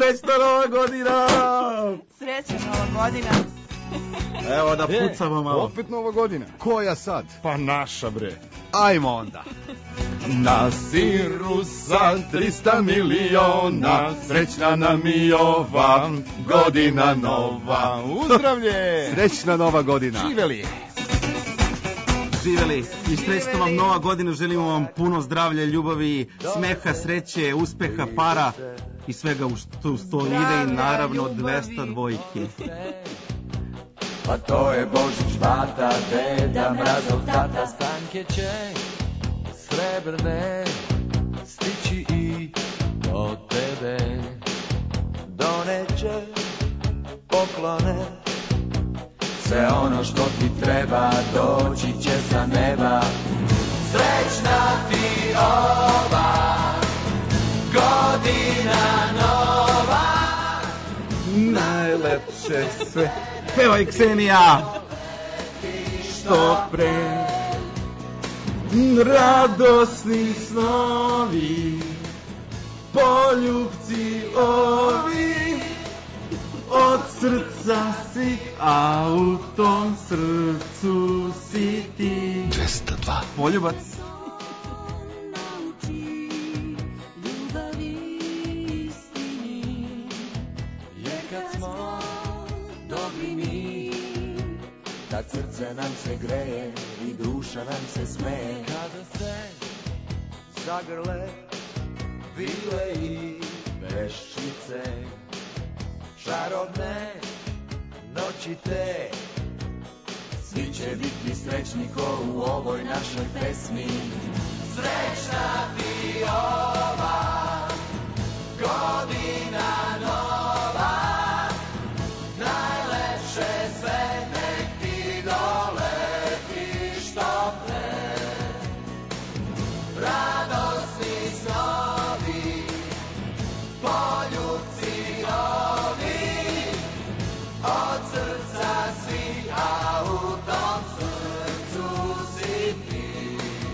Srećna Nova godina! Srećna Nova godina! Evo da pucamo malo. Opet Nova godina. Koja sad? Pa naša bre. Ajmo onda. Na siru sa 300 miliona, srećna nam i ova godina nova. Uzdravlje! Srećna Nova godina. Živeli! Živeli i srećna vam Nova godina, želimo vam puno zdravlja, ljubavi, smeha, sreće, uspeha, para i svega što uz to ide i naravno 200 dvojke. Pa to je Božić, bata, deda, mrazov, tata. Stanke će srebrne stići i do tebe. Doneće poklone, sve ono što ti treba doći će sa neba. Srećna ti ova godina nova. Najlepše sve. Pevaj Ksenija! Što pre radosni snovi, poljubci ovi, od srca si, a u tom srcu si ti. 202. Poljubac. Kad srce nam se greje i duša nam se smeje. Kada se zagrle vile i peščice, čarobne noći te, svi će biti srećni ko u ovoj našoj pesmi. Srećna ti ova godina nova, najlepše sve doleti što pre. Radosni snovi, poljubci ovi, od srca svi, a u tom srcu si ti.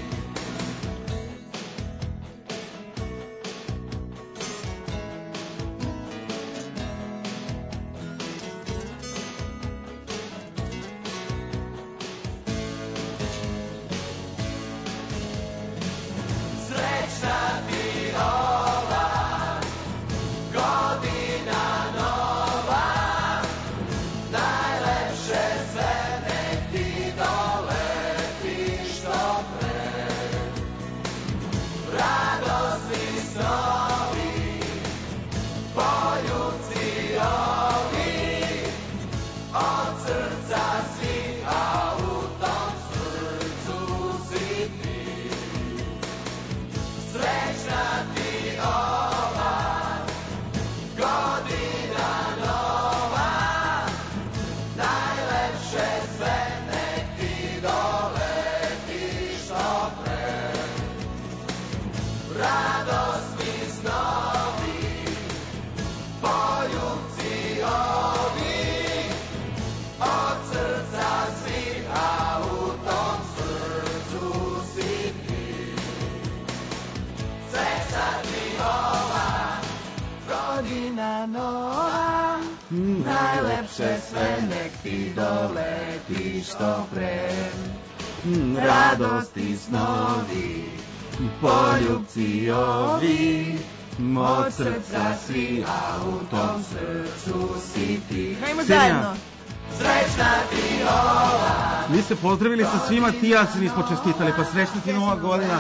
Najlepše sve nek ti doleti što pre. Radosti snovi, poljubci ovi, od srca svi, a u tom srcu si ti. Hajmo zajedno. Srećna ti ova. Mi se pozdravili sa svima, ti ja se nismo čestitali, pa srećna ti Nova godina.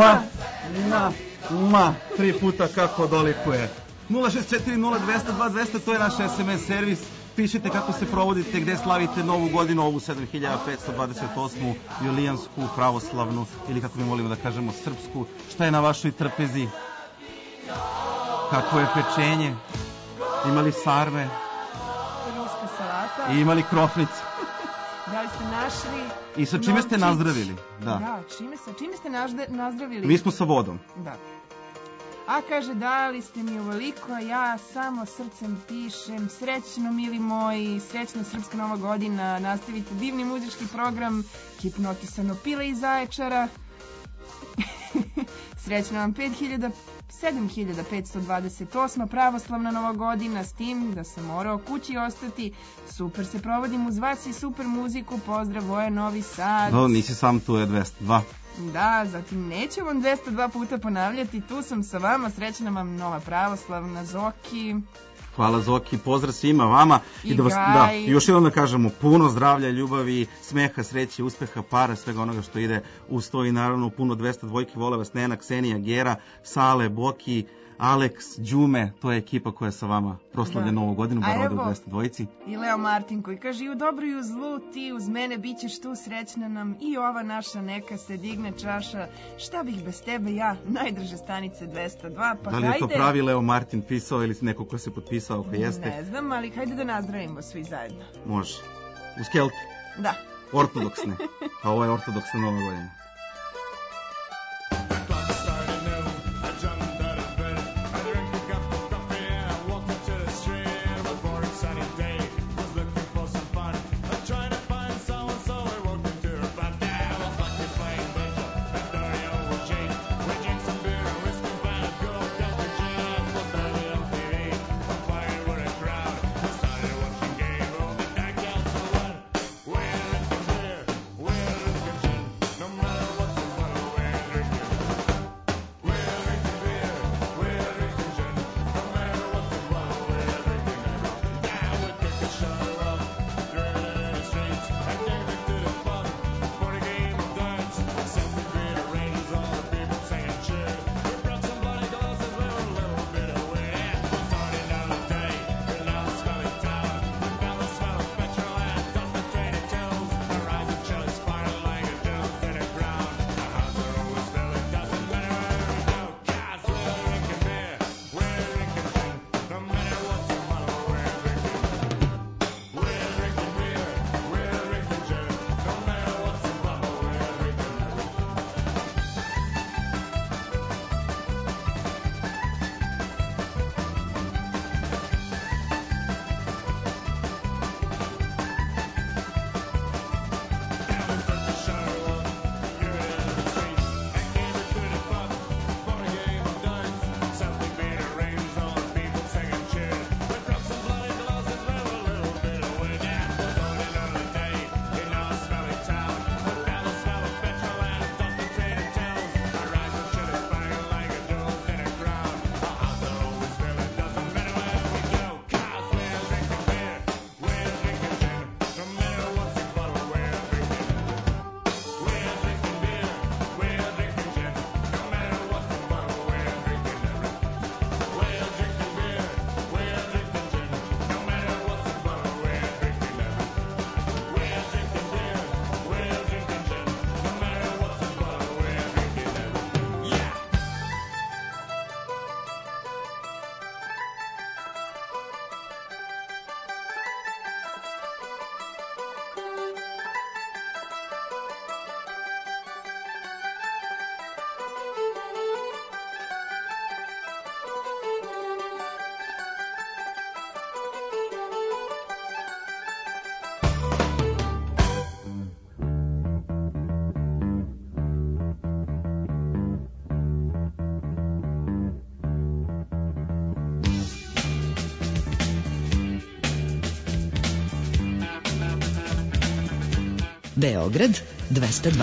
Ma, 3 puta kako dolikuje. 064-0202-200, to je naš SMS servis. Pišite kako se provodite, gde slavite Novu godinu, ovu 7528. julijansku, pravoslavnu, ili kako mi volimo da kažemo, srpsku. Šta je na vašoj trpezi? Kako je pečenje? Imali sarme? Ruska salata. I imali krofnicu? Da li ste našli? I sa čime ste nazdravili? Da, čime ste nazdravili? Mi smo sa vodom. Da. A kaže, dali ste mi ovoliko, a ja samo srcem pišem. Srećno, mili moji, srećna srpska Nova godina. Nastavite divni muzički program, hipnotisano pile iz Zaječara. Srećno vam 5000 7528. pravoslavna nova godina, s tim da sam morao kući ostati. Super se provodim uz vas i super muziku. Pozdrav, Voja, Novi Sad. No, nisi sam, tu je 202. Da, zatim neću vam 202 puta ponavljati, tu sam sa vama, srećna vam nova pravoslavna, Zoki. Hvala Zoki, pozdrav svima vama i da još jednom da kažemo puno zdravlja, ljubavi, smeha, sreće, uspeha, para, svega onoga što ide uz to i naravno puno 202, vole vas Nena, Ksenija, Gera, Sale, Boki, Alex, Đume, to je ekipa koja sa vama proslavlja Novu godinu, bar ovde u 202. I Leo Martin koji kaže i u dobru i u zlu, ti uz mene bit ćeš tu, srećna nam i ova naša neka se digne čaša, šta bih bez tebe ja, najdrže stanice 202, pa da li je to pravi Leo Martin pisao ili neko ko se potpisao, ako jeste? Ne znam, ali hajde da nazdravimo svi zajedno. Može. Uz kelke? Da. Ortodoksne. Pa ovo je ortodoksna Nova godina. Beograd 202.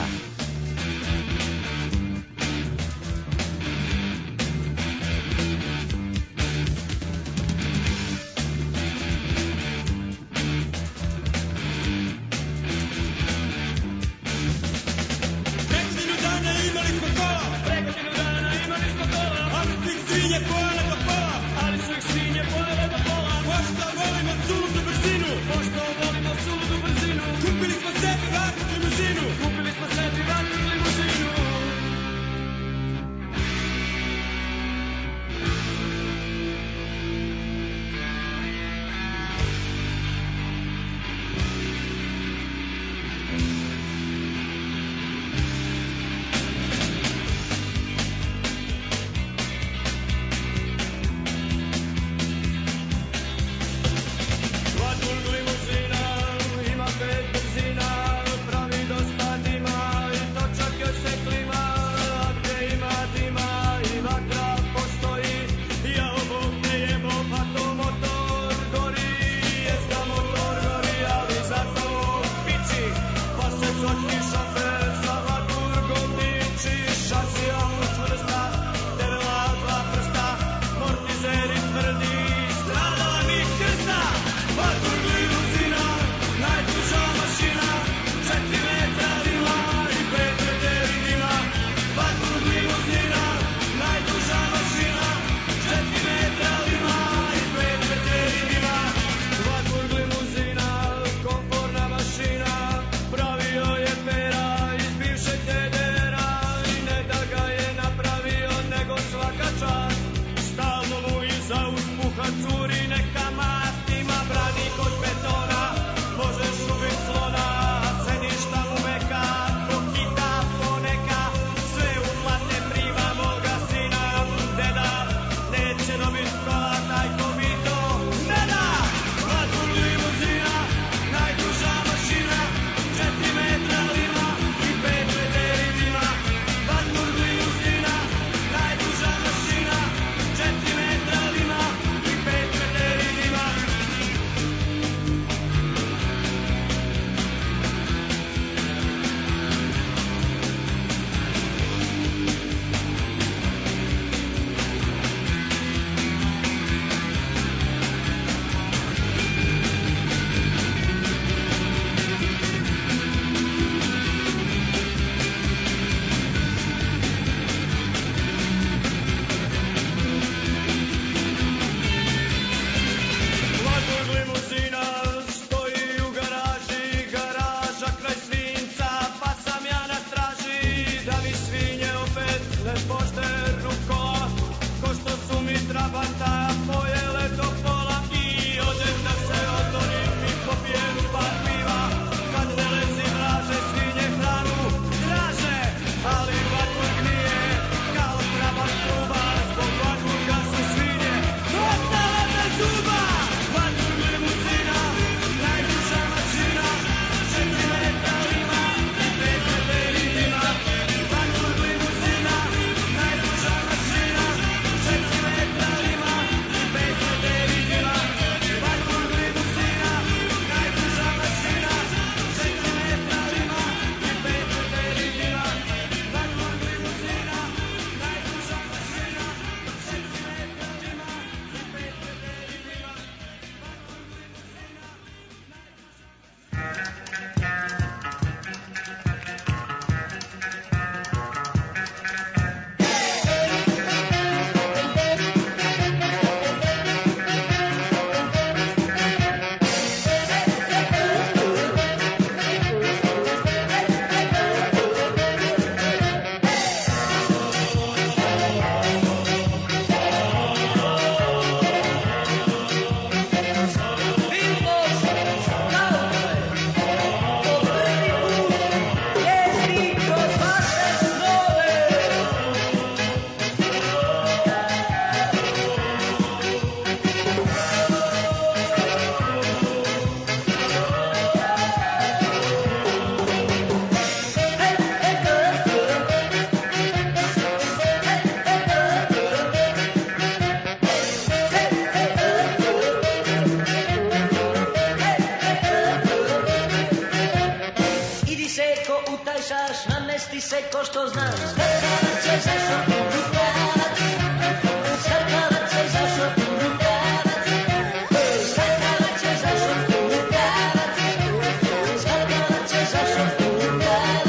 pošto znam skakavac je zašao u rukavac, skakavac je zašao u rukavac, skakavac je zašao u rukavac, skakavac je zašao u rukavac.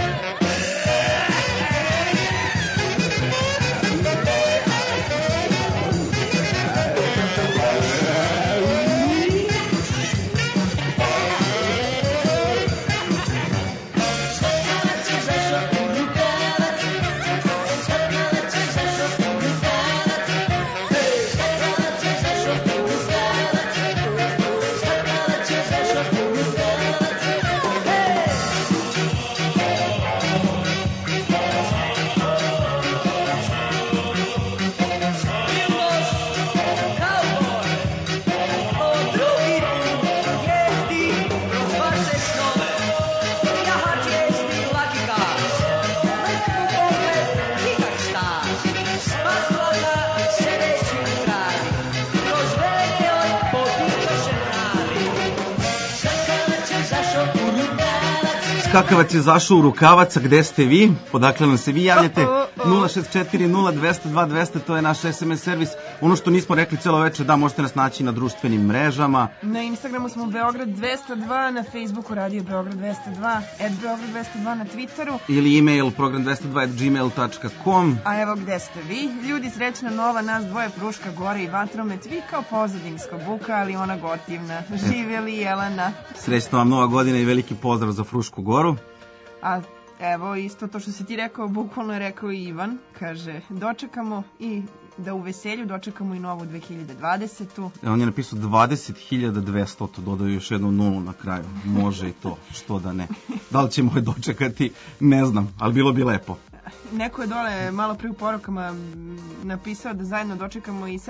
Skakavac je zašao u rukavac, a gde ste vi? Odakle nam se vi javljate? 064-0-202-200, to je naš SMS servis. Ono što nismo rekli celo večer, da možete nas naći na društvenim mrežama. Na Instagramu smo Beograd 202, na Facebooku Radio Beograd 202, Beograd 202 na Twitteru. Ili e-mail program202@gmail.com. A evo gde ste vi. Ljudi, srećna nova, nas dvoje, Fruška Gora i Vatromet. Vi kao pozadinska buka, ali ona gotivna. Živjeli Jelena. Srećna vam nova godina i veliki pozdrav za Frušku Goru. A evo isto to što si ti rekao, bukvalno je rekao i Ivan. Kaže, dočekamo i da u veselju dočekamo i novu 2020. On je napisao 20.200, to dodaju još jednu nulu na kraju. Može i to, što da ne. Da li ćemo je dočekati, ne znam, ali bilo bi lepo. Neko je dole malo pre u porukama napisao da zajedno dočekamo i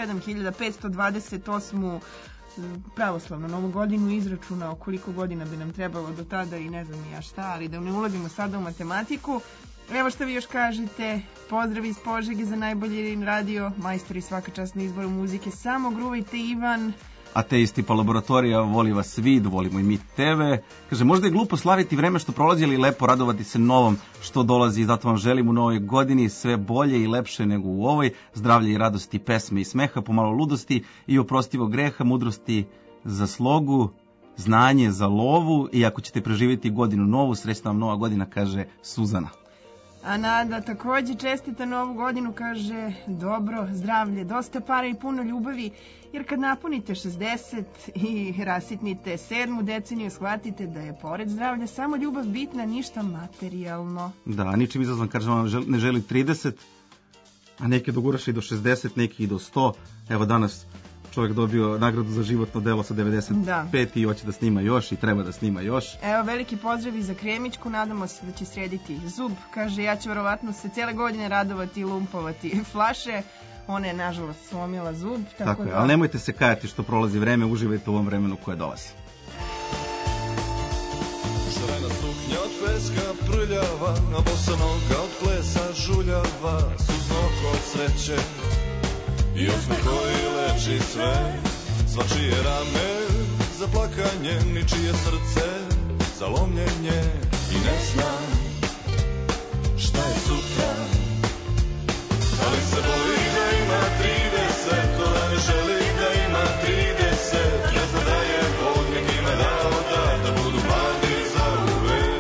7528. pravoslavnu novu godinu, izračunao koliko godina bi nam trebalo do tada i ne znam ni ja šta, ali da ne ulazimo sada u matematiku. Evo što vi još kažete, pozdrav iz Požege za najbolji radio, majstori svaka čast na izboru muzike, samo gruvajte Ivan. Ateisti pa laboratorija, voli vas svi, volimo i mi tebe. Kaže, možda je glupo slaviti vreme što prolazi, ali lepo radovati se novom što dolazi. Zato vam želim u novoj godini sve bolje i lepše nego u ovoj. Zdravlje i radosti, pesme i smeha, pomalo ludosti i oprostivo greha, mudrosti za slogu, znanje za lovu. I ako ćete preživjeti godinu novu, srećna vam nova godina, kaže Suzana. A Nada takođe čestita novu godinu, kaže dobro, zdravlje, dosta para i puno ljubavi, jer kad napunite 60 i rasitnite 7. deceniju, shvatite da je pored zdravlja samo ljubav bitna, ništa materijalno. Da, ničim izazvan, kaže on ne želi 30, a neki doguraše i do 60, neki i do 100. Evo danas čovjek dobio nagradu za životno delo sa 95 i hoće da snima još i treba da snima još. Evo veliki pozdrav i za Kremićku, nadamo se da će srediti zub. Kaže, ja ću verovatno se cijele godine radovati i lumpovati flaše. Ona je nažalost slomila zub. Tako je, ali nemojte se kajati što prolazi vreme, uživajte u ovom vremenu koje dolazi. Šarena suknja od peska prljava, a bosa noga od plesa žuljava, suzno oko od sreće i osmeh koji leči sve, svačije rame za plakanje, ničije srce za lomljenje. I ne znam šta je sutra, ali se boji da ima 30, to da ne želi da ima 30, ne zna da je Bog nekime dao da budu mladi za uvek.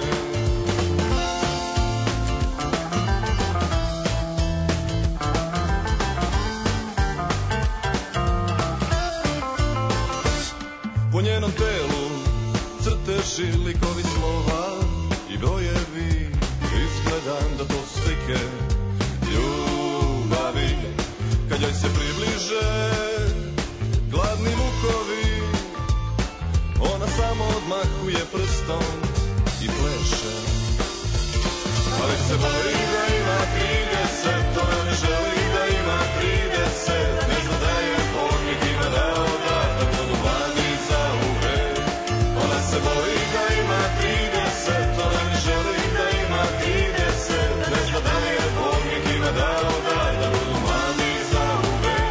Po njenom telu crteži, likovi slova i brojevi, izgledam da to slike ljubavi. Kad joj se približe gladni mukovi, ona samo odmahuje prstom i pleše. Ali se boji da ima 30, ona ne želi da ima 30, ne zna da je Bog nekima dao da budu mladi za uvek. Ona se boji da ima 30, ona ne želi da ima 30, ne zna da je Bog nekima dao da budu mladi za uvek.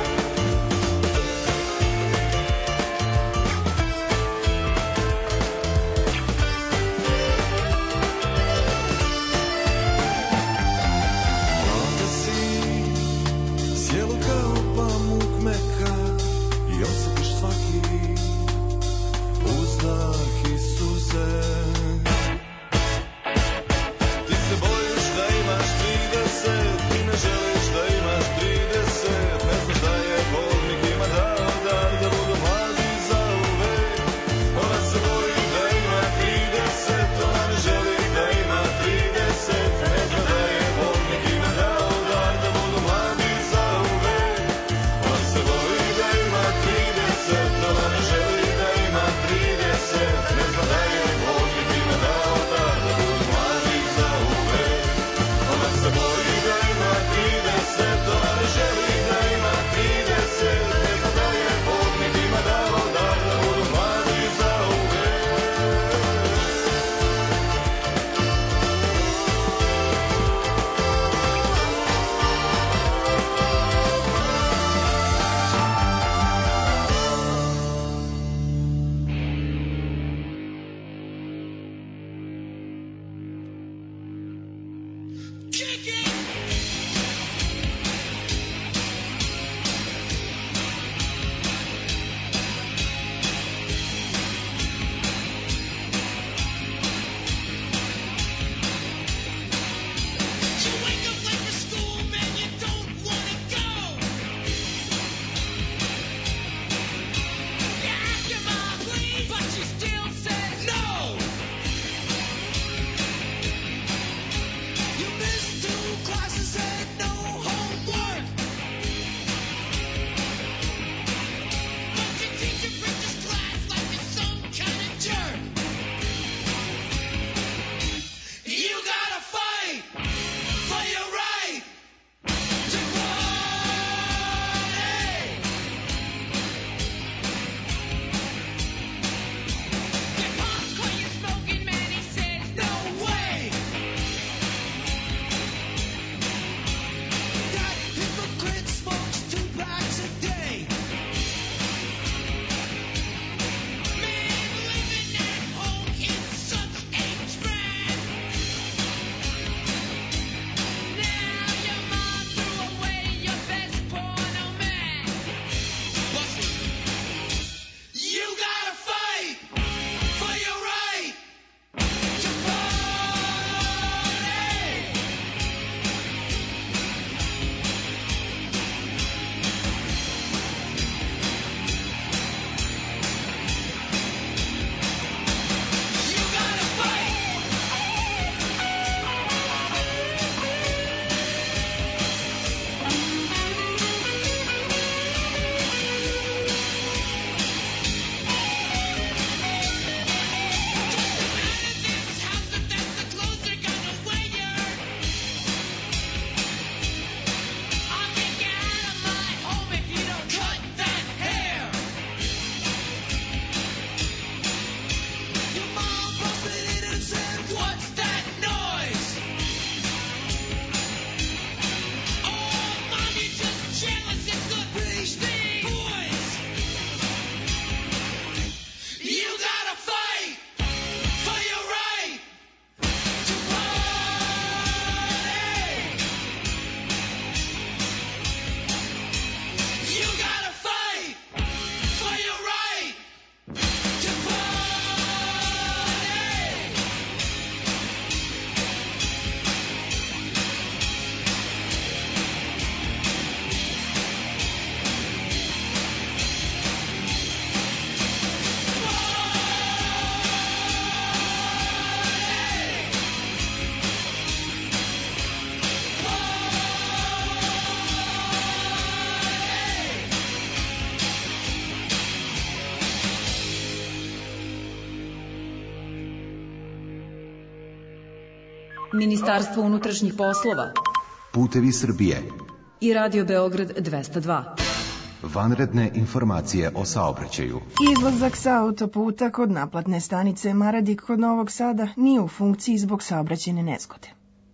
Ministarstvo unutrašnjih poslova Putevi Srbije i Radio Beograd 202. Vanredne informacije o saobraćaju. Izlazak sa autoputa kod naplatne stanice Maradik kod Novog Sada nije u funkciji zbog saobraćajne nezgode.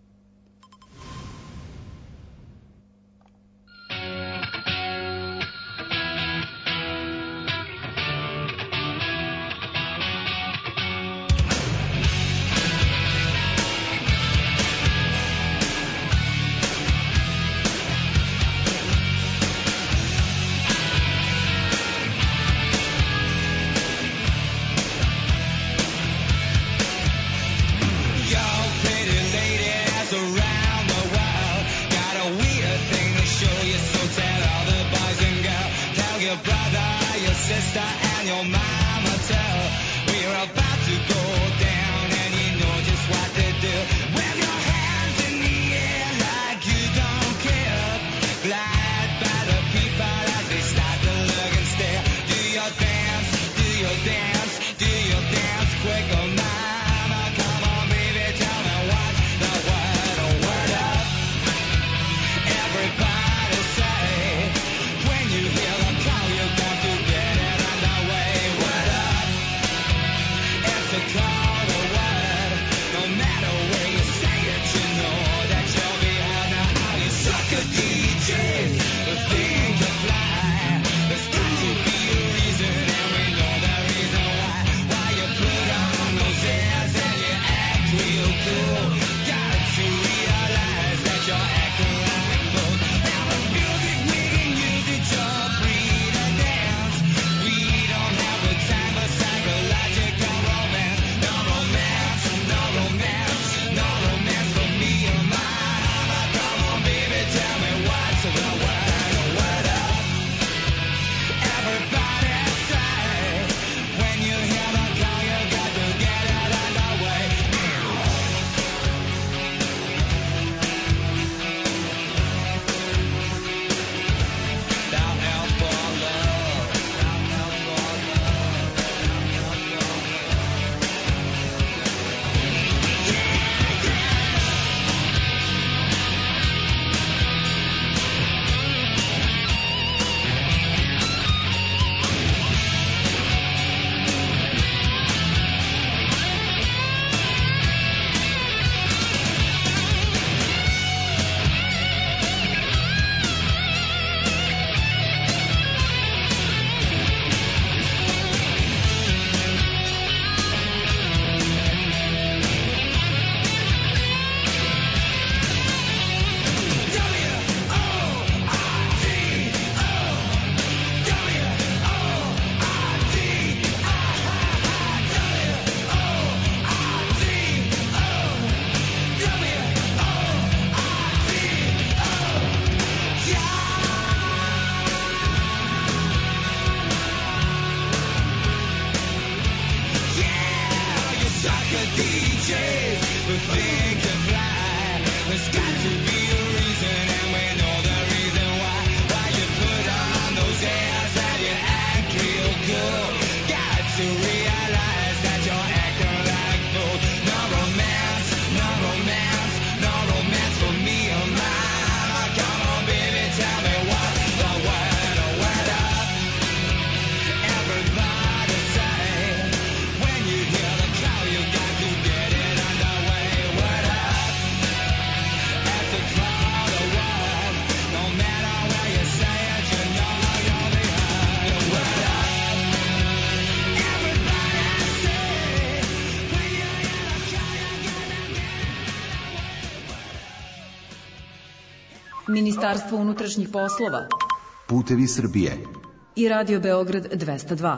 Ministarstvo unutrašnjih poslova Putevi Srbije i Radio Beograd 202.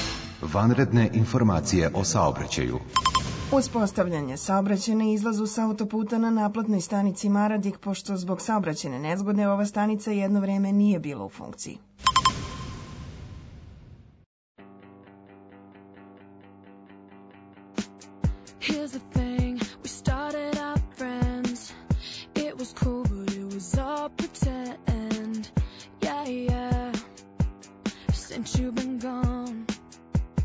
Vanredne informacije o saobraćaju. Uspostavljanje saobraćajne izlazu sa autoputa na naplatnoj stanici Maradik, pošto zbog saobraćajne nezgode ova stanica jedno vreme nije bila u funkciji. Here's the thing, we started out friends. It was cool, but it was all pretend. Yeah, yeah. Since you've been gone,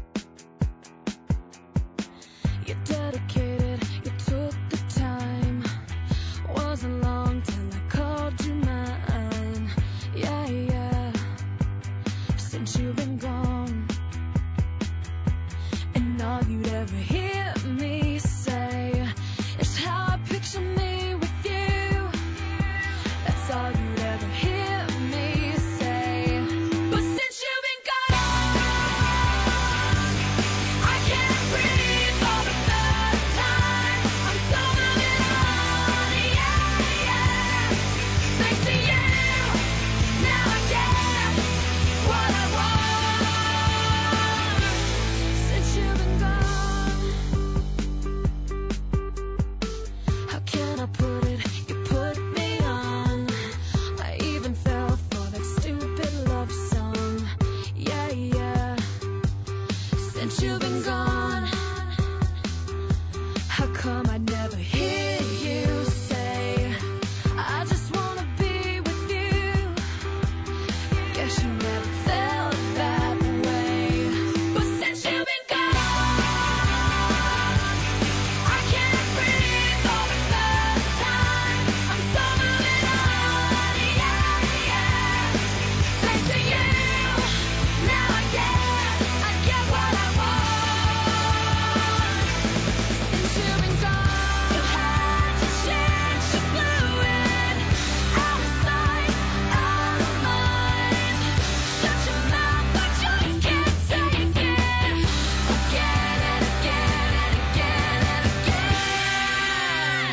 you're dedicated, you took the time. since you've been gone. And all you'd ever hear me say is how I picture me with you. That's all you'd ever hear me say. But since you've been gone, I can't breathe for the first time. I'm so moving on, yeah, yeah. Thanks to you, now I get what I want. Since you've been gone, how can I put it? You put me on. I even fell for that stupid love song. Yeah, yeah. Since you've been gone, how come I never hear you say I just wanna be with you? Guess you never felt that way. But since you've been gone, I can't breathe for the first time. I'm so moving on, yeah, yeah. Thanks to you, now I get what I want. Since you've been gone, you had to change the fluid. Out of sight, out of mind. Shut your mouth, I just can't take it. Again and again and again and again.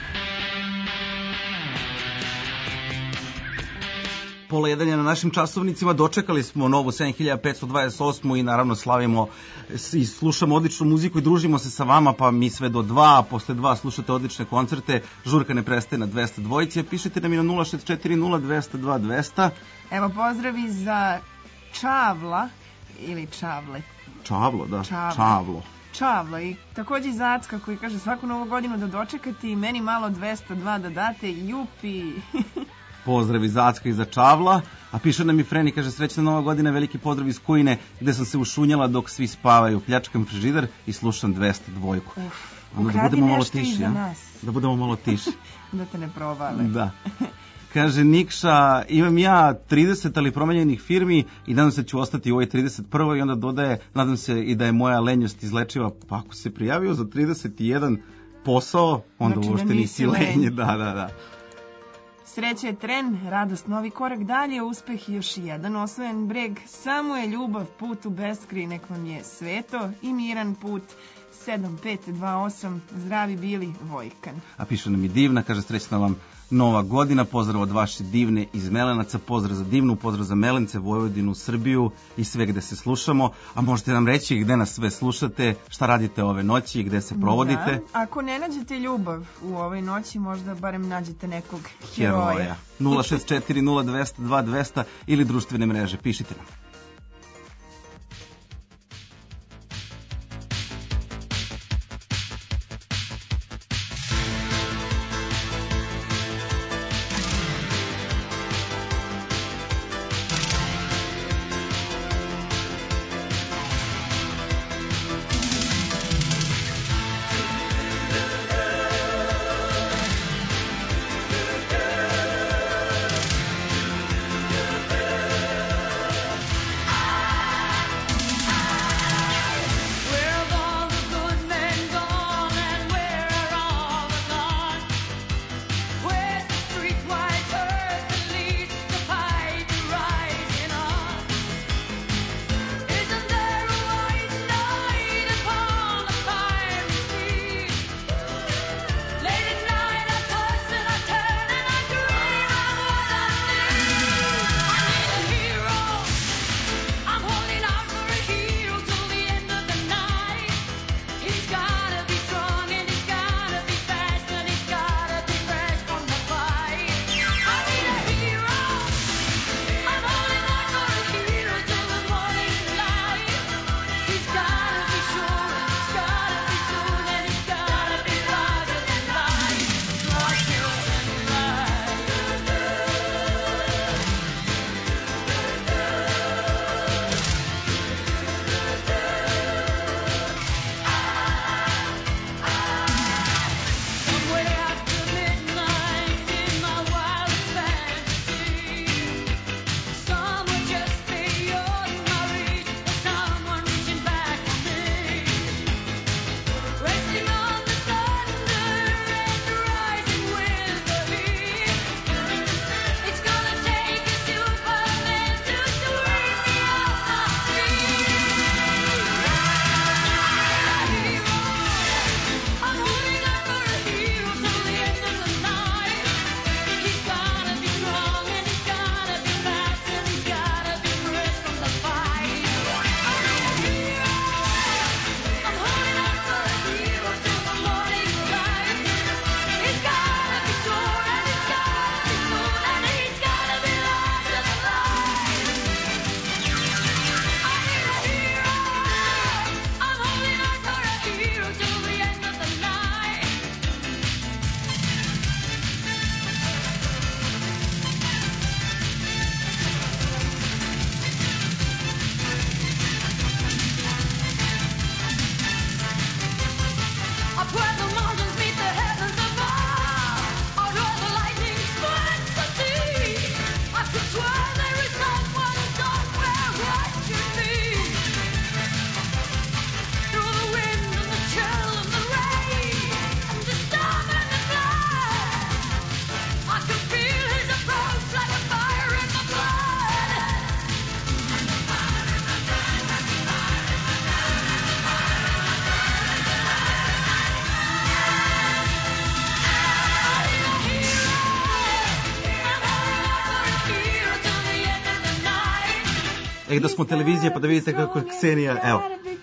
Pola jedan je na našim časovnicima, dočekali smo novu 7528 i naravno slavimo i slušamo odličnu muziku i družimo se sa vama, pa mi sve do 2, a posle 2 slušate odlične koncerte. Žurka ne prestaje na 202, pišite nam i na 064020200. Evo pozdravi za Čavla ili Čavle. Čavlo, da, Čavlo. Čavlo. Čavla i takođe Zacka koji kaže svaku novu godinu da dočekate i meni malo 202 da date, jupi. Pozdrav iz Zacka i za Čavla, a piše nam i Freni, kaže srećna nova godina, veliki pozdrav iz Kujine gde sam se ušunjala dok svi spavaju, pljačkam frižider i slušam 202. Onda da budemo malo tiši, ja? Da budemo malo tiši. Da te ne provale. Da. Kaže Nikša, imam ja 30 ali promenjenih firmi i nadam se da ću ostati u ovoj 31. I onda dodaje, nadam se i da je moja lenjost izlečiva, pa ako se prijavio za 31 posao, onda Znači uopšte da nisi nisi lenj. lenje. Da. Sreća je tren, radost novi korak dalje, uspeh i još jedan osvojen breg, samo je ljubav, put u beskraj, nek vam je sveto i miran put. 7528, zdravi bili, Vojkan. A piše nam i Divna, kaže srećna vam nova godina, pozdrav od vaše Divne iz Melenaca, pozdrav za Divnu, pozdrav za Melence, Vojvodinu, Srbiju i sve gde se slušamo, a možete nam reći gde nas sve slušate, šta radite ove noći, gde se provodite. Da. Ako ne nađete ljubav u ovoj noći, možda barem nađete nekog heroja. 064 0200 2200 ili društvene mreže, pišite nam. Da smo televizije pa da vidite kako je Ksenija, evo.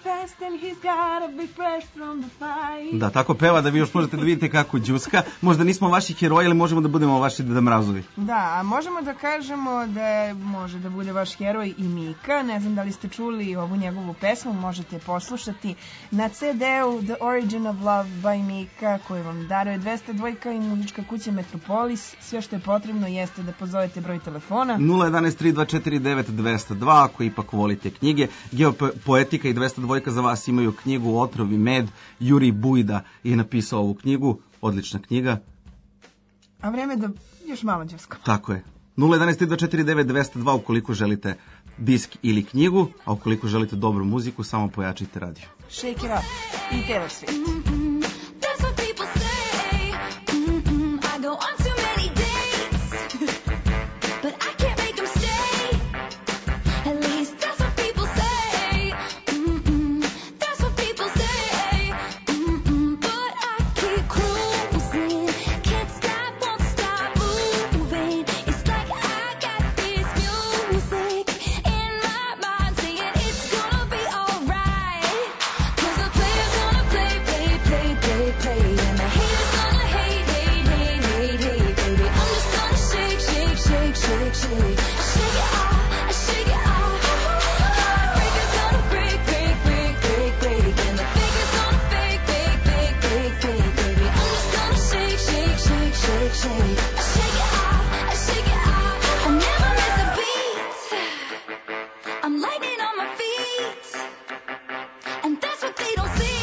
Da, tako peva da vi još možete da vidite kako đuska. Možda nismo vaši heroji, ali možemo da budemo vaši Deda Mrazovi. Da, a možemo da kažemo da može da bude vaš heroj i Mika. Ne znam da li ste čuli ovu njegovu pesmu, možete poslušati na CD-u The Origin of Love by Mika, koju vam daruje 202 i muzička kuća Metropolis. Sve što je potrebno jeste da pozovete broj telefona 011-3249-202 ako ipak volite knjige. Geopoetika i 202 za vas imaju knjigu Otrov i med. Jurij Bujda je napisao ovu knjigu, odlična knjiga. A vreme da još malo đuskamo. Tako je. 011-3249-202 ukoliko želite disk ili knjigu, a ukoliko želite dobru muziku, samo pojačajte radio. Shake it up i Taylor Swift. That's what people say. I go on too many dates, but I can't make them stay. At least that's what people say. That's what people say. But I keep cruising, can't stop, won't stop moving. It's like I got this music in my mind saying it's gonna be alright. 'Cause the player's gonna play, play, play, play, play, and the haters gonna hate, hate, hate, hate, hate, baby. I'm just gonna shake, shake, shake, shake, shake, shake it off, shake it off. Heartbreaker's gonna break, break, break, break, break, and the faker's gonna fake, fake, fake, fake, fake, baby. I'm just gonna shake, shake, shake, shake, shake, shake it off, shake it off. I never miss a beat. I'm lightning on my feet. And that's what they don't see.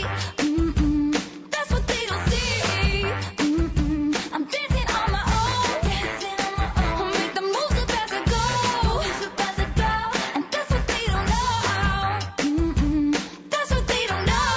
That's what they don't see. I'm dancing on my own. I'll make the moves up as I go. And that's what they don't know. That's what they don't know.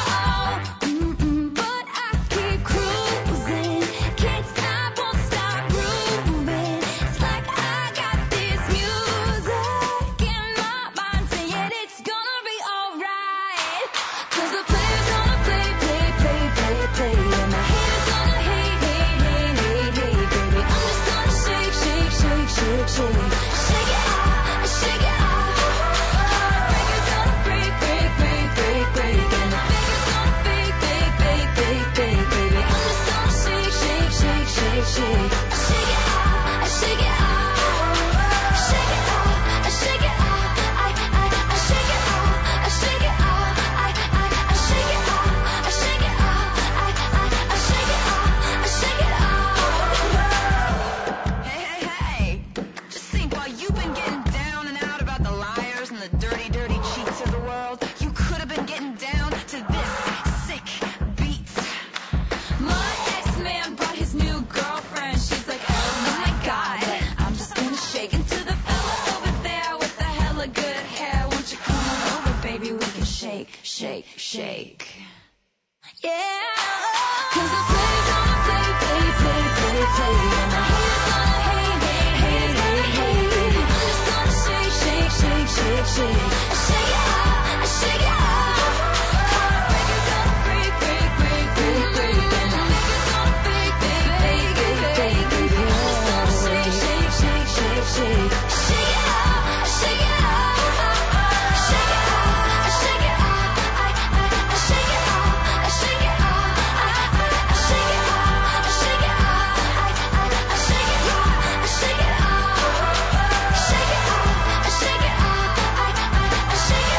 But I keep cruising. Can't stop, won't stop grooving. It's like I got this music in my mind saying it's gonna be alright. 'Cause the player's gonna play, play, play, play, play, and the haters gonna hate, hate, hate, hate, hate, baby. I'm just gonna shake, shake, shake, shake, shake, shake it off, shake it off. Heartbreaker's gonna break, break, break, break, break, and the faker's gonna fake, fake, fake, fake, fake, baby. I'm just gonna shake, shake, shake, shake, shake, shake it off, shake it off, shake it off, shake it off. I shake it off, shake it off. I shake it off, shake it off. I shake it off, shake it off. Hey, hey, hey! Just think, while you've been getting down and out about the liars and the dirty, dirty cheats of the world, you could have been getting down to this sick beat. My ex-man brought his new girlfriend. She's like, oh my god, I'm just gonna shake into the fella over there with the hella good hair. Won't you come on over, baby? We can shake, shake, shake. Yeah. 'Cause the player's gonna play, play, play, play, play, and the haters gonna hate, hate, hate, hate, hate, baby. I'm just gonna shake, shake, shake, shake, shake, shake it off, shake it off. Heartbreaker's gonna break, break, break, break, break, and the faker's gonna fake, fake, fake, fake, fake, baby. I'm just gonna shake, shake, shake, shake, shake, shake it off, shake it off, shake it off, shake it off. I shake it off, shake it off. I shake it off, shake it off. I shake it off, shake it off. Shake it off, shake it off. I shake it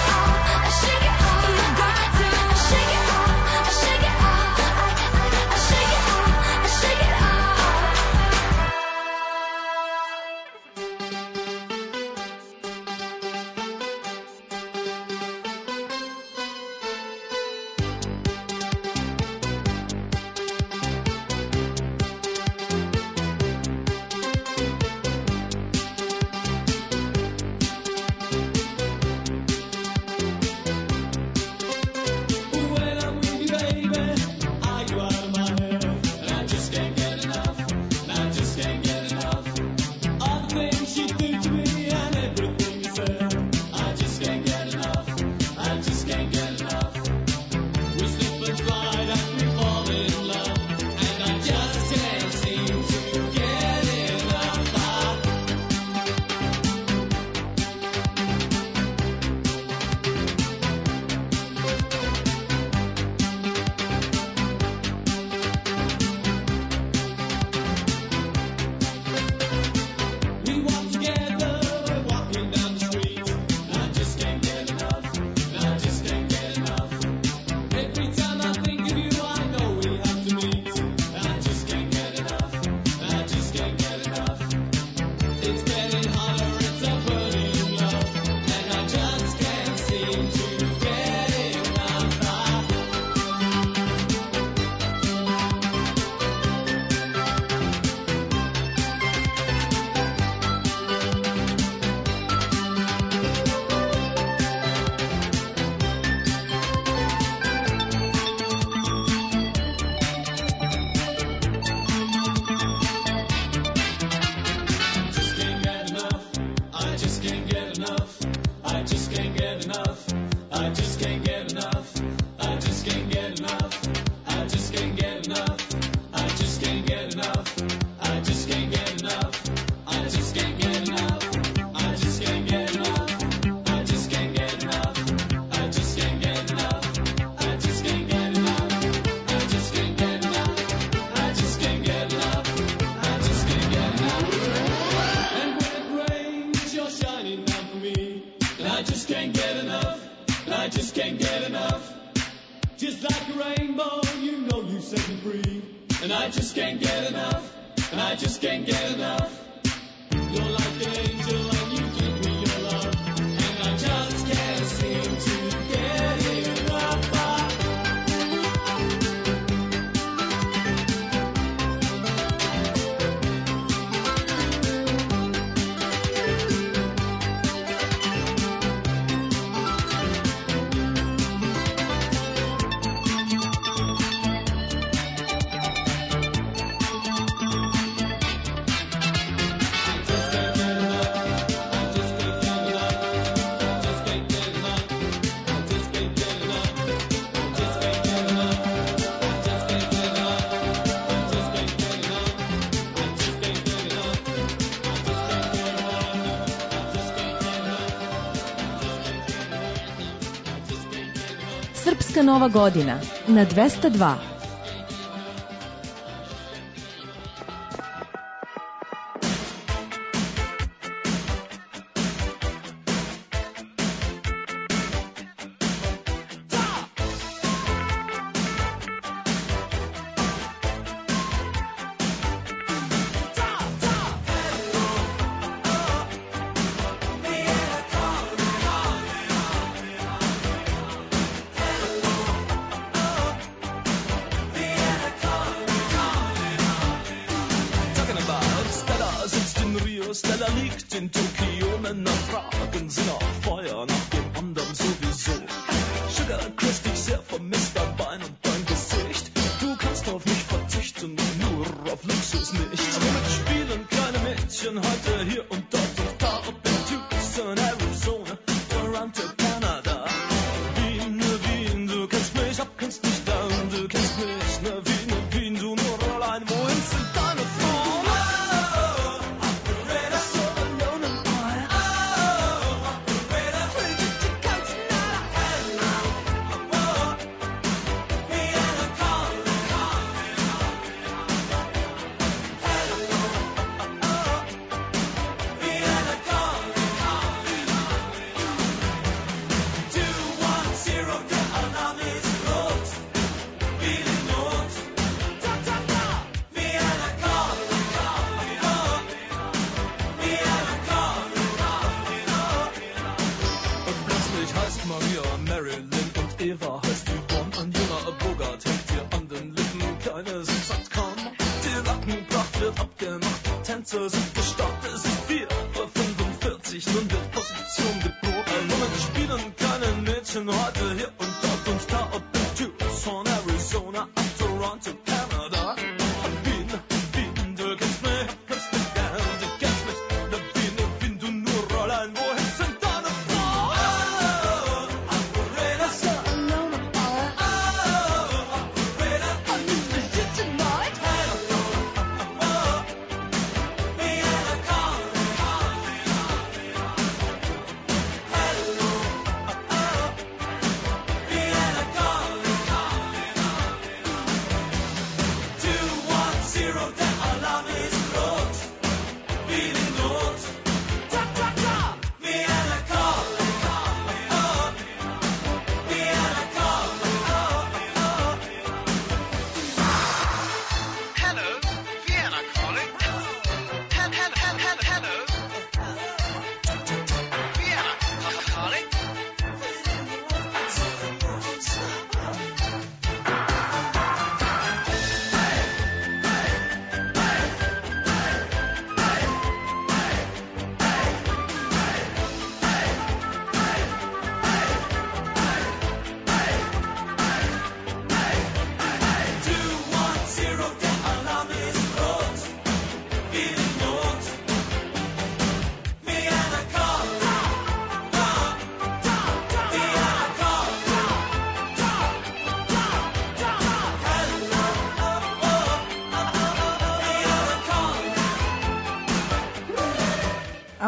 I just can't get enough. I just can't get enough. I just can't get enough. I just can't get enough. I just can't get enough. I just can't get enough. I just can't get enough. I just can't get enough. I just can't get enough. I just can't get enough. I just can't get enough. I just can't get enough. I just can't get enough. I just can't get enough. And when it rains, you're shining down for me. And I just can't get enough. I just can't get enough. Just like a rainbow, you know you set me free. And I just can't get enough. And I just can't get enough. You're like an angel and you give me your love. And I just can't seem to get enough. Srpska nova godina na 202. Stella liegt in Tokio, Männer fragen sie nach Feuer, nach dem anderen sowieso. Sugar Chris, dich sehr vermisst, dein Bein und dein Gesicht. Du kannst auf mich verzichten, nur auf Luxus nicht. Womit spielen kleine Mädchen heute hier und dort und da, ob in Tucson, Arizona, Toronto, Kanada. Wien, Wien, du kennst mich, ab kannst nicht down, du kennst mich, Wien, du nur allein, wohin sind deine Frauen? Eva heißt Yvonne, ein junger Bogart hängt dir an den Lippen, keine sind satt kaum. Die Lackenpracht wird abgemacht, die Tänzer sind gestartet, es ist 4:45, nun wird Position geprobt. Moment spielen keine Mädchen heute hier und dort und da, ob in Tucson, Arizona, Toronto, Kanada. Wien, Wien, du kennst mich, kannst mich gern, du kennst mich, Wien, du nur allein, wohin sind deine Frauen?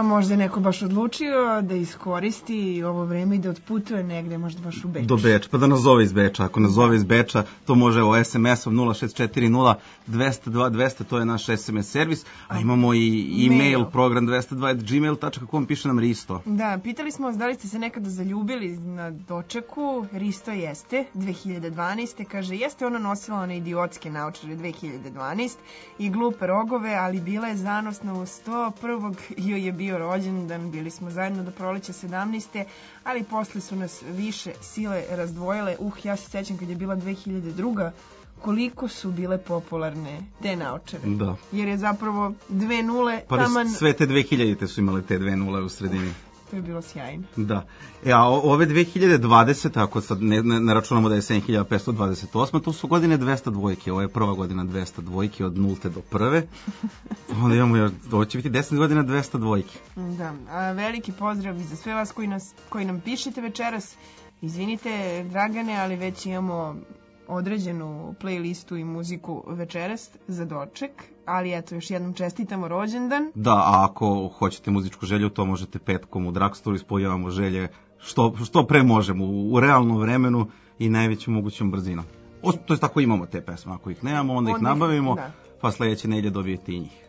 A možda je neko baš odlučio da iskoristi ovo vreme i da otputuje negde, možda baš u Beč. Do Beča, pa da nazove iz Beča. Ako nazove iz Beča, to može SMS-om 0640 202 200, to je naš SMS servis, a imamo i e-mail program 202@gmail.com, piše nam Risto. Da, pitali smo vas da li ste se nekada zaljubili na dočeku. Risto jeste, 2012. Kaže, jeste ona nosila one idiotske naočare 2012 i glupe rogove, ali bila je zanosna u 101. joj je bio rođendan, bili smo zajedno do proleća 17. ali posle su nas više sile razdvojile. Ja se sećam kad je bila 2002. koliko su bile popularne te naočare. Da. Jer je zapravo 2 nule Pa taman... sve te 2000-te su imale te 2 nule u sredini. To je bilo sjajno. Da. A ove 2020, ako sad ne računamo da je 7528, to su godine 200 dvojke. Ovo je prva godina 200 dvojke od 0 do 1. Onda imamo još, ovo će biti 10 godina 200 dvojke. Da, a veliki pozdrav za sve vas koji nam pišete večeras. Izvinite, Dragane, ali već imamo određenu playlistu i muziku večeras za doček, ali eto, još jednom čestitamo rođendan. Da, a ako hoćete muzičku želju, to možete petkom u Drugstore, ispoljavamo želje što pre možemo, u realnom vremenu i najvećom mogućom brzinom. To je tako, imamo te pesme, ako ih nemamo, onda ih nabavimo, da. Pa sledeće nedelje dobijete i njih.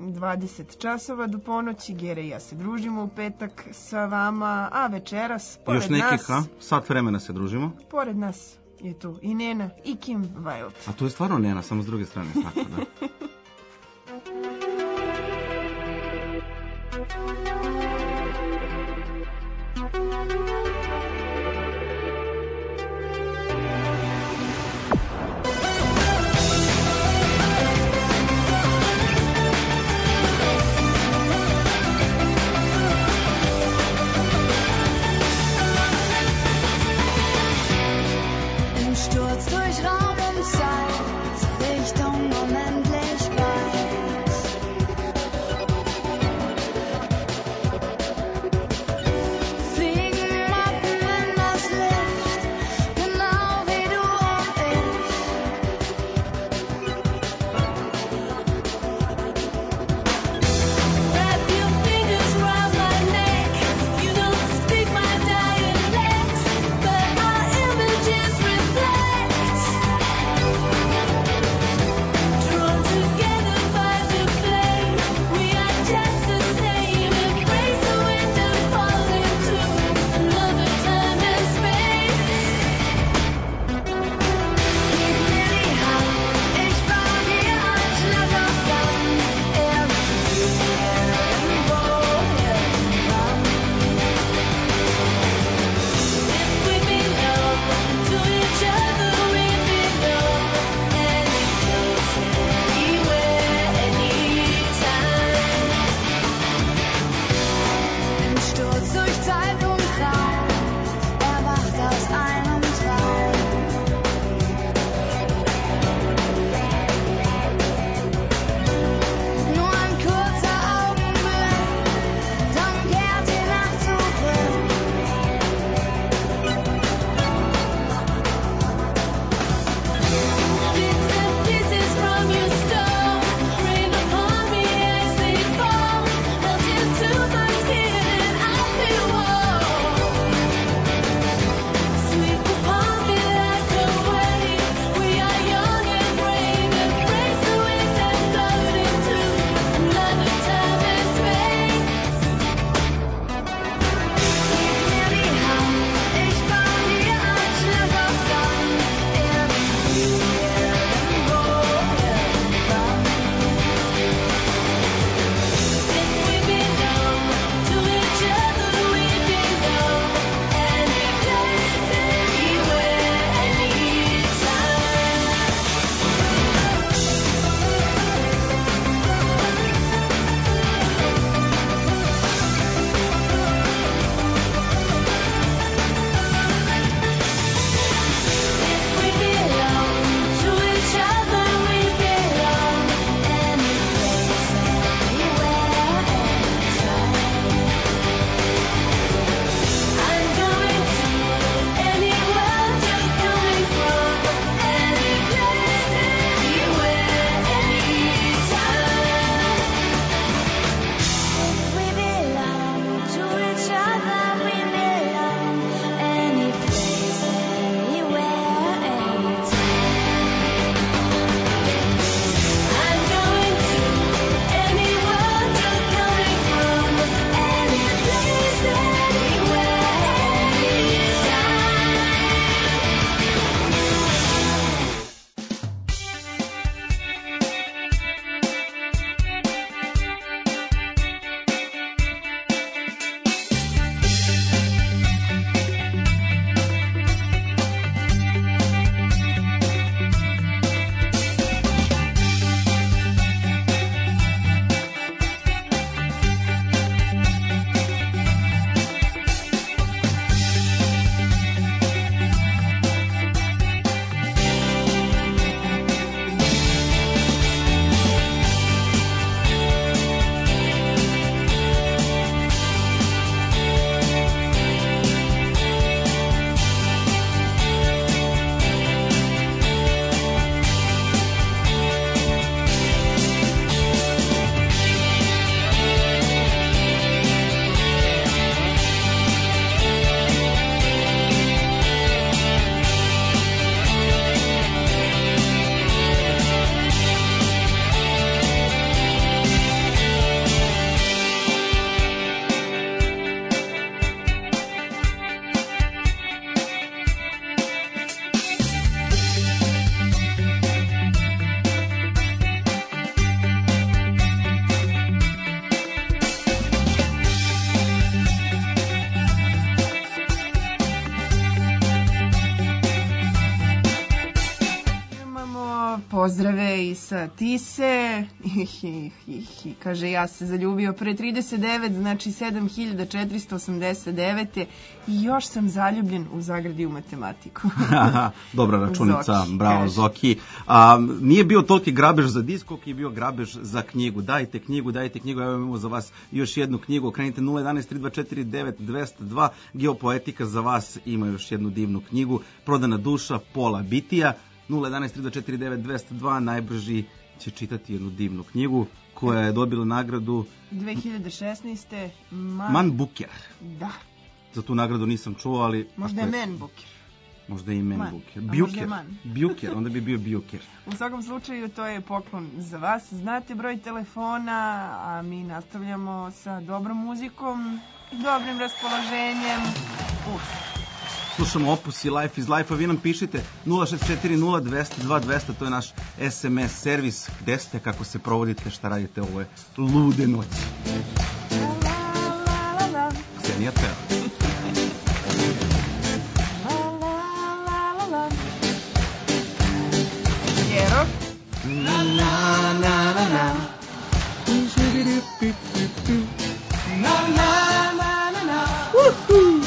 20 časova do ponoći, Gere i ja se družimo u petak sa vama, a večeras, pored još nekih, nas... sat vremena se družimo. Pored nas je tu i Nena i Kim Wilde. A tu je stvarno Nena, samo s druge strane, tako da. Sturz durch Raum und Zeit, Richtung unendlich. pozdrave i sa Tise. Kaže, ja se zaljubio pre 39, znači 7489. I još sam zaljubljen u zagradi u matematiku. Dobra računica, Zoki, bravo kaže. Zoki. Nije bio toliki grabež za disk, koliko je bio grabež za knjigu. Dajte knjigu. Evo imamo za vas još jednu knjigu. Okrenite 011-3249-202. Geopoetika za vas ima još jednu divnu knjigu. Prodana duša Pola Bitija. 011-3249-202. Najbrži će čitati jednu divnu knjigu koja je dobila nagradu 2016. Man Booker. Da. Za tu nagradu nisam čuo, ali... Možda je Man Booker. Možda je i Man Man. Booker. A možda je Buker. Man. Buker, onda bi bio Buker. U svakom slučaju, to je poklon za vas. Znate broj telefona, a mi nastavljamo sa dobrom muzikom, dobrim raspoloženjem. Slušamo Opus i Life is Life, a vi nam pišite 0640-200-200, to je naš SMS servis. Gde ste, kako se provodite, šta radite ove lude noći. Ksenija peva. Jero? Na na na na na. Na na na na na. Woohoo!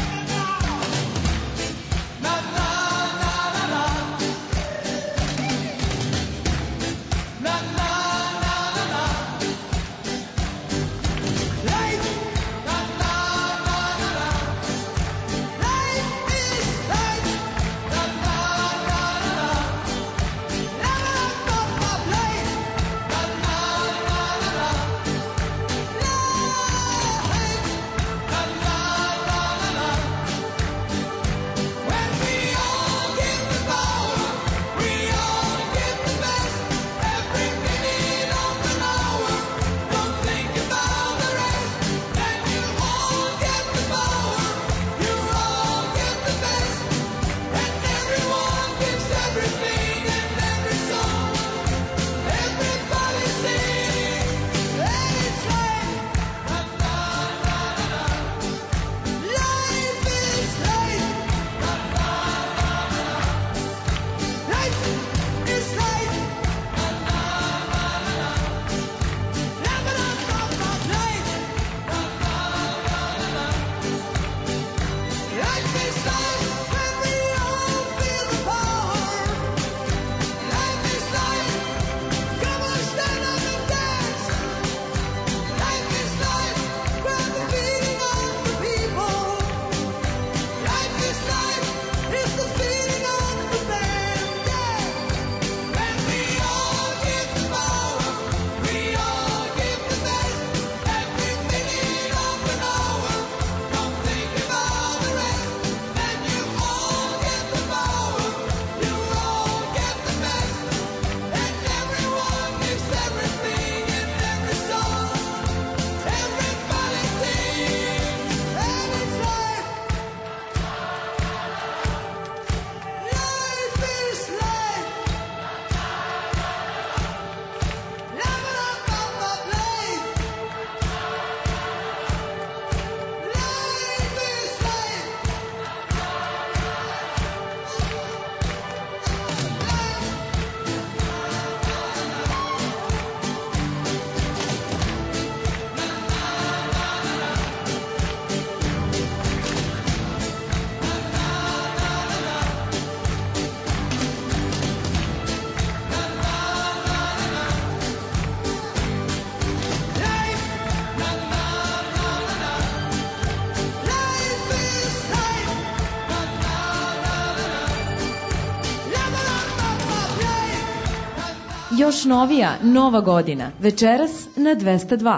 Još novija Nova godina, večeras na 202.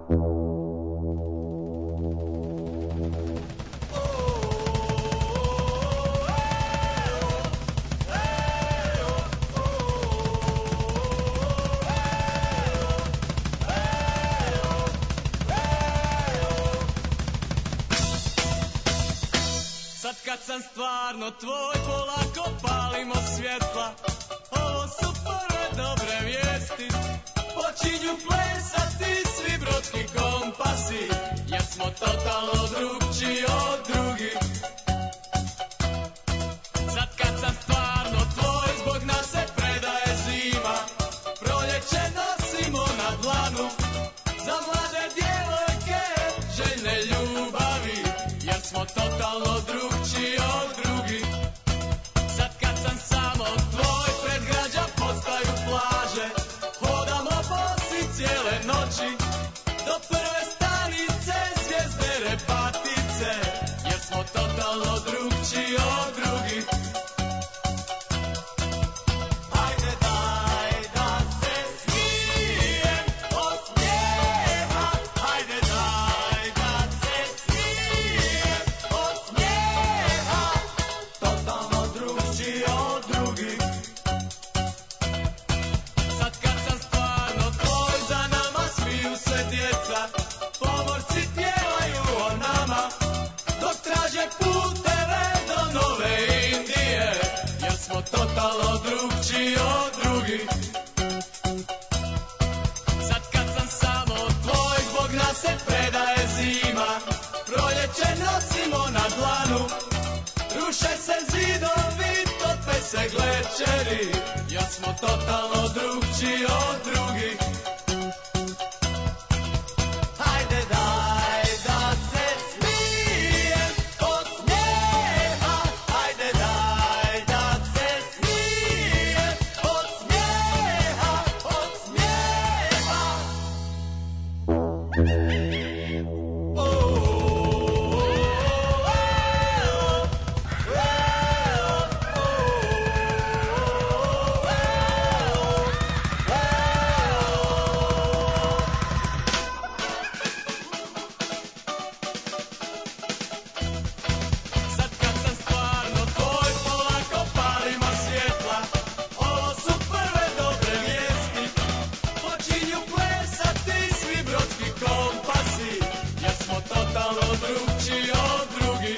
Sad kad sam stvarno tvoj, polako palimo svjetla. Ovo su prve dobre vijesti. Počinju plesati svi brodski kompasi, jer smo totalno drugčiji od drugih. Sad kad sam stvarno tvoj, zbog nas se predaje zima. ruše se zidovi, tope se glečeri, jer smo totalno drugčiji od drugih. Hajde daj da se smijem od smijeha, hajde daj da se smijem od smijeha, od smijeha. Sad kad sam stvarno tvoj, polako palimo svjetla. Ovo su prve dobre vijesti. Počinju plesati svi brodski kompasi, jer smo totalno drugčiji od drugih.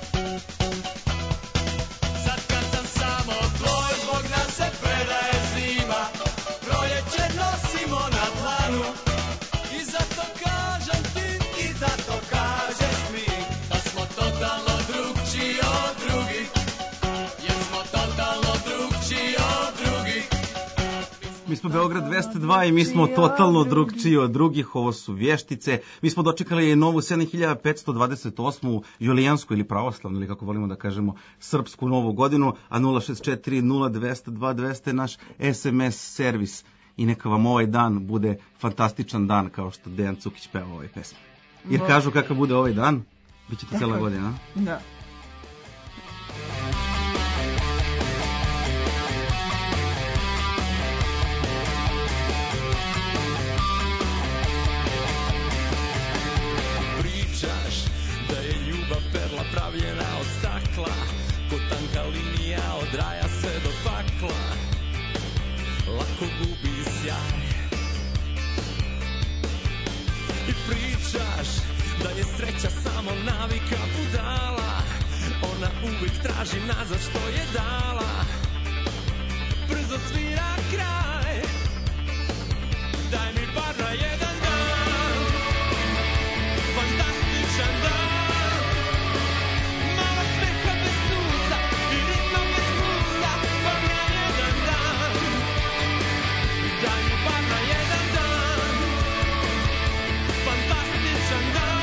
Sad kad sam samo tvoj, Bog nam se predaje zima. Proljeće nosimo na dlanu. I zato kažem ti, i zato kažeš mi, da smo totalno drugčiji od drugih. Jer smo totalno drugčiji od drugih. Mi smo Beograd 202 i mi smo totalno drugčiji od drugih, ovo su vještice. Mi smo dočekali novu 7528. julijansku ili pravoslavnu, ili kako volimo da kažemo, srpsku novu godinu, a 064 0202 200 je naš SMS servis. I neka vam ovaj dan bude fantastičan dan, kao što Dejan Cukić peva ovoj pesmi. Jer kažu kakav bude ovaj dan, bit će to cijela godina. A? Da. Pričaš da je ljubav perla pravljena od stakla, ko tanka linija od raja sve do pakla, lako gubi sjaj. I pričaš da je sreća samo navika budala, ona uvijek traži nazad što je dala. Brzo svira kraj, daj mi bar na jedan dan, fantastičan dan. Malo smeha bez suza i ritma bez bluza, bar na jedan dan. Daj mi bar na jedan dan, fantastičan dan.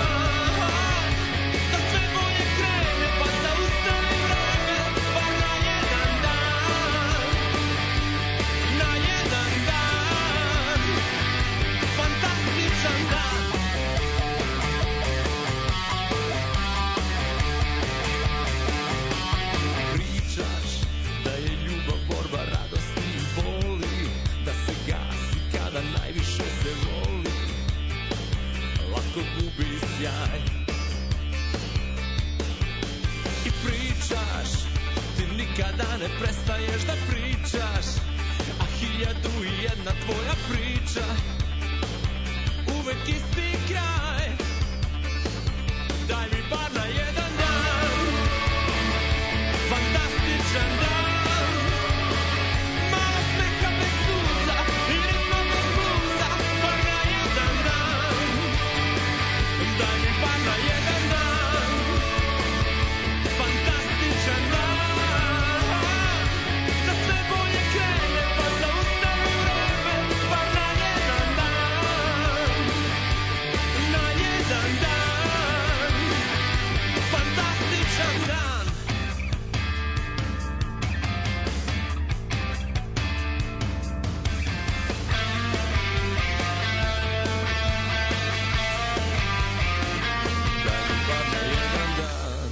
Da sve bolje krene pa zaustavi vreme, bar na jedan dan. Na jedan dan, fantastičan dan. Pričaš da je ljubav borba radosti i boli, da se gasi kada najviše se voli, lako gubi sjaj. I pričaš, ti nikada ne prestaješ da pričaš, a 1001 tvoja priča, uvek isti kraj. Daj mi bar na jedan dan, fantastičan dan. Malo smeha bez suza i ritma bez bluza, bar na jedan dan. Daj mi bar na jedan dan, fantastičan dan. Da sve bolje krene pa zaustavi vreme, bar na jedan dan. Na jedan dan, fantastičan dan. Daj mi bar na jedan dan,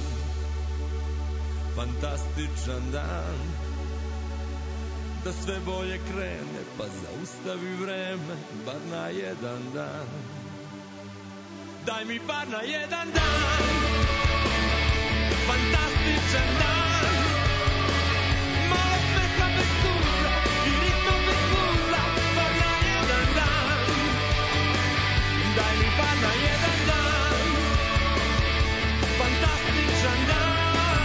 fantastičan dan. Da sve bolje krene pa zaustavi vreme, bar na jedan dan. Daj mi bar na jedan dan, fantastičan dan. Malo smeha bez suza i ritma bez bluza, bar na jedan dan. Daj mi bar na jedan dan, fantastičan dan.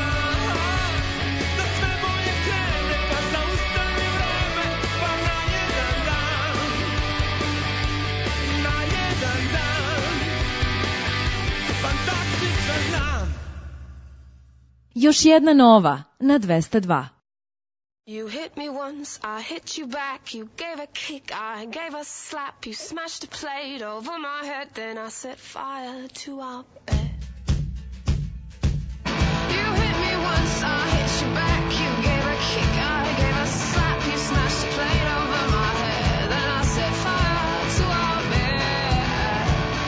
Da sve bolje krene pa zaustavi vreme, bar na jedan dan. Na jedan dan, fantastičan dan. Još jedna nova na 202. You hit me once, I hit you back. You gave a kick, I gave a slap. You smashed a plate over my head, then I set fire to our bed. You hit me once, I hit you back. You gave a kick, I gave a slap. You smashed a plate over my head, then I set fire to our bed.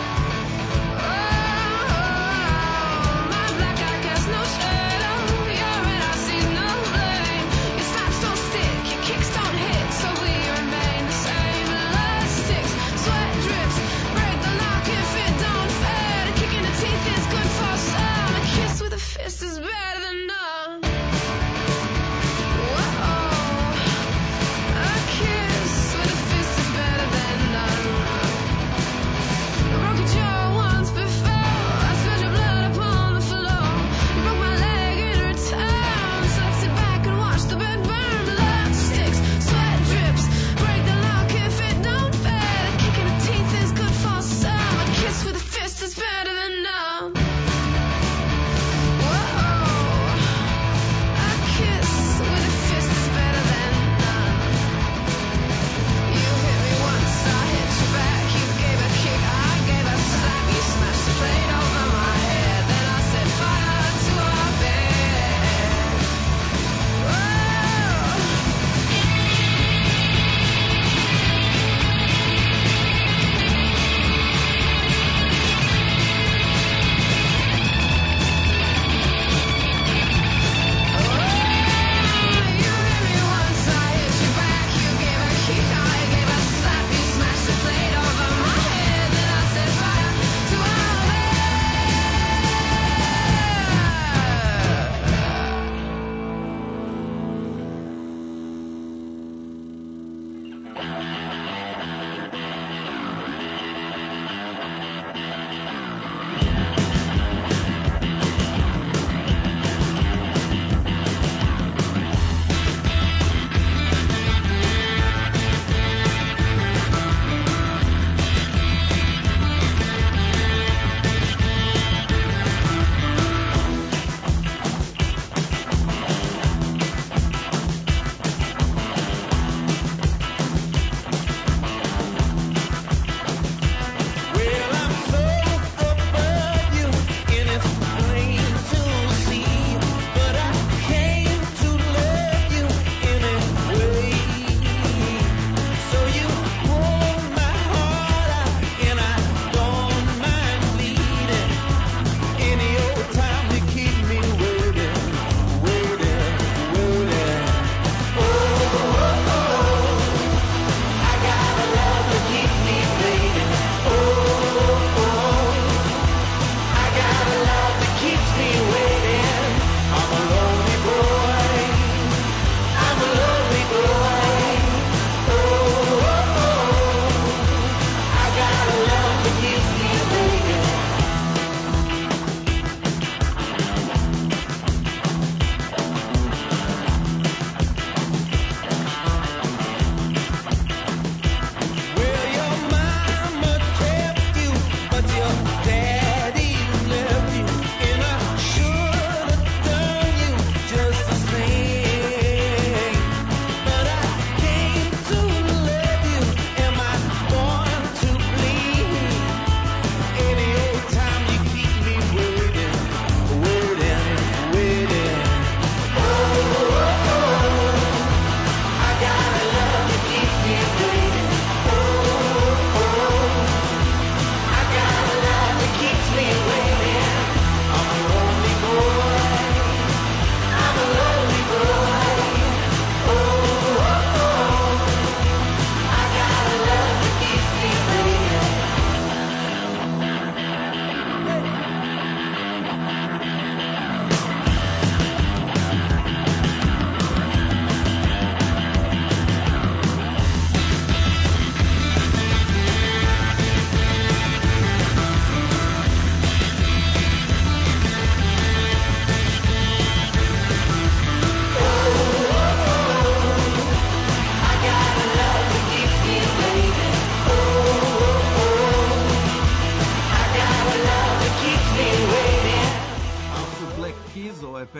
Oh, my black eye casts no shadow. Your red eye sees no blame. Your slaps don't stick, your kicks don't hit, so we remain the same. Blood sticks, sweat drips, break the lock if it don't fit. A kick in the teeth is good for some. A kiss with a fist is better than none. Whoa. A kiss with a fist is better than none. I broke your jaw once before. I spilled your blood upon the floor. You broke my leg in return. So let's sit back and watch the bed burn. Blood sticks, sweat drips, break the lock if it don't fit. A kick in the teeth is good for some. A kiss with a fist is better than none. Whoa.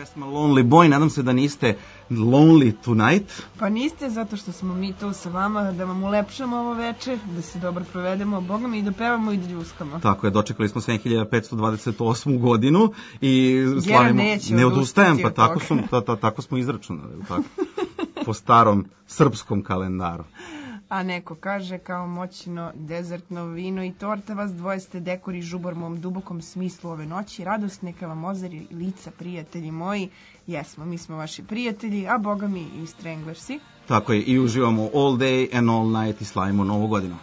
pesma Lonely Boy, nadam se da niste lonely tonight. Pa niste, zato što smo mi tu sa vama da vam ulepšamo ovo veče, da se dobro provedemo, Boga mi, i da pevamo i da ljuskamo. Tako je, dočekali smo 7528. godinu i slavimo, ne odustajem, pa tako smo izračunali, tako, po starom srpskom kalendaru. A neko kaže kao moćno dezertno vino i torta, vas dvoje ste dekori žubor mom dubokom smislu ove noći, radost neka vam ozari lica, prijatelji moji. Jesmo, mi smo vaši prijatelji, a Boga mi i Stranglersi. Tako je, i uživamo all day and all night i slavimo novu godinu.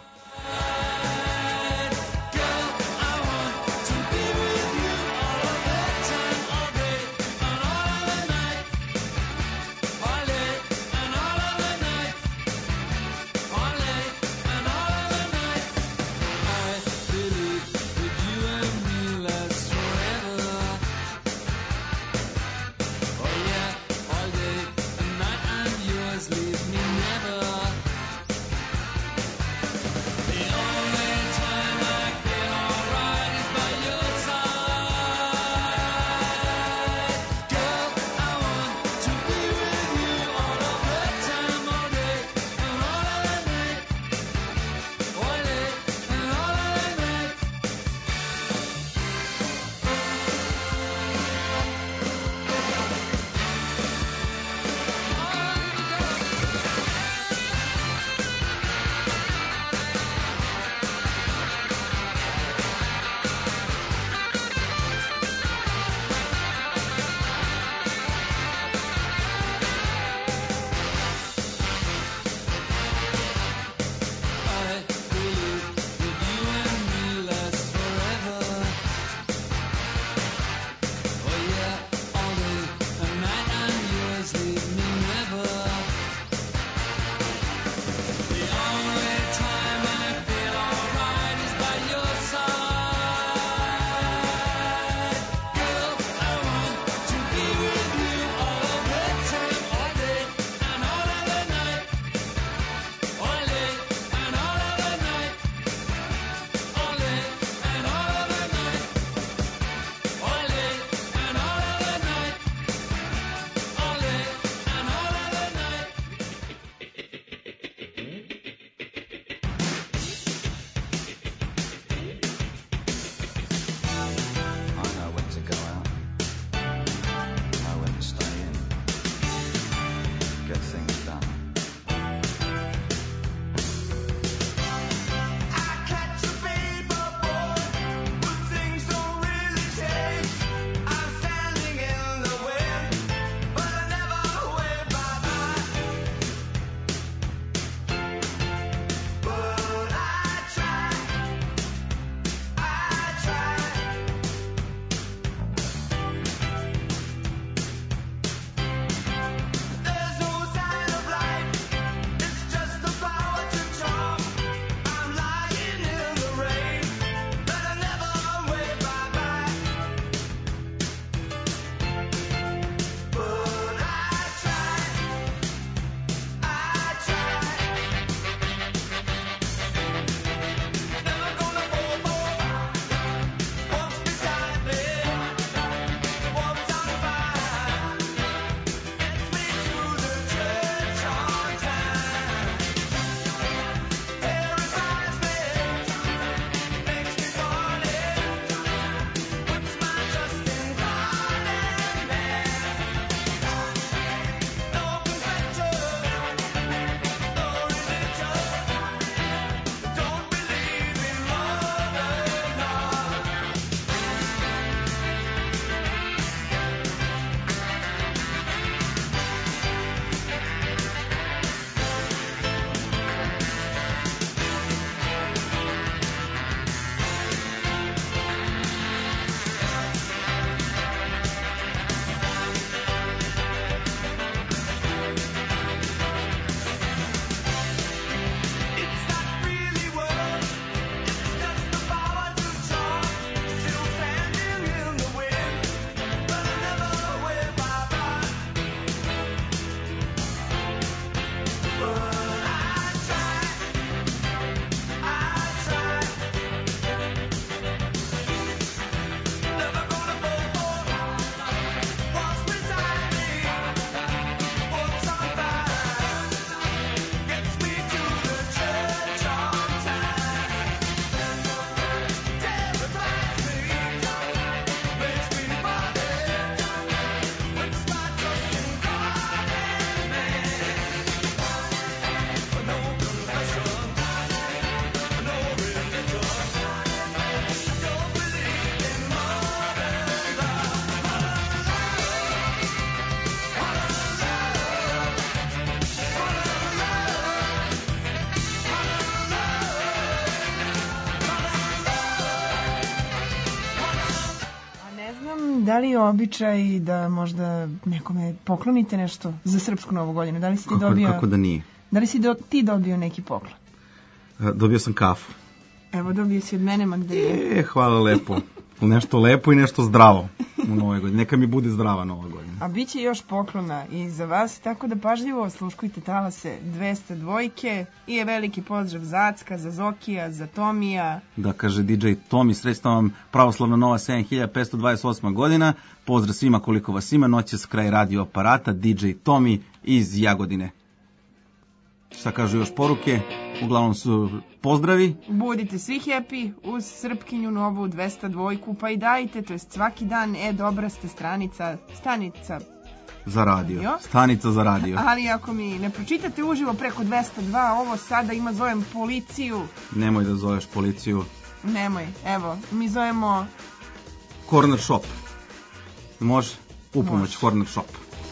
da li je običaj da možda nekome poklonite nešto za srpsku novu godinu? Da li si ti dobio... Kako da nije? Da li si ti dobio neki poklon? Dobio sam kafu. Evo, dobio si od mene mandarine. Hvala lepo. Nešto lepo i nešto zdravo u novoj godini. Neka mi bude zdrava nova godina. A bit će još poklona i za vas, tako da pažljivo osluškujte talase 202 i veliki pozdrav za Acka, za Zokija, za Tomija. Da, kaže DJ Tomi, srećna vam pravoslavna nova 7528. godina. Pozdrav svima koliko vas ima, noćas kraj radio aparata, DJ Tomi iz Jagodine. Šta kažu još poruke? Uglavnom su pozdravi. Budite svi happy uz Srpkinju novu 202, pa i dajte, to jest svaki dan, dobra ste stanica za radio. Stanica za radio. Ali ako mi ne pročitate uživo preko 202, ovo sada ima, zovem policiju. Nemoj da zoveš policiju. Nemoj, evo, mi zovemo... Corner Shop. Može? Upomoć Corner Shop.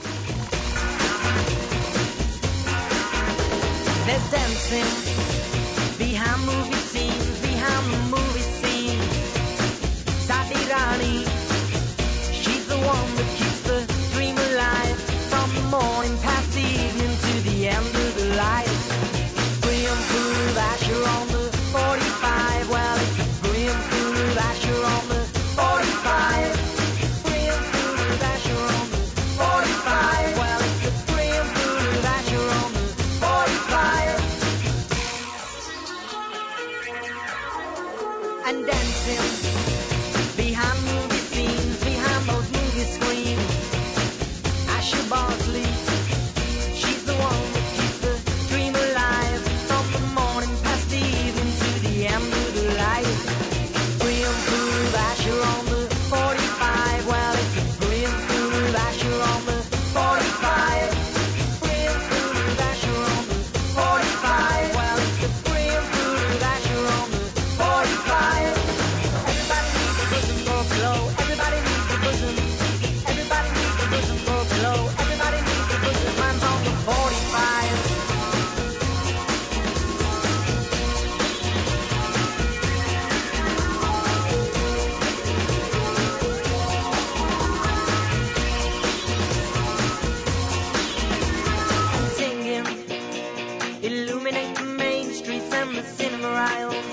They're dancing behind movie scenes, behind the movie scene. Sadi Rani, she's the one that keeps the dream alive. From the morning past the evening to the end of the light. Brilliant food of Asher on the 45. Well, it's a brilliant food of Asher on the 45. Brilliant food of Asher on the 45. Well, it's a brilliant food of Asher on the 45. And dancing behind movie scenes, behind those movie screens. Asher Bosley, she's the one that keeps the dream alive. From the morning past the evening to the end of the light. Brilliant food of Asher on the 45. Well, it's a brilliant food of Asher on the 45. Brilliant food of Asher on the 45. Well, it's a brilliant food of Asher on the 45. Everybody needs a bosom for a glow. Everybody needs a bosom. Everybody needs a bosom for a glow. Everybody needs a bosom. Mine's on the 45. And singing, illuminate the main streets and the cinema aisles.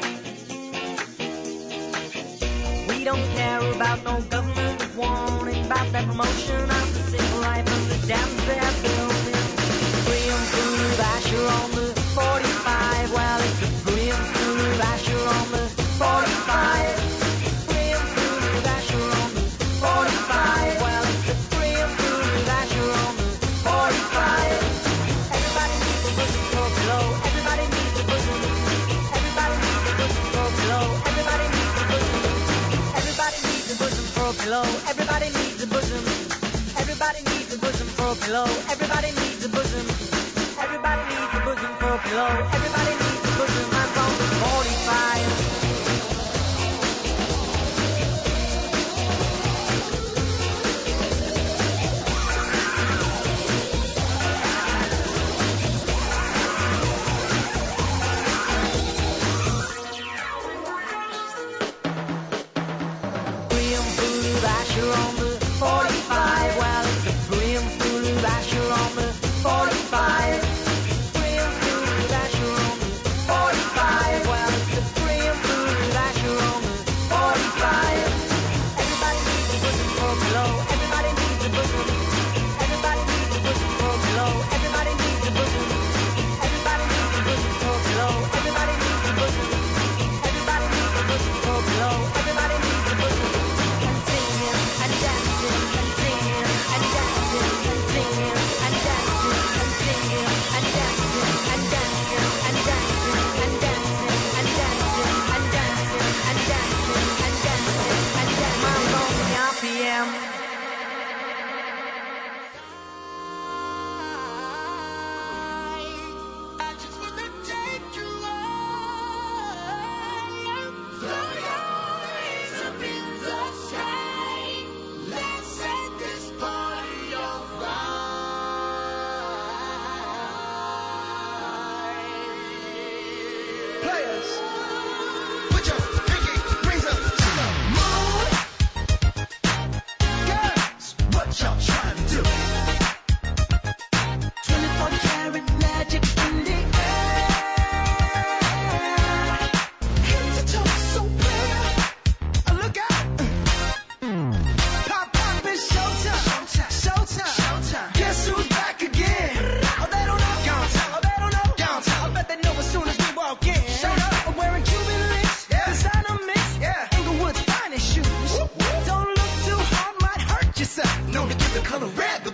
We don't care about no government warning about that promotion of the civil life and the dams they're building. Brilliant food of Asher on the 45. Well, it's a brilliant food of Asher on the 45. Brilliant food of Asher on the 45. Well, it's a brilliant food of Asher on the 45. Everybody needs a bosom for a glow. Everybody needs a bosom. Everybody needs a bosom for a glow. Everybody needs a bosom. Everybody needs a bosom for a glow. Everybody needs a bosom. Everybody needs a bosom for a glow. Everybody needs a bosom. Everybody needs a bosom for a glow. Everybody needs a bosom. I'm on the 45. Brilliant food of Asher on the 45. Well, it's a brilliant food of Asher on the 45. Brilliant food of Asher on the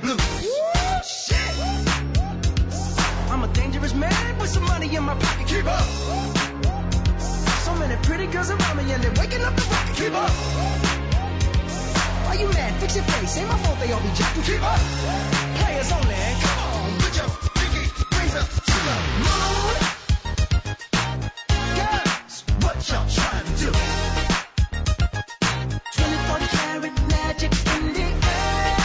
blue. Woo, shit. I'm a dangerous man with some money in my pocket. Keep up. So many pretty girls around me and they're waking up the rocket. Keep up. Why you mad? Fix your face. Ain't my fault they all be jacking. Keep up. Players only. Come on, put your pinky rings up to the moon. Girls, what y'all trying to do? 24 karat magic in the air.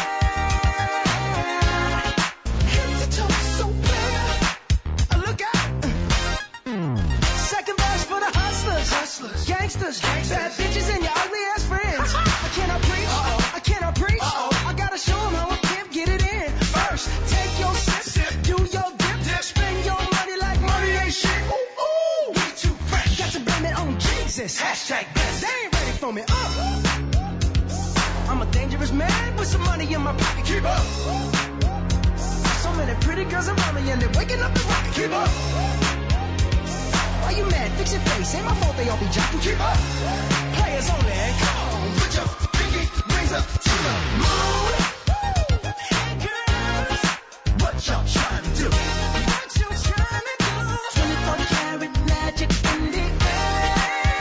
Head to toe so clear. Look out. Second verse for the hustlers. Gangsters. Bad bitches and your ugly ass friends. I cannot preach. I cannot preach. I gotta show them how a pimp get it in. First, take your sip. Do your dip. Spend your money like money ain't shit. Ooh, ooh. We too fresh. Got to blame it on Jesus. Hashtag best. They ain't ready for me. I'm a dangerous man with some money in my pocket. Keep up. So many pretty girls around me and they're waking up the rocket. Keep up. Why you mad? Fix your face. Ain't my fault they all be jocking. Keep up. Players only. Come on, put your pinky rings up to the moon. Hey girls, what y'all trying to do? What you trying to do? 24 karat magic in the air.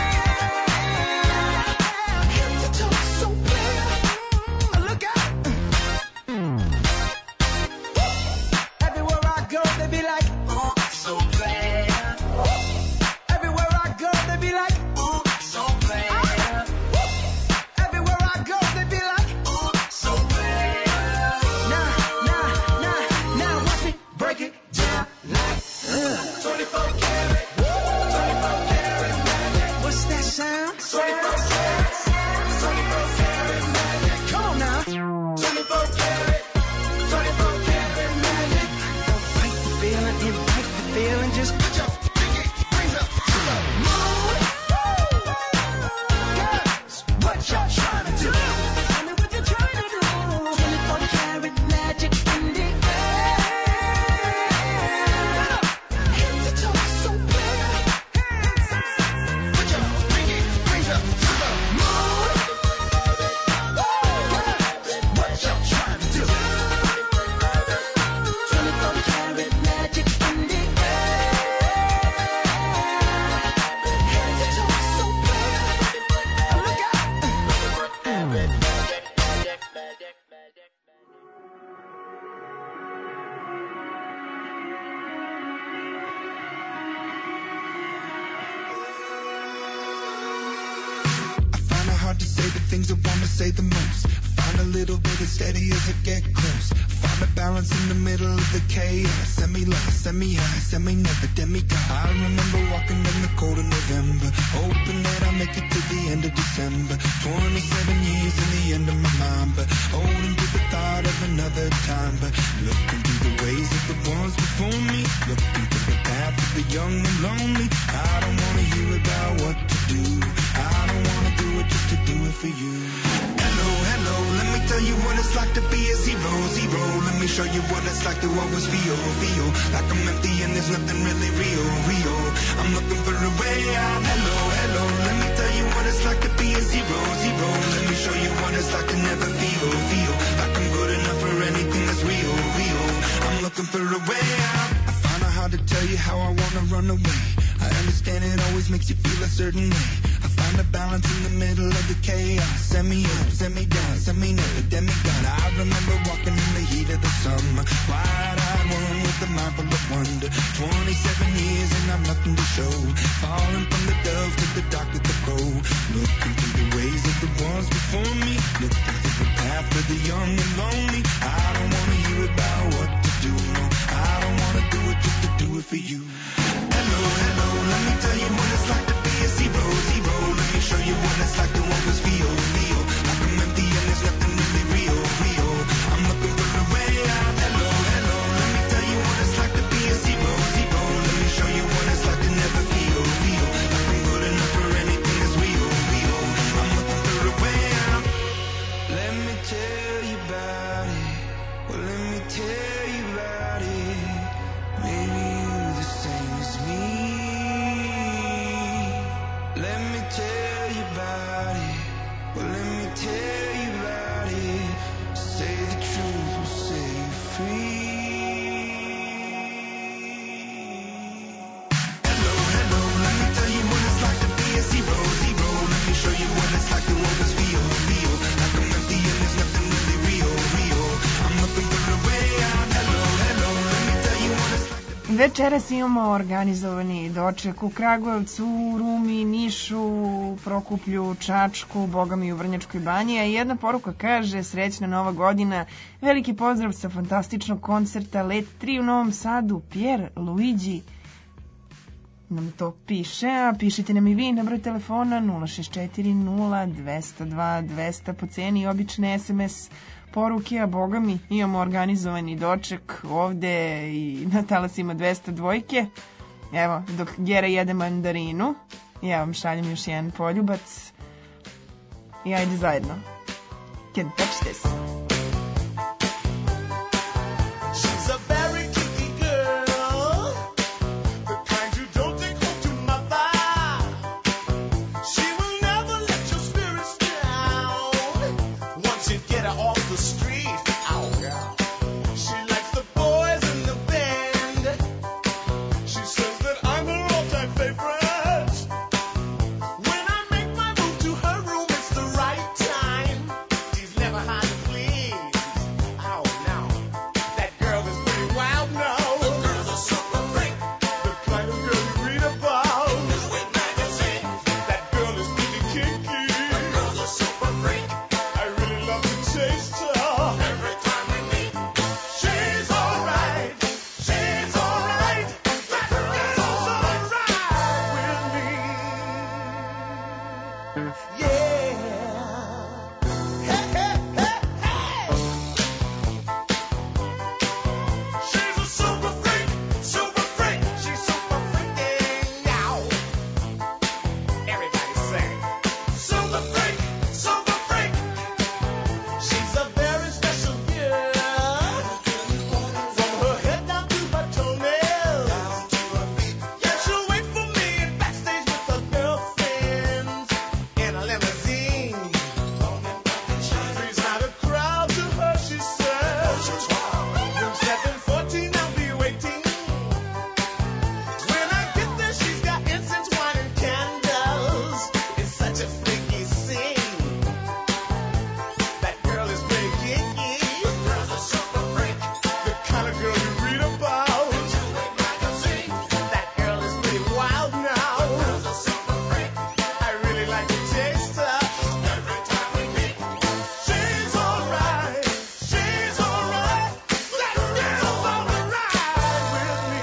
Head to toe so clear. Look out. Everywhere I go, they be like, oh, so bad. Everywhere I go, they be like, ooh, so bad. Everywhere I go, they be like, ooh, so bad. Now, watch me break it down like 24 karat, 24 karat magic. What's that sound? 24 karat magic. Come on now. 24 karat magic. Don't fight the feeling, invite the feeling, just put your pinky rings up to the moon. Girls, what y'all trying to do? Tell me what you're trying to do. 24 karat magic in the air. Head to toe so clear. Put your pinky rings up to the moon. Girls, what y'all trying to do? 24 karat magic in the air. Head to toe so clear. Look out. I find it hard to say the things I want to say the most. I find a little bit of steady as I get close. I find a balance in the middle of the chaos. Semi-low, semi-high, semi-never, demigod. I remember walking in the cold of November, hoping that I'll make it to the end of December. 27 years in the end of my mind, but holding to the thought of another time. But looking through the ways of the ones before me, looking through the path of the young and lonely. I don't want to hear about what to do. I don't want to do it just to do it for you. Hello, let me tell you what it's like to be a zero. Let me show you what it's like to always feel like I'm empty and there's nothing really real. I'm looking for a way out. Hello, let me tell you what it's like to be a zero. Let me show you what it's like to never feel like I'm good enough for anything that's real. I'm looking for a way out. I find it hard to tell you how I wanna run away. I understand it always makes you feel a certain way. I find a balance in the middle of the chaos. Semi-up, semi-down, semi-never, demigod. I remember walking in the heat of the summer, wide-eyed one with a mind full of wonder. 27 years and I've nothing to show. Falling from the dove to the dark to the cold. Looking through the ways of the ones before me, looking through the path of the young and lonely. I don't wanna hear about what to do, no. I don't wanna do it just to do it for you. Hello, let me tell you what it's like to be a zero. Let me show you what it's like to always feel like I'm empty and there's nothing really real. I'm looking for a way out. Hello, let me tell you what it's like to be a zero. Let me show you what it's like to never feel like I'm good enough for anything that's real. I'm looking for a way out. Let me tell you about it. Well, let me tell you about it. Maybe you're the same Večeras imamo organizovani doček u Kragujevcu, u Rumi, Nišu, Prokuplju, Čačku, bogami u Vrnjačkoj banji, a jedna poruka kaže: srećna nova godina, veliki pozdrav sa fantastičnog koncerta Let 3 u Novom Sadu, Pierre Luigi nam to piše, a pišite nam i vi na broj telefona 064 0 202 200 po ceni obične SMS poruke, a boga mi imamo organizovani doček ovde i na talasima 202. Evo, dok Gera jede mandarinu, ja vam šaljem još jedan poljubac i ajde zajedno. Can't touch this. She's a very kinky girl, the kind you don't take home to mother. She will never let your spirits down once you get her off the street. Oh, girl. She likes the boys in the band. She says that I'm her all-time favorite. When I make my move to her room, it's the right time. She's never hard to please. Oh, no. That girl is pretty wild now. The girl's a super freak. The kind of girl you read about. In magazines. That girl is pretty kinky. The girl's a super freak. I really love to taste her. Every time we meet, she's alright. She's alright. That girl's alright with me. Yeah. Hey, hey, hey, hey. She's a super freak, super freak. She's super freaking now. Everybody sing. Super freak, super freak. She's a very special girl. From her head down to her toenails. Yeah, she'll wait for me in backstage with her girlfriends in a limousine. Freeze out a crowd to her, she says. Room 714, I'll be waiting. When I get there, she's got incense, wine, and candles. It's such a freaky scene. That girl is pretty kinky. The girl's a super freak. The kind of girl you read about. That girl is pretty wild now. The girl's a super freak. I really like to taste her. Every time we meet, she's alright. She's alright. That girl's alright with me.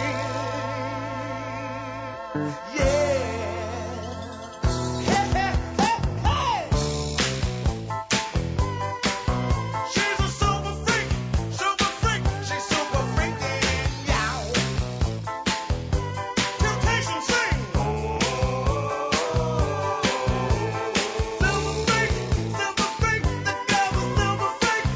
Yeah. Hey, hey, hey, hey. She's a super freak, super freak. She's super freaking now. Temptation sing. Silver freak, silver freak. The girl is silver freak.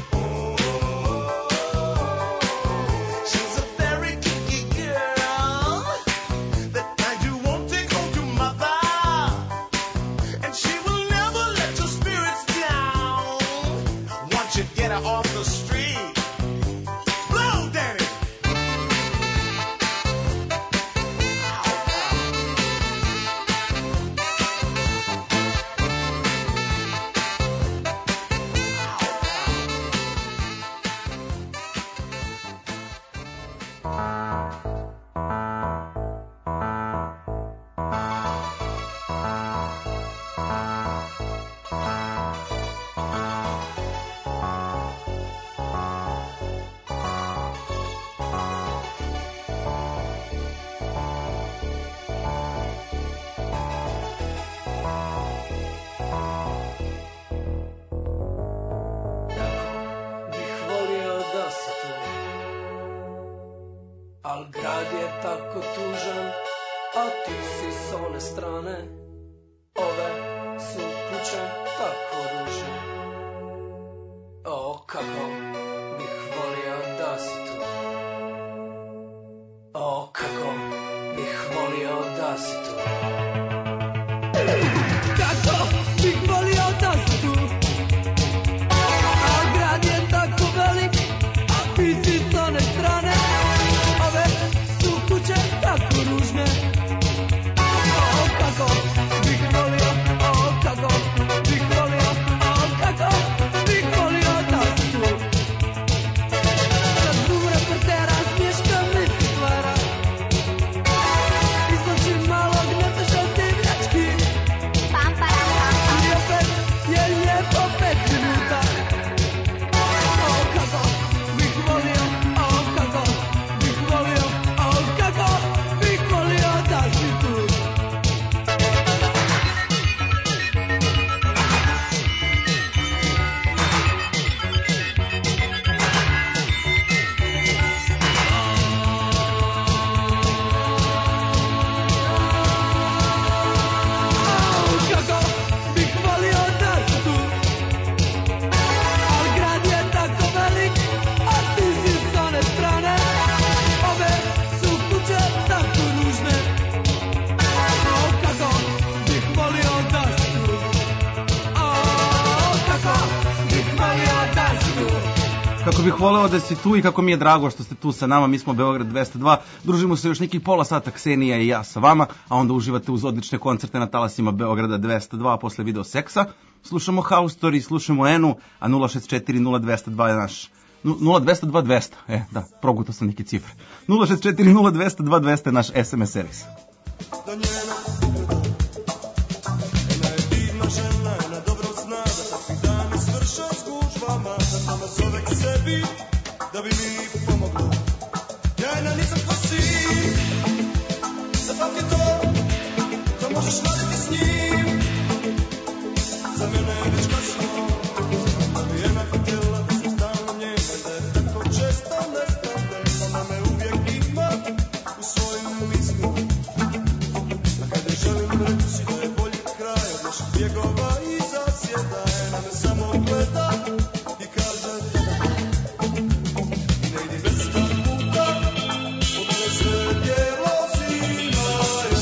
She's a very kinky girl, the kind you won't take home to mother. And she will never let your spirits down once you get her off the street. Blow, Danny. Bih volio da si tu, al grad je tako tužan, a ti si s one strane. Ove su kuće tako ružne. O, kako bih volio da si tu. O, kako bih volio da si tu. Kako bih volio da si tu. A grad je tako velik, a ti si s one strane. Ove su kuće tako ružne. O, kako bih volio, o, kako bih volio, o, kako bih volio da si tu. Kad umre portera, smješka mi se stvara. Kako bih voleo da si tu i kako mi je drago što ste tu sa nama, mi smo Beograd 202, družimo se još nekih pola sata Ksenija i ja sa vama, a onda uživate uz odlične koncerte na talasima Beograda 202 posle video seksa. Slušamo House Story, slušamo Enu, a 064-0202 je naš... 0-202-200, da, progutao sam neke cifre. 064-0202-200 je naš SMS servis. Do njena pogleda, ona je divna žena, ona dobro zna da takvi dani svrše s gužvama, da me zove k sebi, da bi mi pomogla. Ja nisam tvoj sin, zapamti to možeš raditi s njim. Za mene je već kasno, da bi jedna htjela da sam stalno njena, da je tako često nestane, ona me uvijek ima u svojim mislima. A kada želim reći da je bolji kraj od naših bjegova i zasjeda, na me samo gleda i kaže i ne idi već sta puta, pogledaj sve bijelo zima je.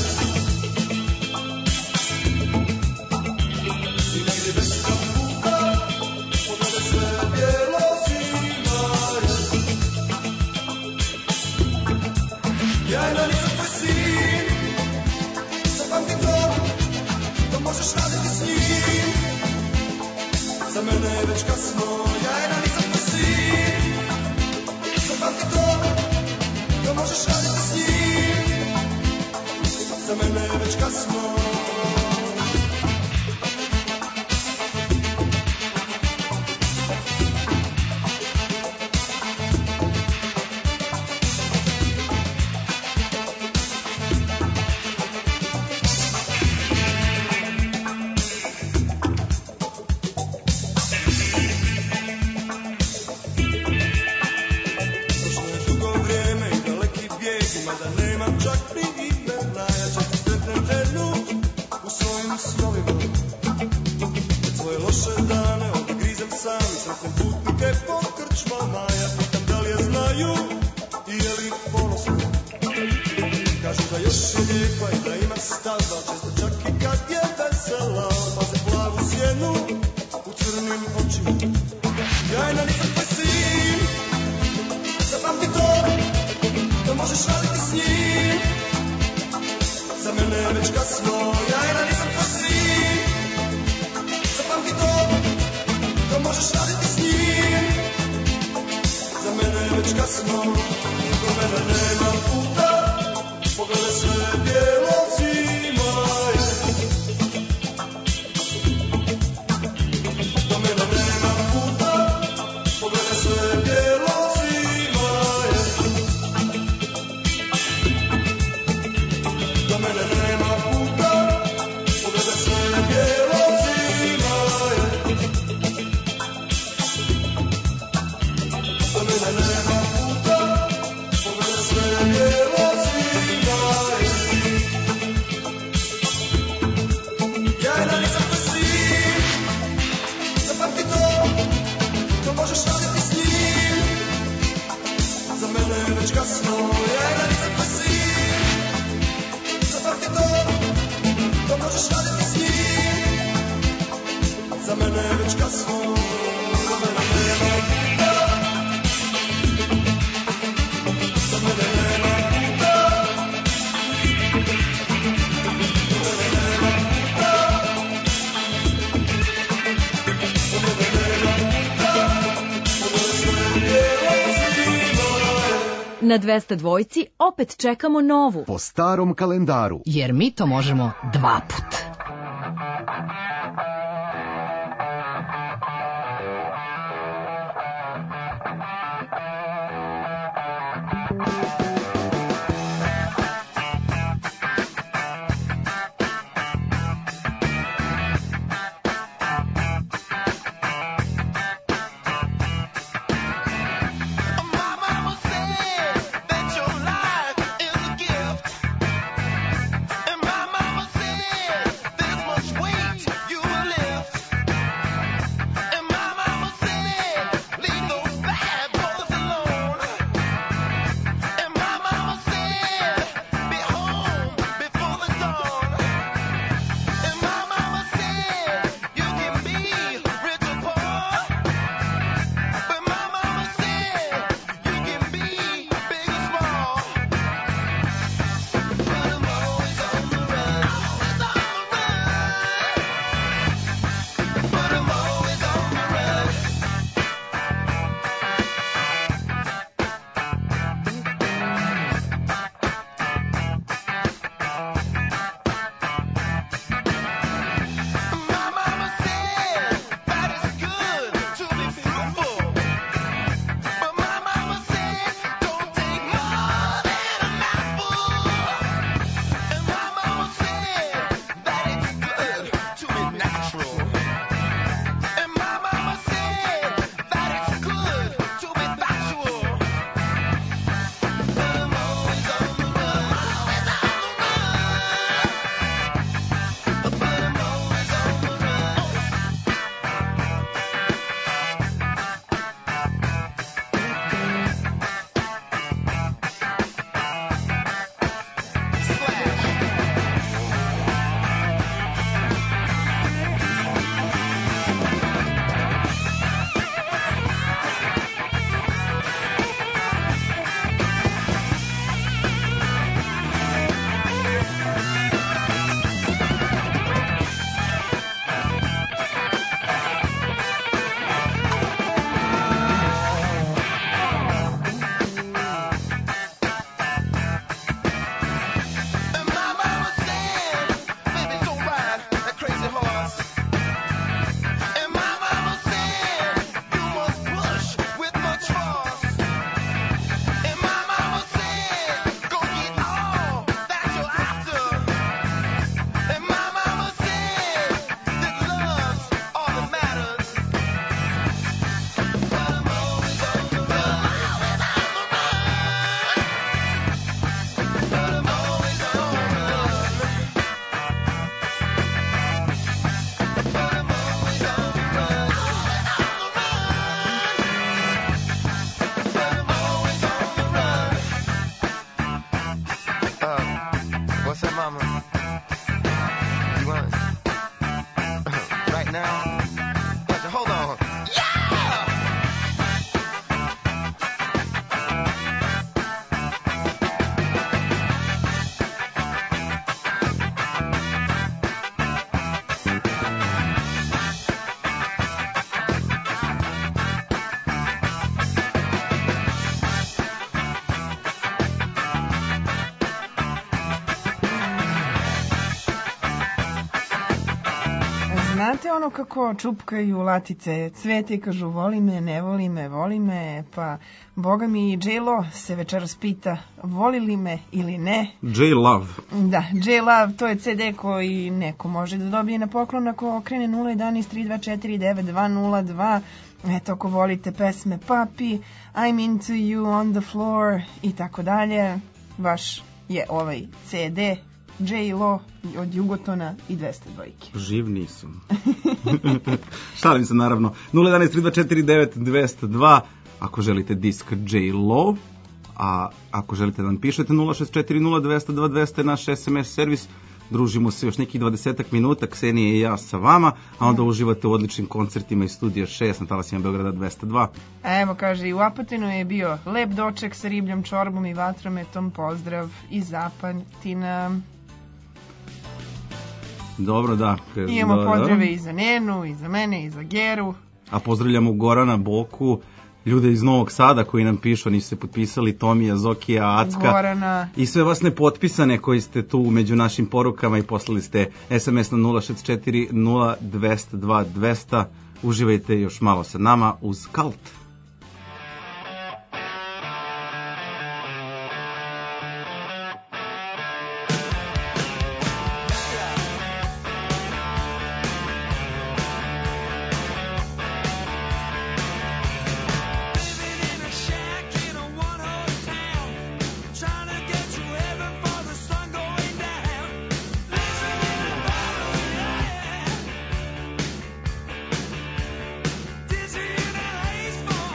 I ne idi već sta puta, pogledaj sve bijelo zima je. Ja nisam tvoj sin, zapamti to možeš raditi s njim. Za mene je već kasno, ja nisam tvoj sin, zapamti to možeš raditi s njim. Za mene je već kasno. Na 202 opet čekamo novu. Po starom kalendaru. Jer mi to možemo 2 puta. And my znate ono kako čupkaju latice cvete i kažu voli me, voli me, pa boga mi J-Lo se večeras pita voli li me ili ne. J-Love. Da, J-Love, to je CD koji neko može da dobije na poklon ako okrene 011-324-9202. Eto, ako volite pesme Papi, I'm into you, on the floor i tako dalje, vaš je ovaj CD J-Lo od Jugotona i 202. Živ nisam. Šalim se naravno. 011-324-9202 ako želite disk J-Lo, a ako želite da nam pišete 064-0202-200 je naš SMS servis. Družimo se još nekih 20 minuta, Ksenija i ja sa vama, a onda uživate u odličnim koncertima iz Studija 6 na talasima Beograda 202. Evo, kaže, i u Apatinu je bio lep doček sa ribljom čorbom i vatrometom, pozdrav iz Apatina. Dobro, da. Imamo pozdrave i za Nenu, i za mene, i za Geru. A pozdravljamo Gorana, Boku, ljude iz Novog Sada koji nam pišu, nisu se potpisali, Tomija, Zokija, Acka. Gorana. I sve vas nepotpisane koji ste tu među našim porukama i poslali ste SMS na 064 0202 200. Uživajte još malo sa nama uz Kalt. Dizzy in a haze for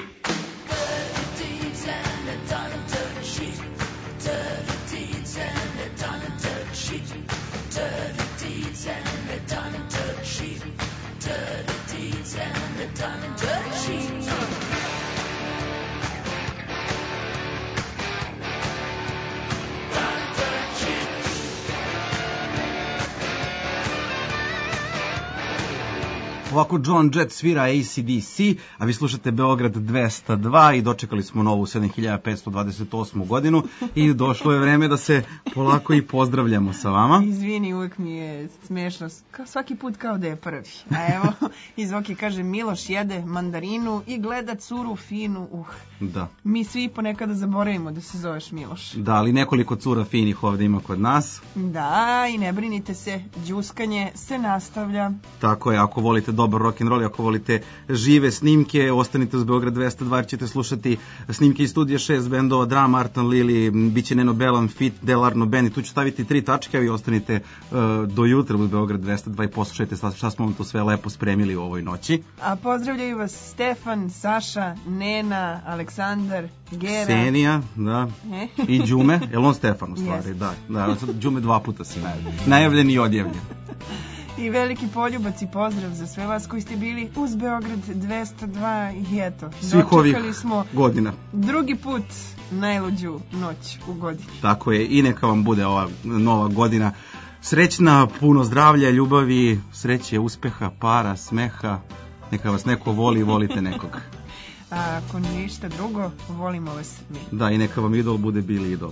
Ovako John Jett svira AC/DC, a vi slušate Beograd 202 i dočekali smo novu 7528. godinu i došlo je vreme da se polako i pozdravljamo sa vama. Izvini, uvek mi je smešno, svaki put kao da je prvi. A evo, iz Oki kaže, Miloš jede mandarinu i gleda curu finu. Da. Mi svi ponekada zaboravimo da se zoveš Miloš. Da, ali nekoliko cura finih ovde ima kod nas. Da, i ne brinite se, đuskanje se nastavlja. Tako je, ako volite dobar rock'n'roll, ako volite žive snimke, ostanite uz Beograd 202 jer ćete slušati snimke iz studija 6 bendova, Dram, Artan Lili, bit će Neno Belan, Fit, Del Arno Band i tu ću staviti 3 tačke, a vi ostanite do jutra uz Beograd 202 i poslušajte šta smo vam to sve lepo spremili u ovoj noći. A pozdravljaju vas Stefan, Saša, Nena, Aleksandar, Gera. Senija, da, i Đume, je li on Stefan u stvari? Yes. Da, Đume 2 puta si najavljen i odjavljen. I veliki poljubac i pozdrav za sve vas koji ste bili uz Beograd 202 i eto, svih ovih smo godina. Drugi put najluđu noć u godini. Tako je, i neka vam bude ova nova godina srećna, puno zdravlja, ljubavi, sreće, uspeha, para, smeha, neka vas neko voli i volite nekog. A ako ništa drugo, volimo vas mi. Da, i neka vam idol bude Billy Idol.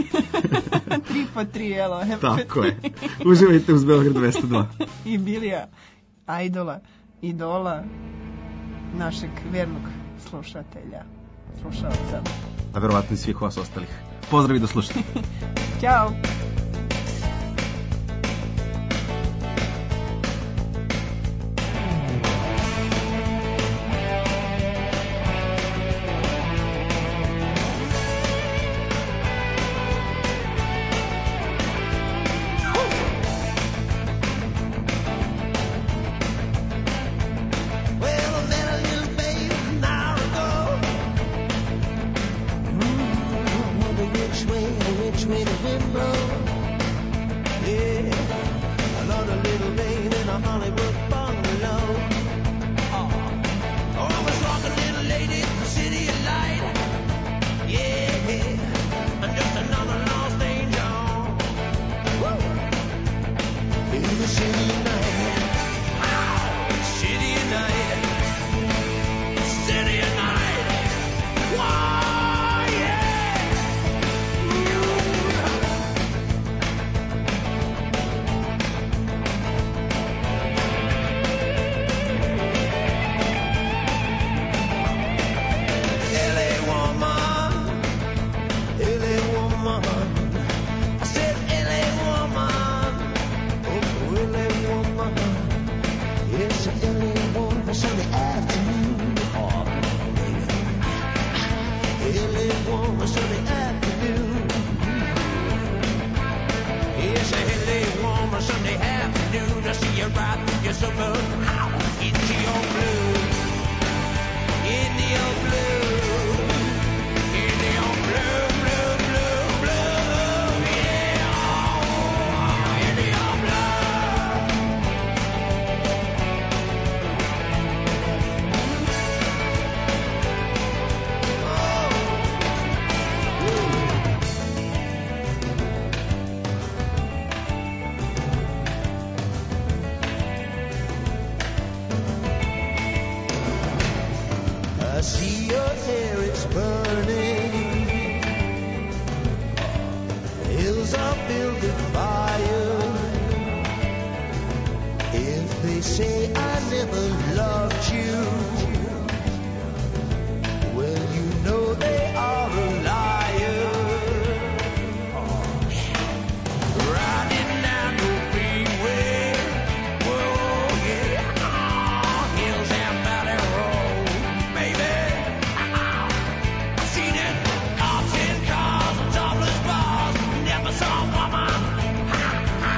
3 po 3, elo. Tako je. Uživajte uz Beograd 202. I Bilija, idola našeg vernog slušalca. A verovatno i svih vas ostalih. Pozdrav i do slušanja. Ćao.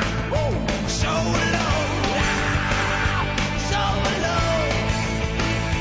So alone.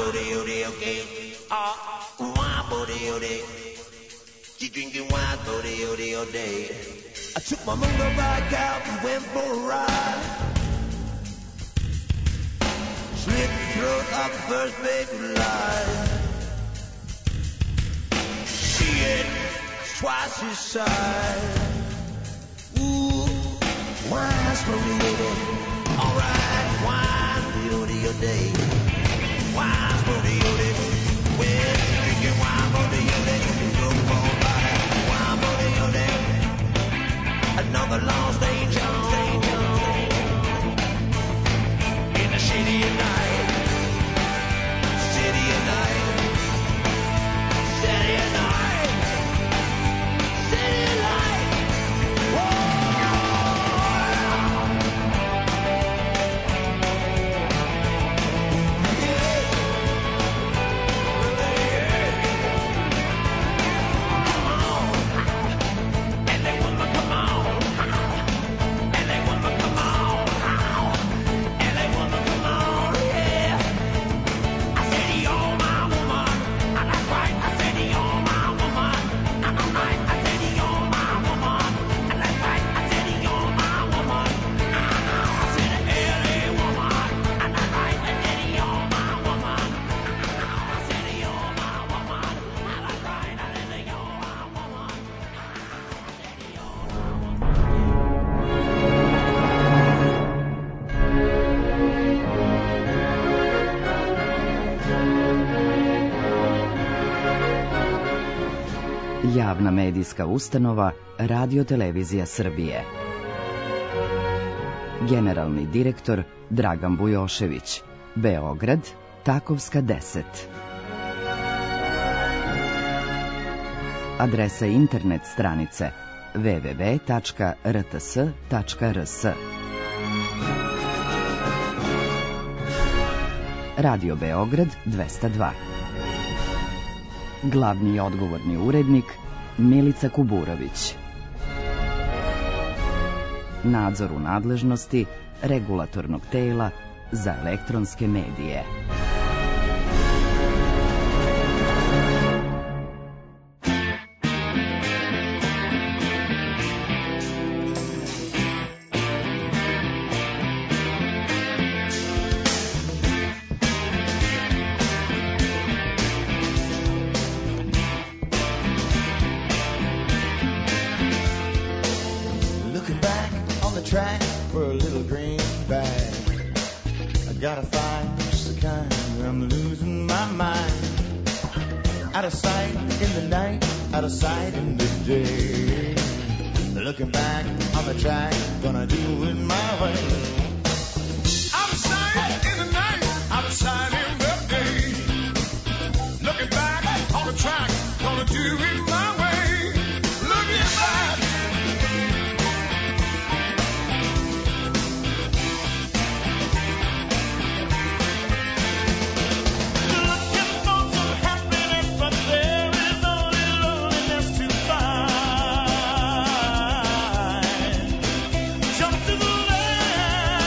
okay. Wine booty. She drinking wine booty day. I took my motorbike out and went for a ride. Slit the throat of the first baby line. She ain't twice his size. Ooh, wine booty. Alright, wine booty day. Wine booty. Well, drinking wine booty. Go for wine booty. Another lost angel in the city at night. City at night. City at night. City at night. Javna medijska ustanova Radio-televizija Srbije. Generalni direktor Dragan Bujošević. Beograd, Takovska 10. Adresa internet stranice www.rts.rs. Radio Beograd 202. Glavni i odgovorni urednik Milica Kuburović. Nadzor u nadležnosti Regulatornog tela za elektronske medije. Jump to the left.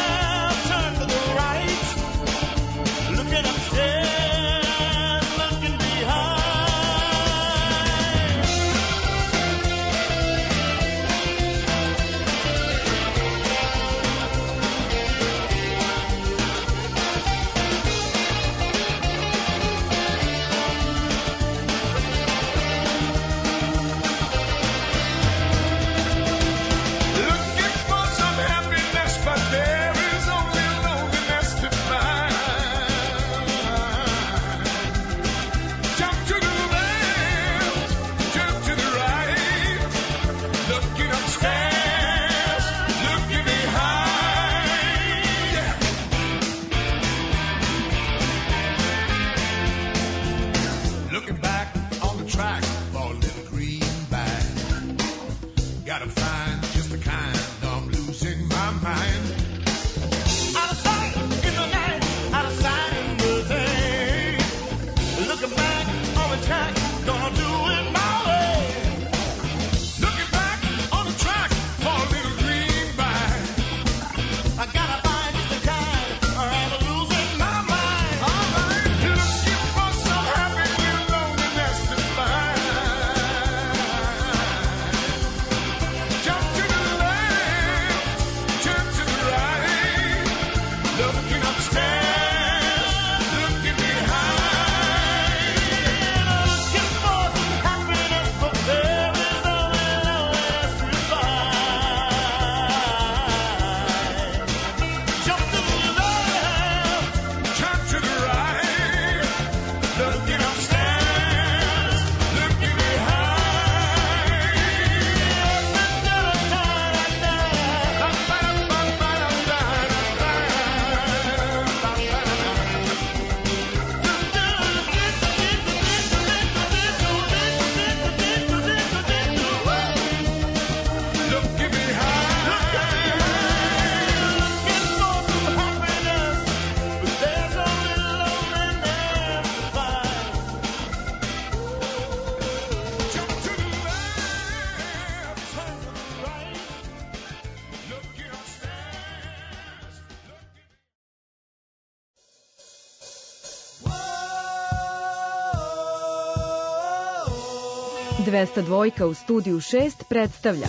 202 u studiju 6 predstavlja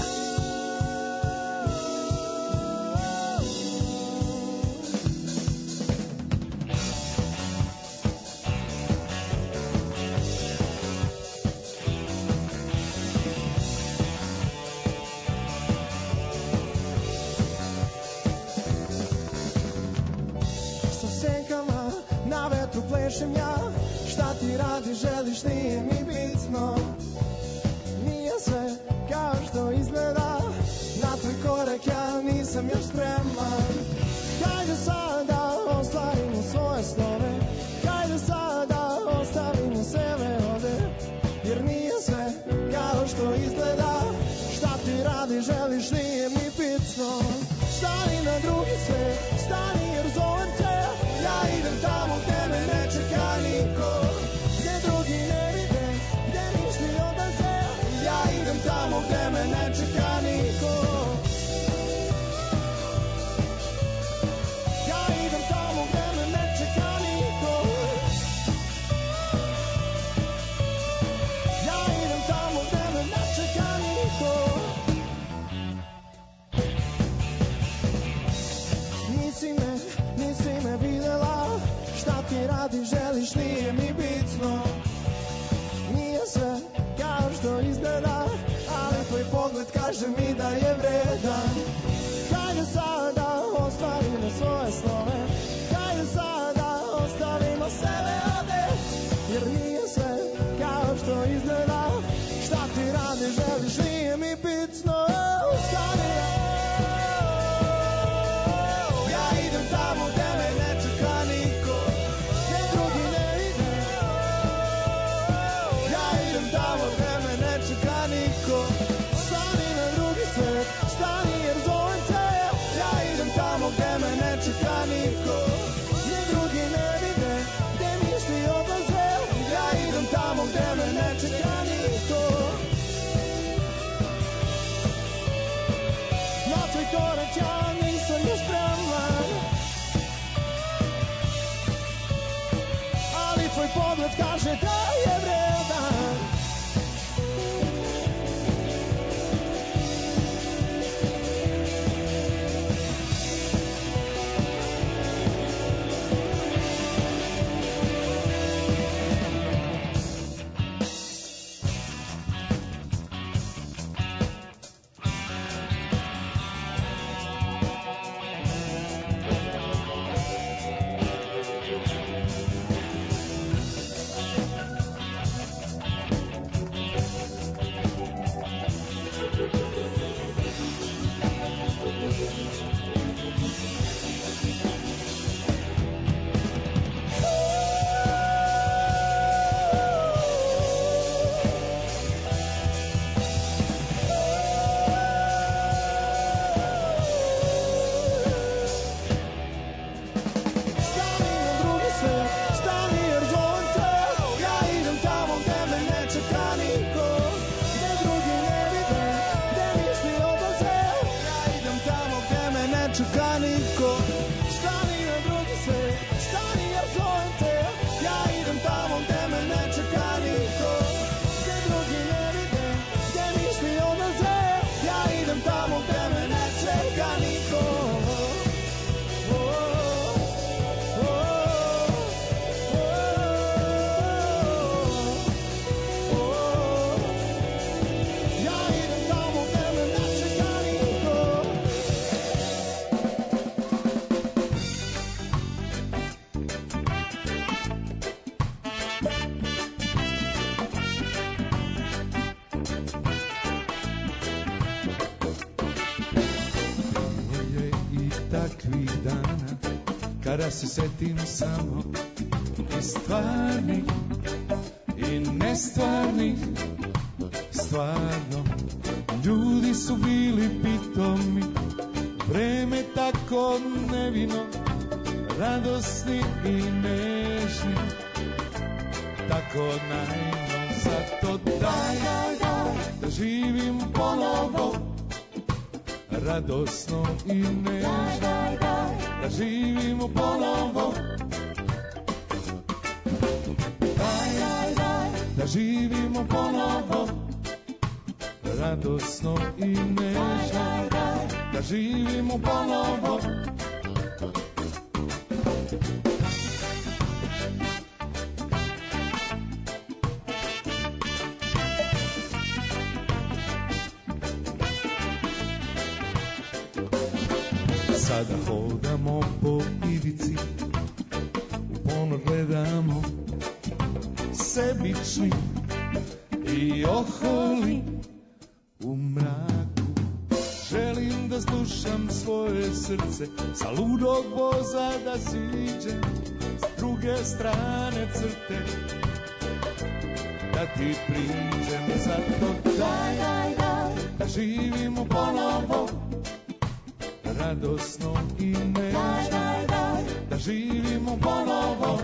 Sa senkama na vetru plešem ja, šta ti radi, želiš, nije mi bitno. Nije sve kao što izgleda, na tvoj korak ja nisam još spreman. Hajde sada ostvarimo svoje snove, hajde sada ostavimo sebe ovde, jer nije sve kao što izgleda, šta ti radi, želiš, nije mi bitno. Stani na drugi svet, stani jer zovem te, ja idem tamo gde me ne čeka niko, gde drugi ne vide, gde misli odlaze, ja idem tamo gde me ne čeka niko. Ja idem tamo gde me ne čeka niko. Ja idem tamo gde me ne čeka niko. Nisi me videla, šta ti radi, želiš, nije mi bitno. Nije sve kao što izgleda, ali tvoj pogled kaže mi da je vredan. Hajde sada ostvarimo svoje snove, hajde sada ostavimo sebe ovde, jer nije sve kao što izgleda, šta ti radi, želiš, nije mi bitno. Stani, tamo gde me ne čeka niko, gde drugi ne vide, ja idem tamo gde me ne čeka niko. Stani na drugi svet, stani jer zovem te, ja idem tamo gde me ne čeka niko, gde drugi ne vide, gde misli odlaze, ja idem tamo gde me ne čeka niko. Na tvoj korak ja nisam još spreman, tvoj pogled kaže da je vredan. Kada se setim samo i stvarnih i nestvarnih, stvarno ljudi su bili pitomi, vreme tako nevino, radosni i nežni, tako naivno, zato daj da živim ponovo, radosno i nežno, da živimo ponovo. Daj, da živimo ponovo, radosno i nežno, da živimo ponovo. Sada hodamo po ivici, u ponor gledamo, sebični i oholi u mraku. Želim da slušam svoje srce, sa ludog voza da siđem s druge strane crte, da ti priđem. Zato daj, da živimo ponovo, radosno i nežno, da živimo ponovo.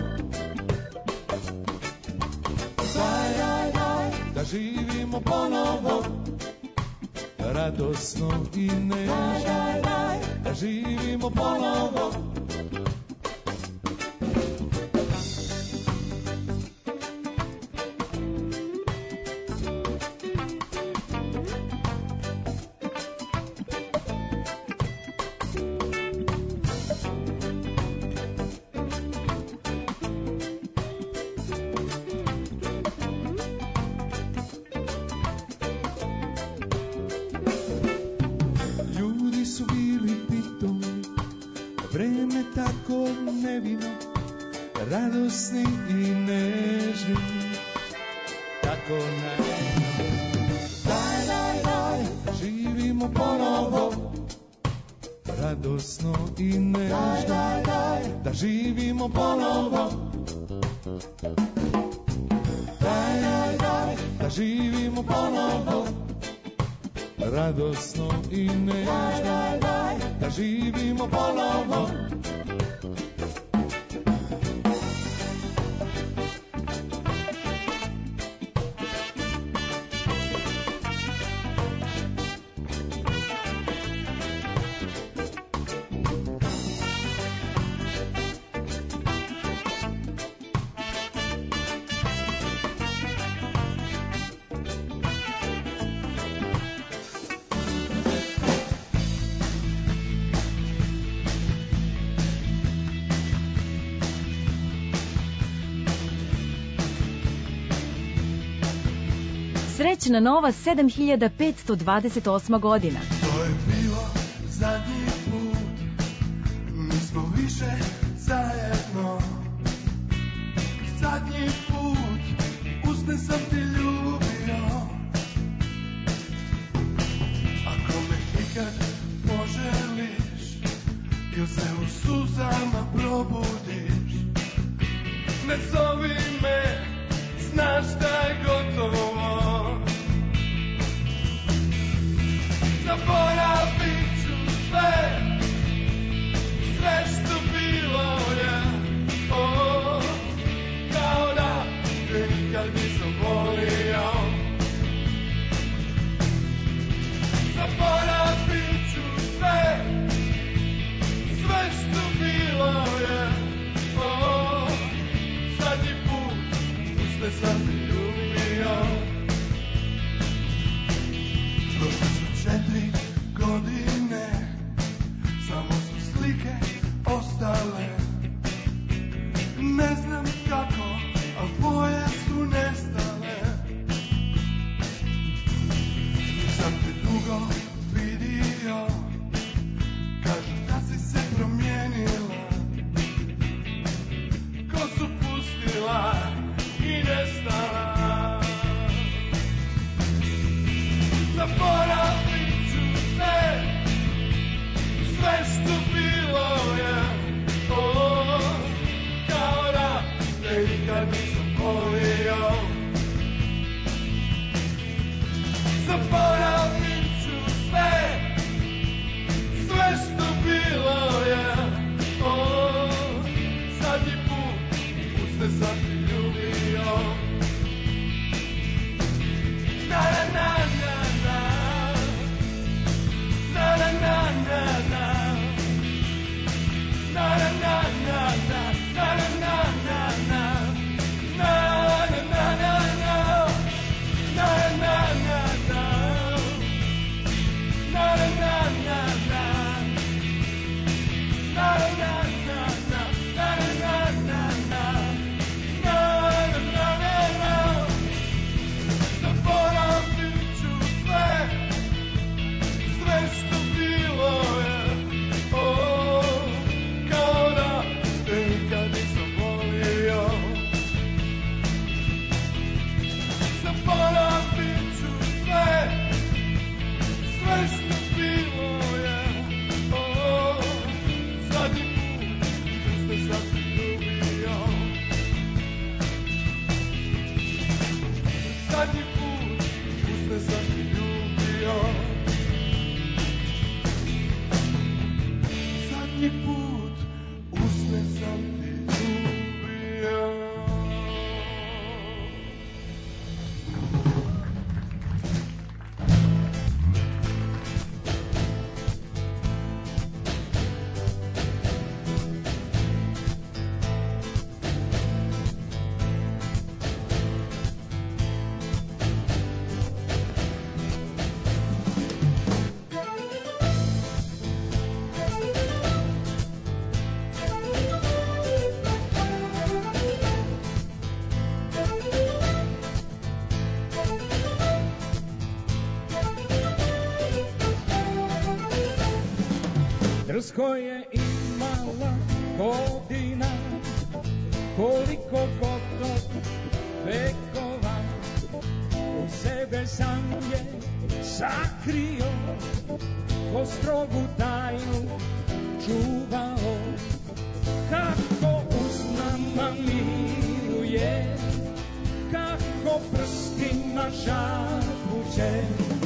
Daj, da živimo ponovo, radosno i nežno, da živimo ponovo. Radosni i nežni, tako naivno. Daj, živimo ponovo, radosno i nežno, da živimo ponovo. Daj, da živimo ponovo, radosno i nežno, da živimo ponovo. Srećna nova 7528. godina. To je bilo zadnji put, nismo više zajedno. Zadnji put, usne sam ti ljubio. Ako me ikad poželiš, ili se u suzama probudiš, ne zovi me, znaš da je gotovo. Zaboravit ću sve, sve što bilo je, kao da te nikad nisam volio. Zaboravit ću sve, sve što bilo je, zadnji put usne sam ti ljubio. Prošle su 4 godine, samo su slike ostale. Ne znam kako, al tvoje su nestale. Ko je imala godina, koliko gotov vekova, u sebe sam je sakrio, ko strogu tajnu čuvao, kako usnama miruje, kako prstima šapuće.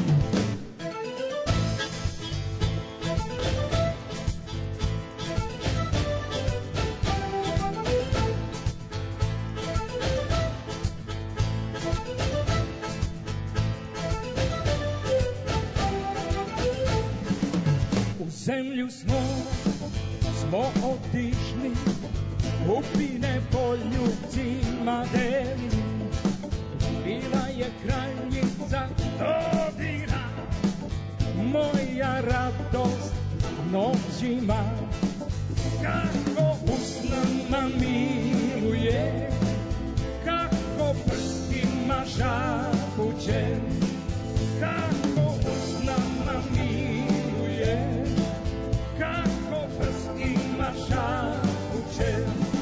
Zemlju smo otišli, upine poljubcima delili, bila je kraljica Dodira, moja radost noćima, kako usnama miluje, kako prstima šapuće, kako usnama miluje, kako prstima šapuće.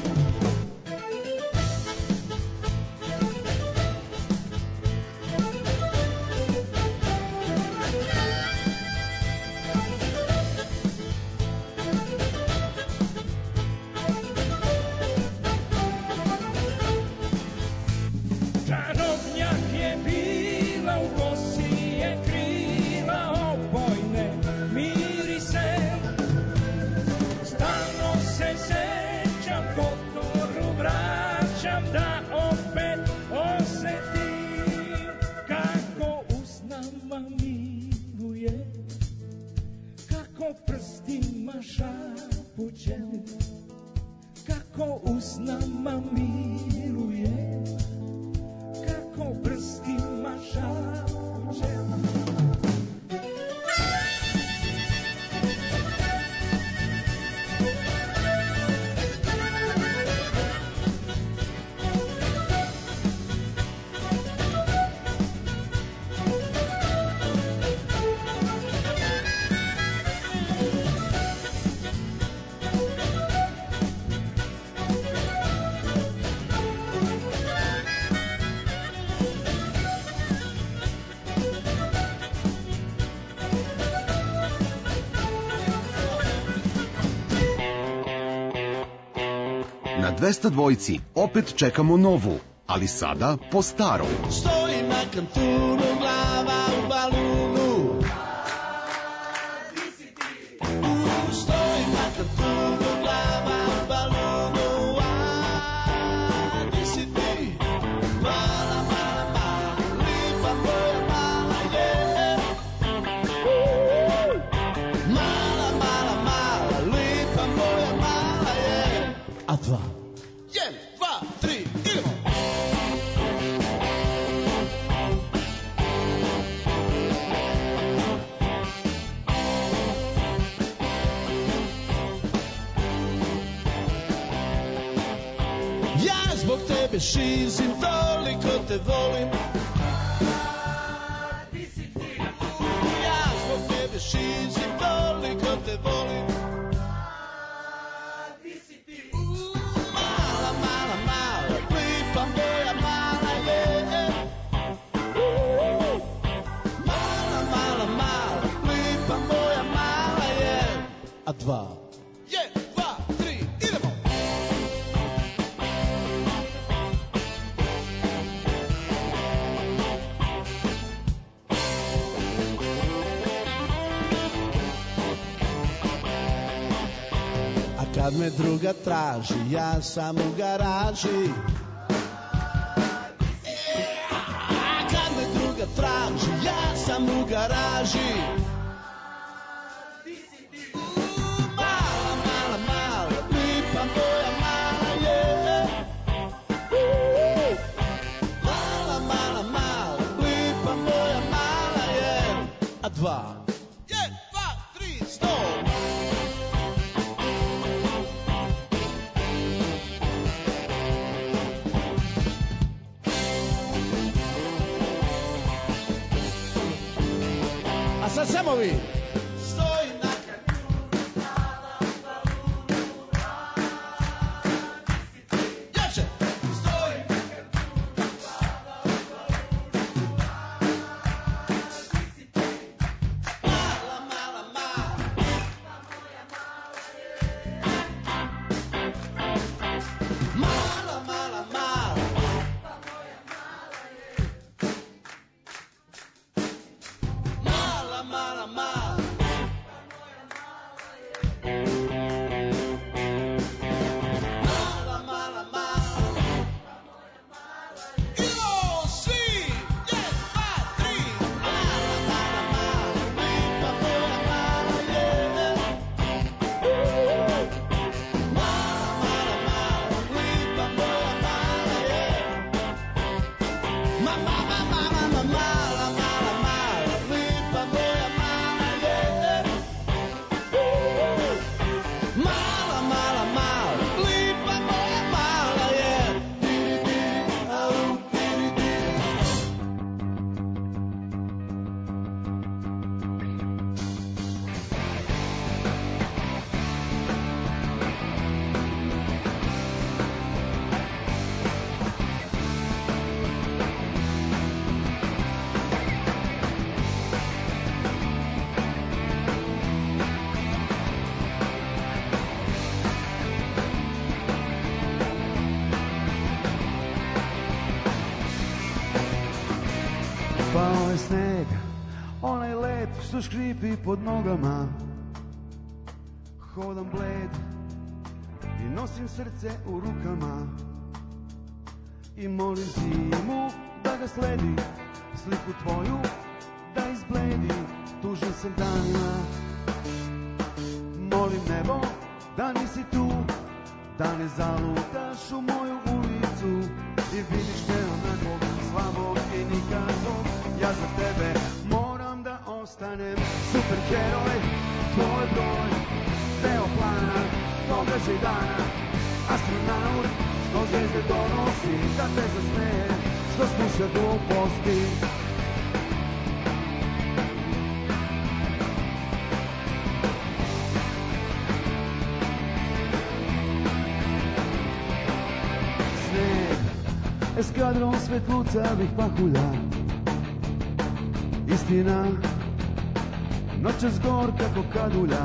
Čarobnjak je bila, u kosi je krila opojne mirise. Stalno se sećam, kotoru vraćam, da opet osetim kako usnama miluje, kako prstima šapuće, kako usnama miluje, kako prstima šapuće. Na 202 opet čekamo novu, ali sada po starom. Stoji na kantunu, glava u balunu. Stoji na kantunu, glava u balunu. Di si ti? Mala, mala, mala, lipa moja mala je. Mala, mala, mala, lipa moja mala je. A dva. 1, 2, 3, idemo! Ja zbog tebe šizim, toliko te volim. Ja zbog tebe šizim, toliko te volim. Mala, mala, mala, lipa moja mala je. Mala, mala, mala, lipa moja mala je. A dva. 1, 2, 3, idemo! Kad me druga traži, ja sam u garaži. Kad me druga traži, ja sam u garaži. Mala, mala, mala, lipa moja mala je. Mala, mala, mala, lipa moja mala je. A dva. 1, 2, 3, stop! A sad samo vi. Stoji na kantunu, glava Jače, stoj! Mala, mala, mala. Mala, mala, mala. Mala, mala, mala. Mala, mala, mala. Io sì, yes, I three. Mala, mala, mala. Viva moja mala, yeah. Mala, mala, mala. Viva moja mala, yeah. Mala, mala, mala, mala, mala, mala. Viva moja mala, yeah. Mala, mala, mala. Viva moja mala, yeah. Diri, diri, au, diri, diri. Pao je sneg, onaj led što škripi pod nogama. Hodam bled i nosim srce u rukama. I molim zimu da ga sledi, sliku tvoju da izbledi. Tužan sam danima, molim nebo da nisi tu, da ne zalutaš u moju ulicu. I vidiš me onakvog slabog i nikakvog, ja za tebe moram da ostanem. Super heroj, tvoj broj, deo plana, događaj dana. Astronaut, što zvezde donosi, da te zasmeje, što sluša gluposti. Sneg, eskadron svetlucavih pahulja. Istina, noćas gor kako kadulja.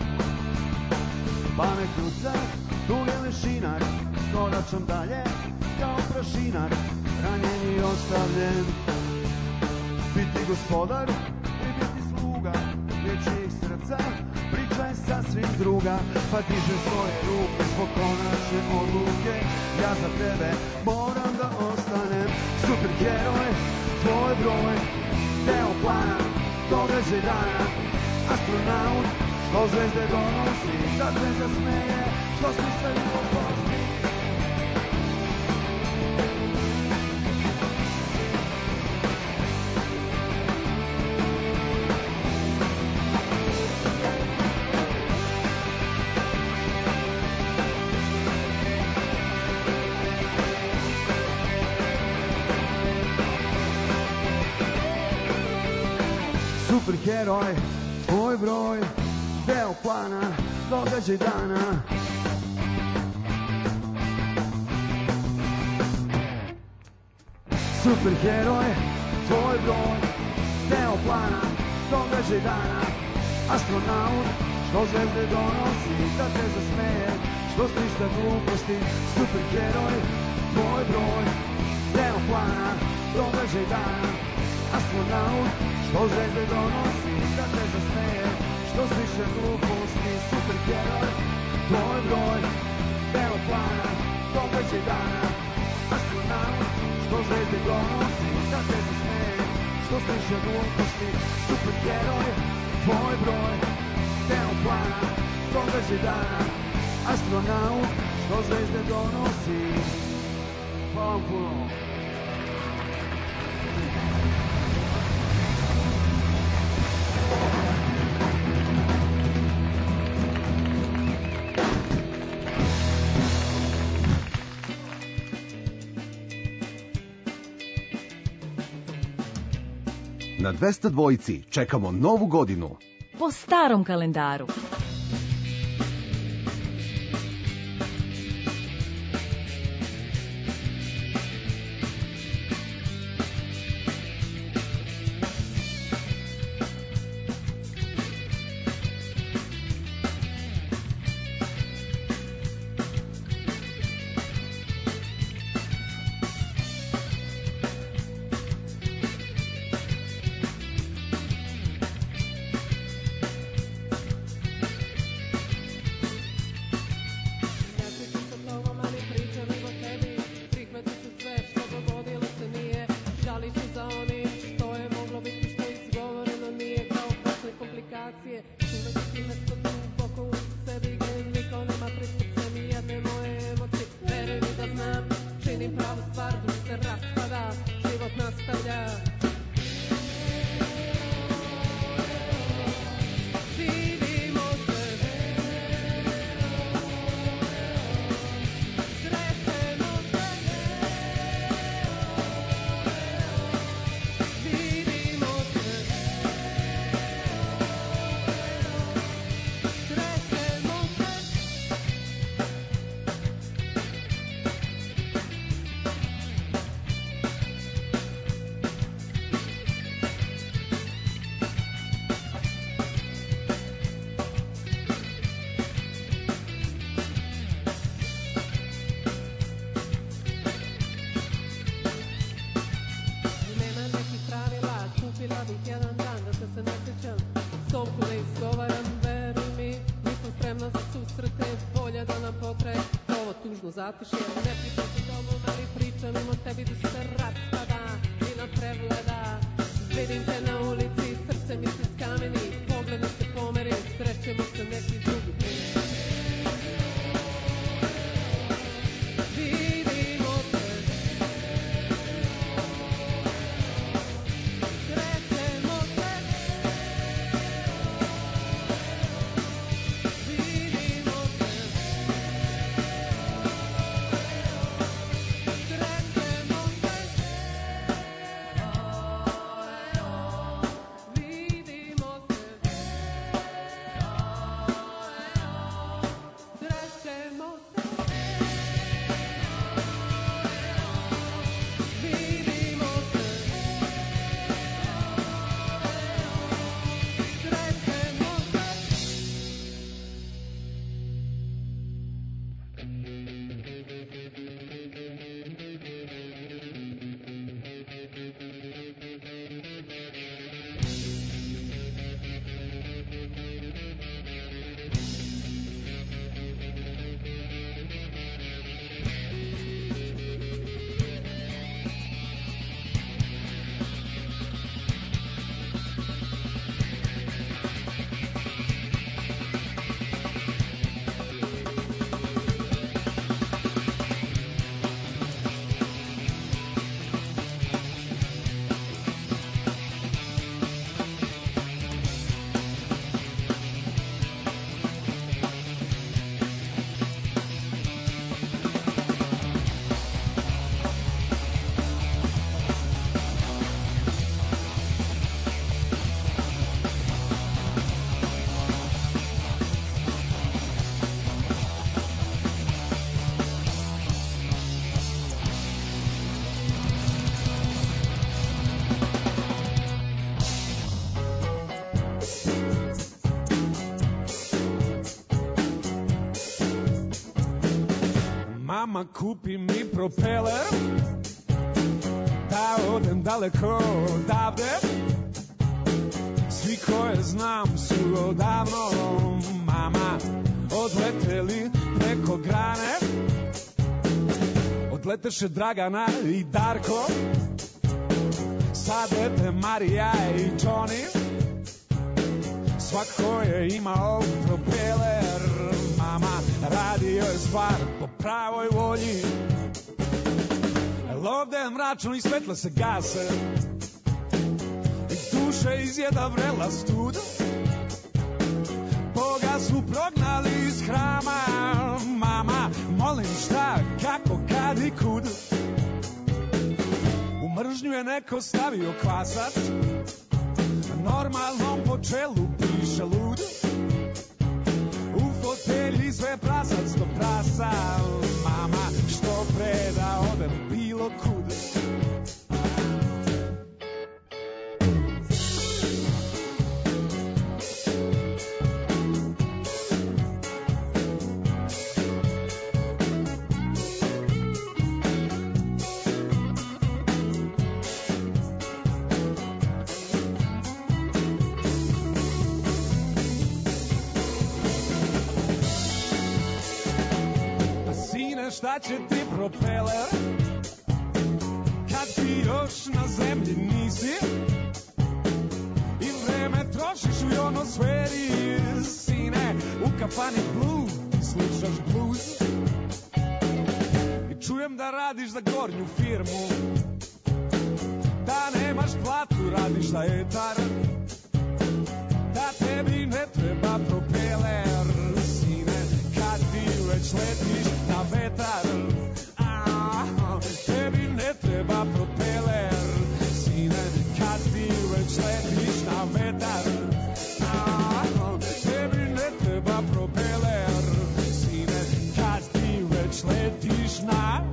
Pamet rucak, tu je lešinar, koračam dalje kao prašinar, ranjen i ostavljen. Biti gospodar i biti sluga, riječi srca, priča je sasvim druga. Pa dižem svoje ruke zbog konačne odluke, ja za tebe moram da ostanem. Super heroj, tvoj broj, deo plana, događaj dana. Astronaut, što zvezde donosi, da te zasmeje, što smisla gluposti. Super heroj, tvoj broj, deo plana, događaj dana. Super heroj, tvoj broj, deo plana, događaj dana. Astronaut, što zvezde donosi, da te zasmeje, što sprišta gluposti. Super heroj, tvoj broj, deo plana, događaj dana. Astronaut, što zvezde donosi, da te zasmeje, što sprišta gluposti. Super heroj, tvoj broj, deo plana, događaj dana. Astronaut, što zvezde donosi, da te zasmeje, što sprišta gluposti. Super heroj, tvoj broj, deo plana, događaj dana. Astronaut, što zvezde donosi. Hvala vam puno. Na 202 čekamo novu godinu. Po starom kalendaru. zapiši, ne pričam sa tobom, ali pričam mimo tebi da se raspada i na pregleda. Vidim te na ulici, srce mi se skameni, pogled mi se pomeri, srećemo se neki drugi put. Vidimo se, srećemo se, vidimo se, srećemo se, vidimo se, srećemo se, vidimo se, srećemo se. Mama kupi mi propeler da odem daleko odavde. Svi koje znam su odavno, mama, odleteli preko grane. Odleteše Dragana i Darko, sad lete Marija i Johnny. Svako je imao propeler, mama, radio je stvar po pravoj volji. Ovde je mračno i svetla se gase i duše izjeda vrela stud. Boga su prognali iz hrama, mama, molim šta, kako, kad i kud. U mržnju je neko stavio kvasac, normalnom po čelu piše lud. U fotelji sve prasac do prasa, mama, što pre da odem bilo kud. Šta će ti propeler kad ti još na zemlji nisi i vreme trošiš u ionosferi, sine, u kafani blues, slušaš blues i čujem da radiš za gornju firmu, da nemaš platu, radiš za etar, da tebi ne treba propeler, sine, kad ti već letiš na vetar. Tebi ne treba propeler, sine, kad ti već letiš na vetar. Tebi ne treba propeler, sine, kad ti već letiš na...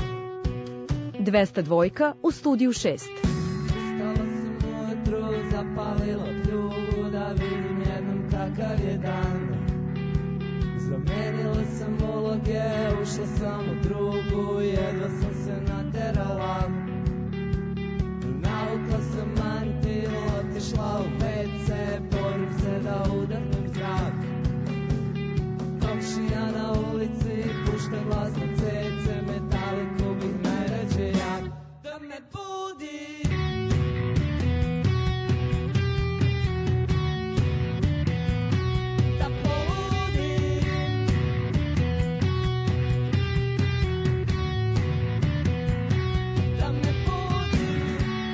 Dvesta dvojka u studiju 6. Stala sam ujutro za zapalilo pljugu da vidim jednom kakav je dan. Zamenila sam uloge, ušla sam u drugu, jedva sam se naterala. Navukla sam mantil, otišla u WC, borim se da udahnem zrak. Komšija na ulici pušta glasno cece, metaliku bih najređe jak. Da me budi, da poludim, da me budi.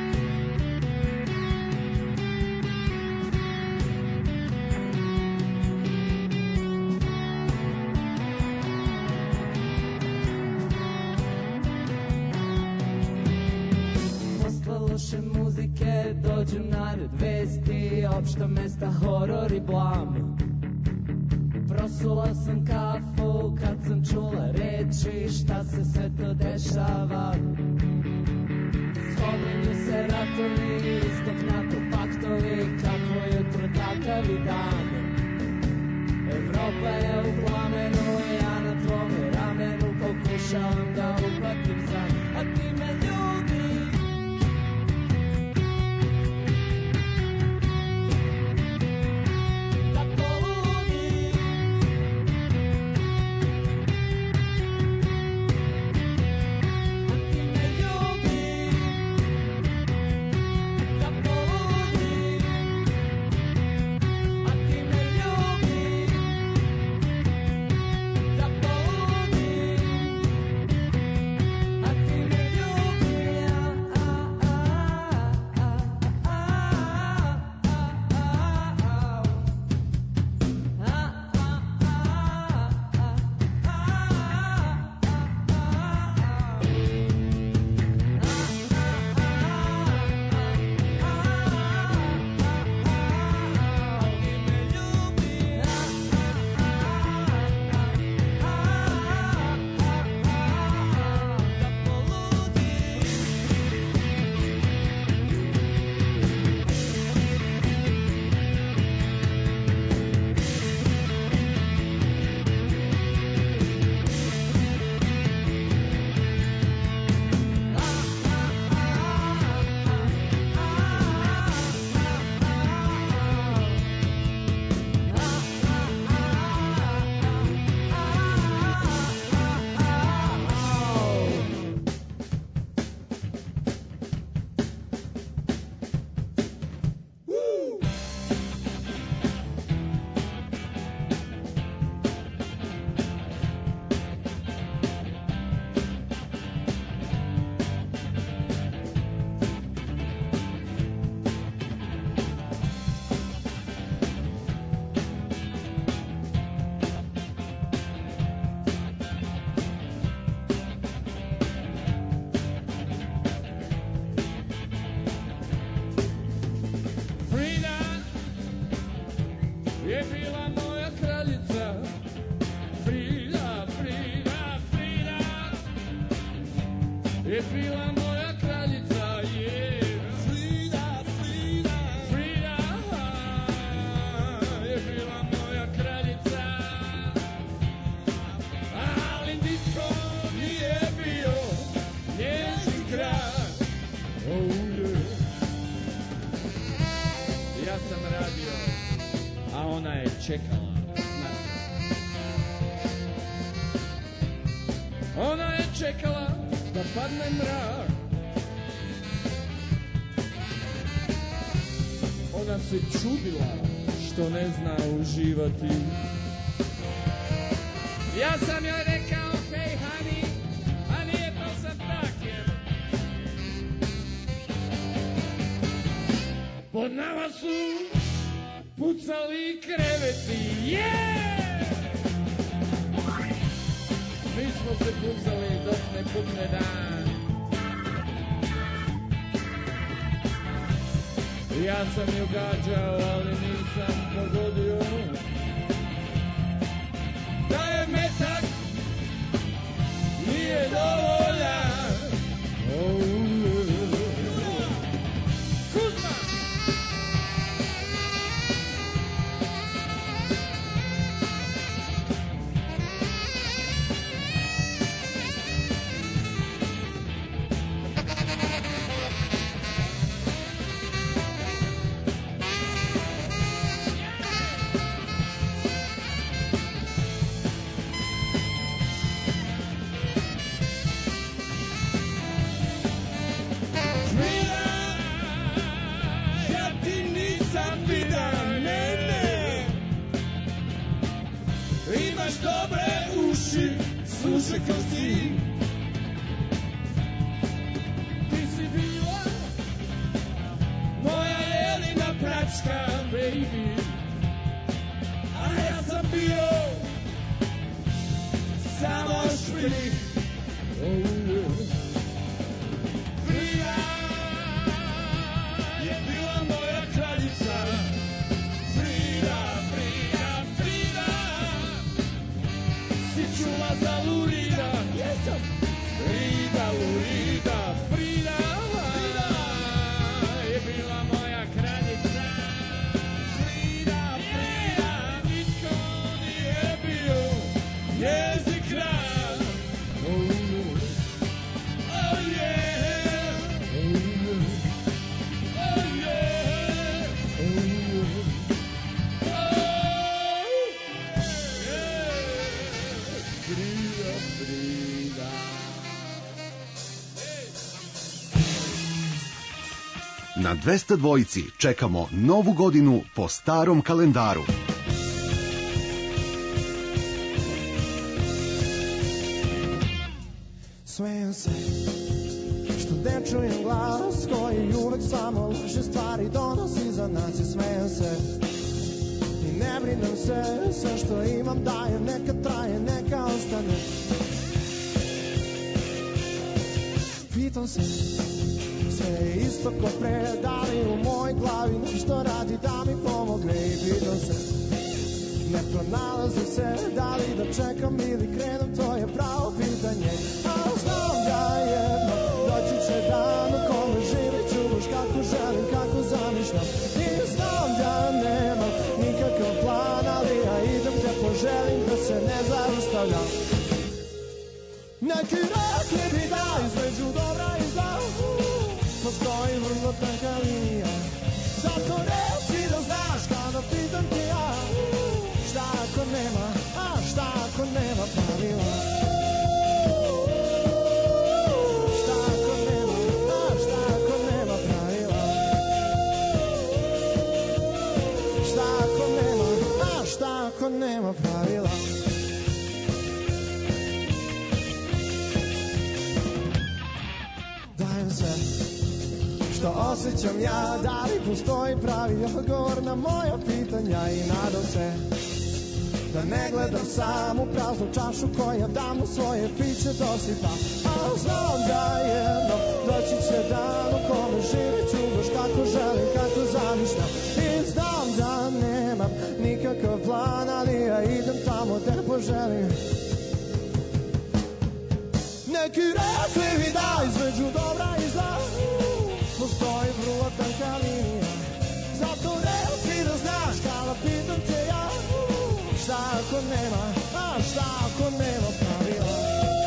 Posle loše muzike dođu nared vesti, opšta mesta, horor i blam. Prosula sam kafu kad sam čula reči šta se sve to dešava. Spominju se ratovi, istok NATO paktovi, kako jutro takav i dan. Evropa je u plamenu, ja na tvome ramenu pokušavam da uhvatim san, a ti me ljubi. Da poludim, a ti me ljubi. Da poludim, a ti me ljubi. Da poludim, a ti me ljubi. Frida je bila moja kraljica. Frida, Frida, Frida je bila moja kraljica. Yeah. Frida, Frida, Frida je bila moja kraljica. Ali nitko nije bio njezin kralj. Oh, yeah. Ja sam radio, a ona je čekala. Ona je čekala da padne mrak. Ona se čudila što ne zna uživati. Ja sam joj rekao, hej honey, a nije to sad tak, jer pod nama su pucali kreveti. Yeah! Mi smo se pucali dok ne pukne dan. Ja sam ju gađao, ali nisam pogodio. Da je metak nije dovoljan. Oh, Kuzma! ja ti nisam vidan, ne. Imaš dobre uši, slušaj ko si. Ti si bila moja jelina pračka, baby. A ja sam bio samo špilj. Frida je bila moja kraljica. Frida, Frida, Frida, si čula za Lurida. Jesam. Frida, Lurida, Frida, Frida je bila moja kraljica. Frida, Frida, niko nije bio njezin kralj. Oh yeah, oh yeah, Frida, Frida. Na 202 čekamo novu godinu po starom kalendaru. Smejem se što ne čujem glas koji uvek samo loše stvari donosi za nas. I smejem se i ne brinem se, sve što imam dajem, neka traje, neka ostane. Pitam se, sve je isto ko pre, da li u mojoj glavi nešto radi da mi pomogne. I pitam se, ne pronalazim se, da li da čekam ili krenem, to je pravo pitanje. A znam da jedno doći će dan u kome živit ću baš kako želim, kako zamišljam. I znam da nemam nikakav plan, ali ja idem gde poželim, da se ne zaustavljam. Neki rekli bi da između dobra i zla postoji vrlo tanka linija. Zato reci da znaš kada pitam ti ja, šta ako nema, a šta ako nema pravila. Šta ako nema, a šta ako nema pravila. Šta ako nema, a šta ako nema pravila. Dajem sve što osjećam ja, da li postoji pravi odgovor na moja pitanja. I nadam se da ne gledam sam u praznu čašu koja da mu svoje piće dosipa. A znam da jedno doći će dan u kome živit ću baš kako želim, kako zamišljam. I znam da nemam nikakav plan, ali ja idem tamo gde poželim. Neki rekli mi da između dobra i zla postoji vrlo tanka linija. Zato reci da znaš kada pitam te ja, šta ako nema, a šta ako nema pravila.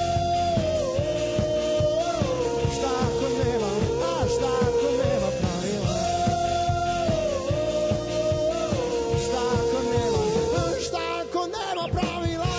Šta ako nema, a šta ako nema pravila. Šta ako nema, a šta ako nema pravila.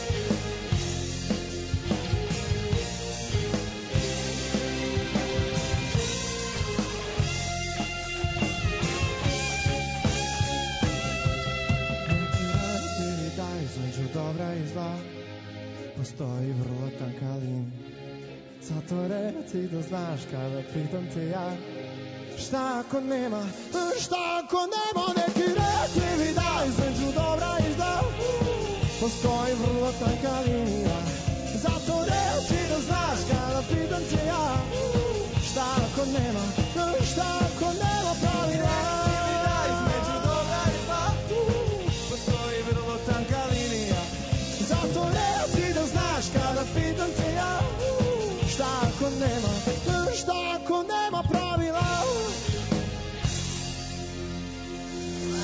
Između dobra i zla postoji vrlo tanka linija. Zato reci da znaš kada pitam te ja, šta ako nema, šta ako nema. Neki rekli mi da između dobra i zla postoji vrlo tanka linija. Zato reci da znaš kada pitam te ja, šta ako nema, šta ako nema pravila. Između dobra i zla postoji vrlo tanka linija. Zato reci da znaš kada pitam te ja, šta ako nema, šta ako nema pravila.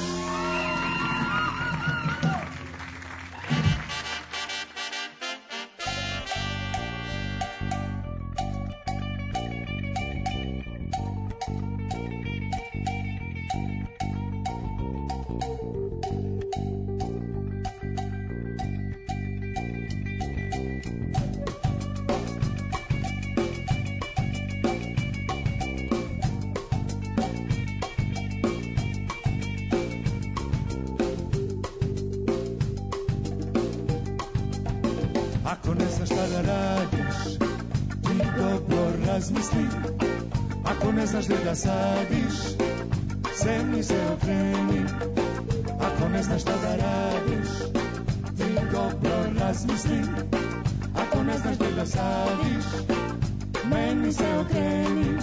Ako ne znaš šta da radiš, ti dobro razmisli. Ako ne znaš gde da sadiš, zemlji se okreni. Ako ne znaš šta da radiš, ti dobro razmisli. Ako ne znaš gde da sadiš, meni se okreni.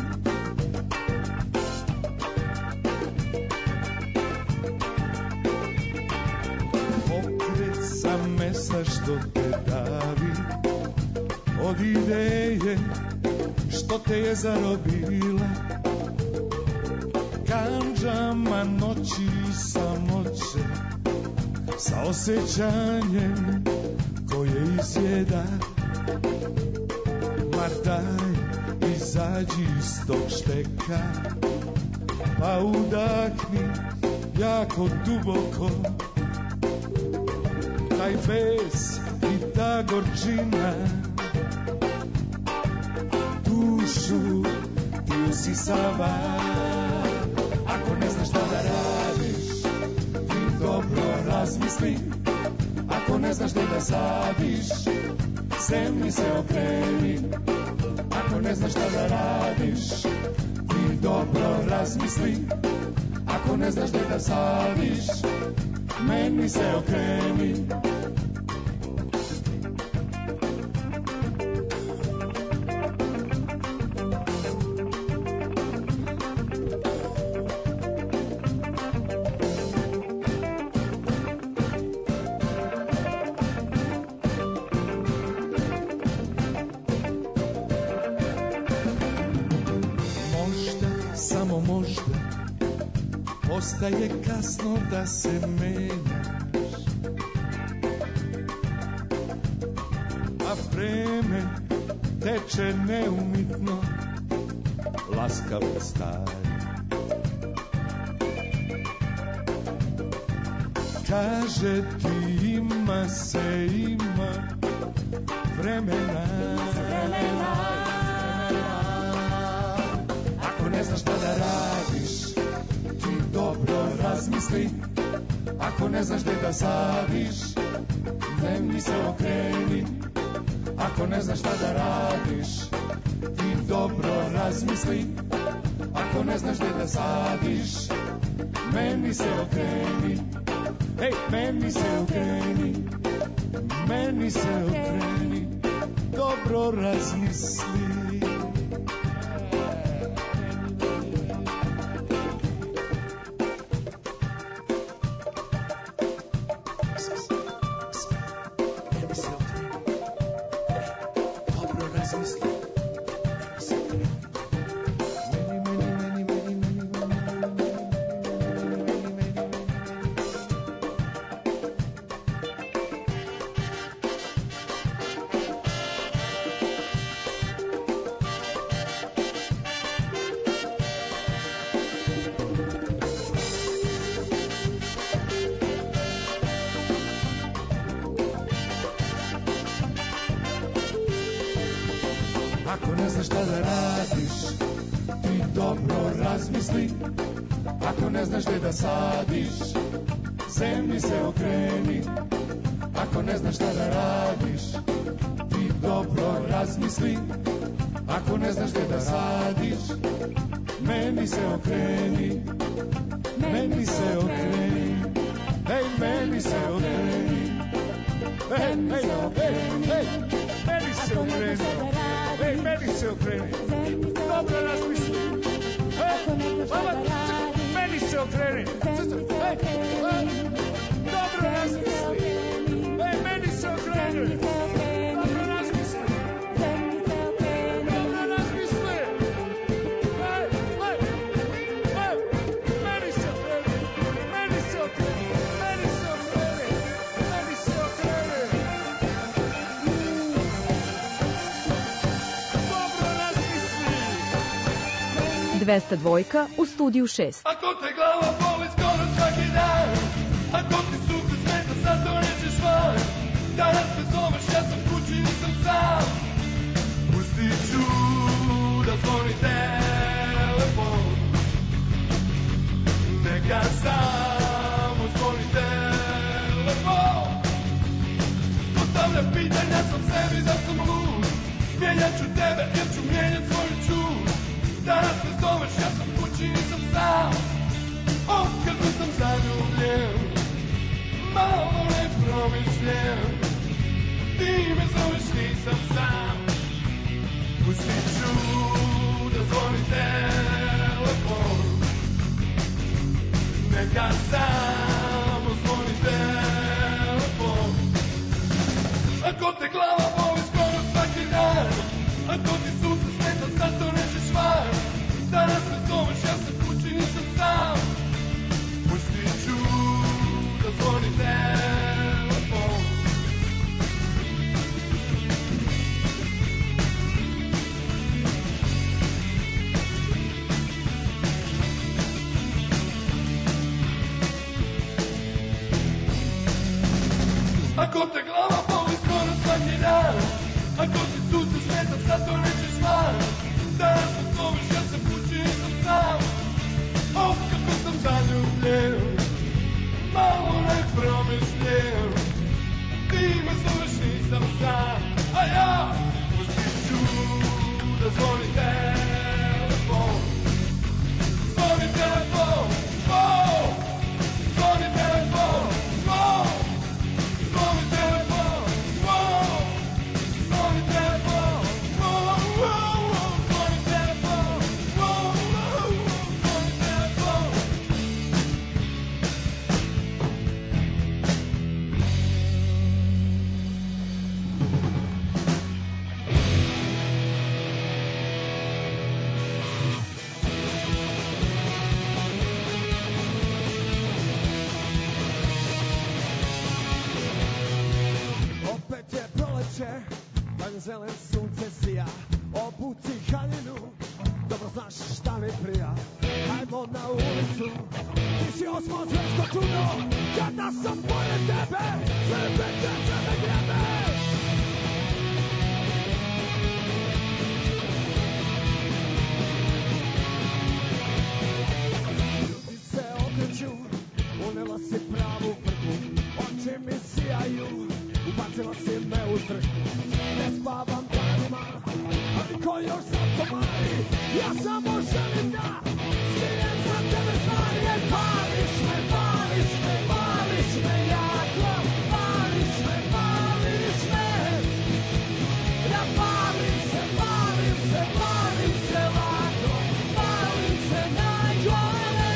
Pokret sam mesa što te davi, od ideje što te je zarobila, kandžama noći i samoće, sa osjećanjem koje izjeda. Ma daj, izađi iz tog šteka, pa udahni jako duboko. Taj bes i ta gorčina dušu ti usisava. Ako ne znaš šta da radiš, ti dobro razmisli. Ako ne znaš gde da sadiš, zemlji se okreni. Ako ne znaš šta da radiš, ti dobro razmisli. Ako ne znaš gde da sadiš, meni se okreni. Da je kasno da se menjaš, a vreme teče neumitno, laskavo stari. Kaže ti ima se ima vremena. Ako ne znaš šta da radiš, dobro razmisli. Ako ne znaš gde da sadiš, zemlji se okreni. Ako ne znaš šta da radiš, ti dobro razmisli. Ako ne znaš gde da sadiš, meni se okreni. Hej, meni se okreni. Meni se okreni. Dobro razmisli. Ako ne znaš šta da radiš, ti dobro razmisli. Ako ne znaš gde da sadiš, zemlji se okreni. Ako ne znaš šta da radiš, ti dobro razmisli. Ako ne znaš gde da sadiš, meni se okreni. Meni se okreni. Hej, meni se okreni. Hej, hej, hej, meni se okreni. Hej, meni se okreni. Dobro razmisli. Meni se okreni. Dobro razmisli. Hej, meni se okreni. Dobro razmisli. Dobro razmisli. Meni se okreni. Meni se okreni. Meni se okreni. Meni se okreni. 202 u studiju 6. Ako te glava boli skoro svaki dan, ako ti suho smeta sad to nećeš van, danas me zoveš, ja sam kući, nisam sam. Pustit ću da zvoni telefon, neka samo zvoni telefon. Postavljam pitanja sam sebi da sam lud. Mijenjat ću tebe jer ću mijenjat svoju čud. Danas me zoveš, ja sam kući, nisam sam. O, kako sam zaljubljen, malo ne promišljen. Ti me zoveš, nisam sam. Pustit ću da zvoni telefon. Neka samo zvoni telefon. Ako te glava boli skoro svaki dan, ako ti suze smeta, zato nećeš van. Danas me zoveš, ja sam kući, nisam sam. Pustit ću da zvoni telefon. Ako te glava boli skoro svaki dan, ako ti suze smeta, zato nećeš van. Danas me zoveš, ja sam kući, nisam sam. O, kako sam zaljubljen, malo ne promišljen. Ti me zoveš, nisam sam. A ja pustit ću da zvoni telefon. Zvoni telefon, oh! Zvoni telefon, oh! Zvoni telefon, oh! Zvoni telefon, oh! Zvoni telefon, oh! Zvoni telefon. Opet je proleće, dan zelen sunce sija. Obuci haljinu, dobro znaš šta mi prija. Ajmo na ulicu, ti si osmo zvezdo čudo. Kada sam pored tebe, sve veće se me grebe. Ljudi se okreću, unela si pravu prku. Oči mi sijaju, ubacila si me u trku. Ne spavam danima, ali ko još sad pomari. Ja samo želim da svijem za tebe stvari. Pališ me, pališ me, pališ me jako. Pališ me, pališ me. Ja palim se, palim se, palim se lako. Palim se najgore.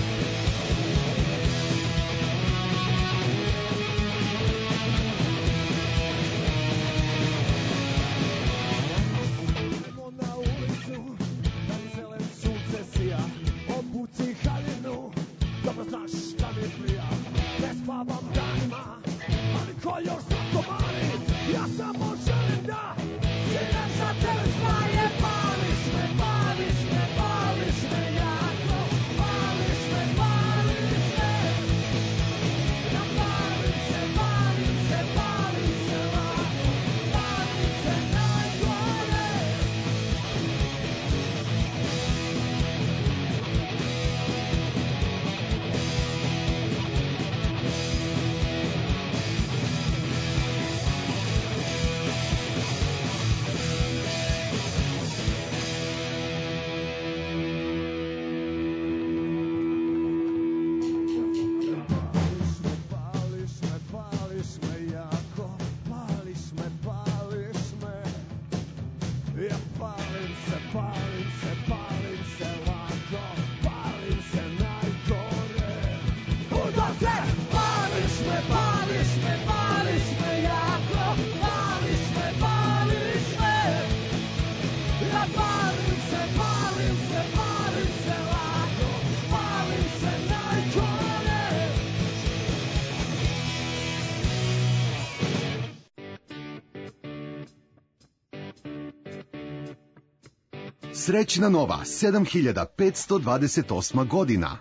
Idemo na ulicu, dan zelen sunce sija. Obuci haljinu, dobro znaš šta mi prija. Ne spavam danima, ali ko još sad komari. Ja samo želim da svijem za tebe stvari. Pališ me, pališ me, pališ me jako. Pališ me, pališ me. Ja palim se, palim se, palim se lako. Palim se najgore. Pališ me, pališ me jako. Pališ me, pališ me. Ja palim se, palim se, palim se lako. Palim se najgore. Udo se! Pališ me, pališ me, pališ me jako. Pališ me, pališ me. Ja palim se, palim se, palim se lako. Palim se najgore. Srećna nova 7528. godina.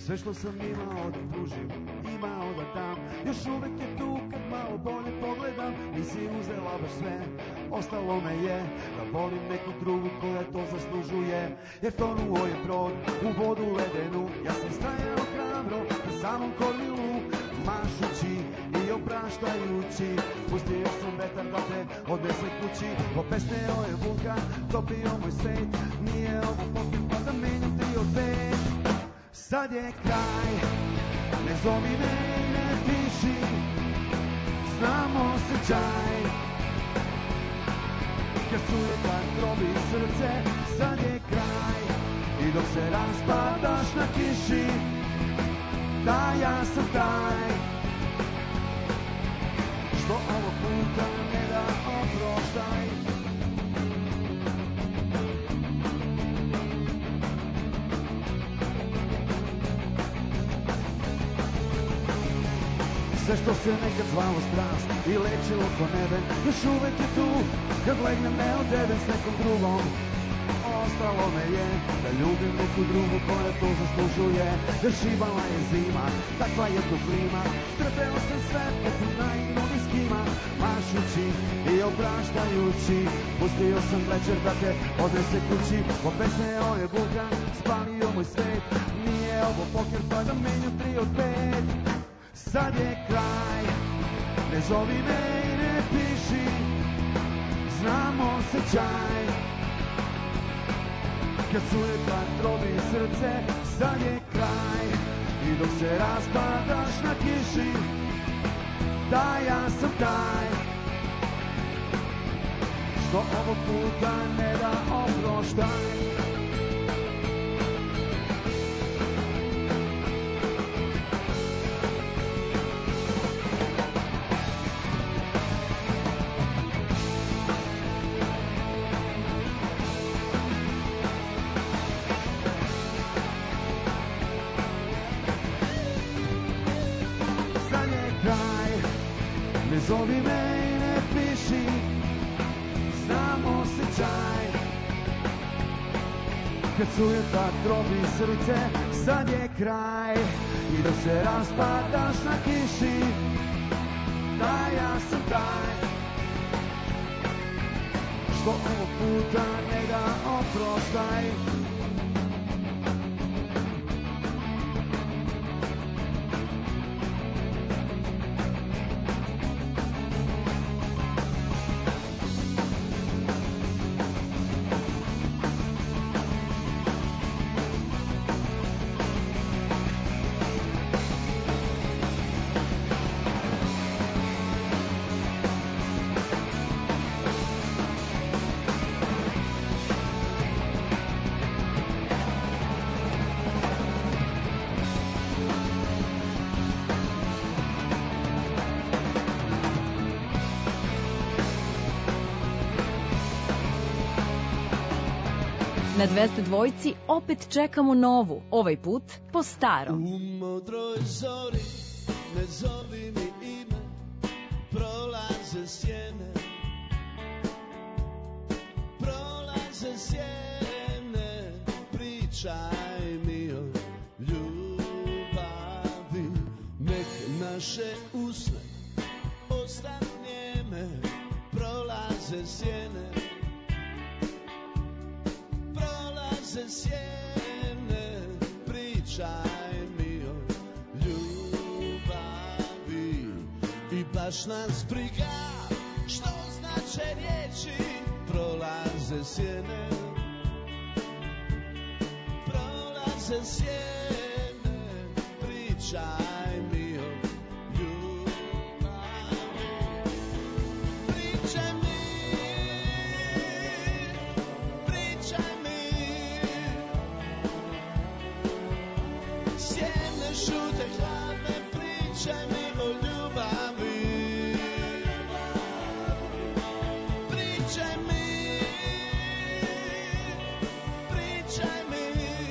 Sve što sam imao da pružim, imao da dam, još uvek je tu kad malo bolje pogledam. Nisi uzela baš sve, ostalo me je da volim neku drugu koja to zaslužuje. Jer tonuo je brod u vodu ledenu, ja sam stajao hrabro na samom kormilu, mašući i opraštajući. Pustio sam vetar da te odnese kući, popesneo je vulkan, topio moj svet. Nije ovo pokret pa da menjam 3 od 5. Sad je kraj, ne zovi me i ne piši, znam osjećaj. Kad sujeta trobi srce, sad je kraj. I dok se raspadaš na kiši, da ja sam taj što ovog puta ne da oproštaj. Sve što se nekad zvalo strast i lečilo ko nebe, još uvek je tu kad legnem neodeden s nekom drugom. Ostalo me je da ljubim neku drugu koja to zaslužuje. Jer šivala je zima, takva je toplina, trpeo sam sve poput naivnog eskima. Mašući i opraštajući, pustio sam večer da te odnese kući. Popesneo je vulkan, spalio moj svet. Nije ovo poker pa da menjam 3 od 5. Sad je kraj, ne zovi me i ne piši, znam osjećaj. Kad sujeta trobi srce, sad je kraj. I dok se raspadaš na kiši, da ja sam taj što ovog puta ne da oproštaj. Ne zovi me i ne piši, znam osjećaj. Kad sujeta trobi srce, sad je kraj. I dok se raspadaš na kiši, da ja sam taj što ovog puta ne da oproštaj. Na 202 opet čekamo novu, ovaj put po starom. U modroj zori, ne zovi mi ime, prolaze sjene. Prolaze sjene, pričaj mi o ljubavi. Nek naše usne ostanu njeme, prolaze sjene. Prolaze sjene, pričaj mi o ljubavi. I baš nas briga što znače riječi. Prolaze sjene, prolaze sjene, pričaj mi o ljubavi. Pričaj mi, pričaj mi. Sjene šute hladne, pričaj mi o ljubavi. Pričaj mi, pričaj mi.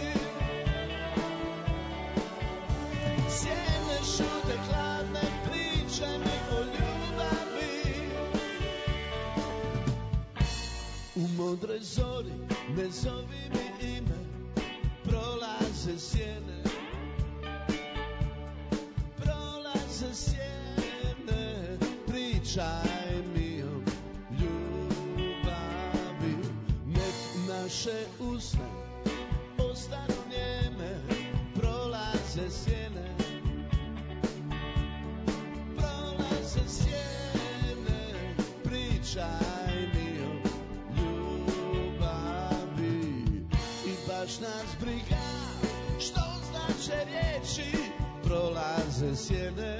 Sjene šute hladne, pričaj mi o ljubavi. U modroj zori, ne zovi mi ime, prolaze sjene. pričaj mi o ljubavi. Nek naše usne postanu njeme, prolaze sjene, prolaze sjene. Pričaj mi o ljubavi. I baš nas briga što znače riječi, prolaze sjene,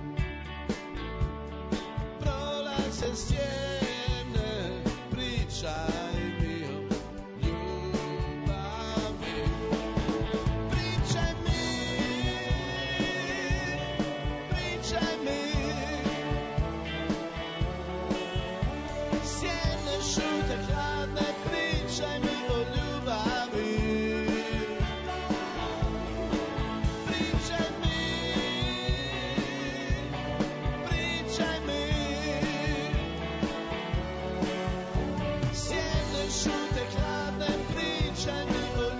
prolaze sjene. Pričaj mi o ljubavi. Pričaj mi, pričaj mi. Sjene šute hladne, pričaj mi o ljubavi. Pričaj mi, pričaj mi. Sjene šute hladne, pričaj mi o ljubavi.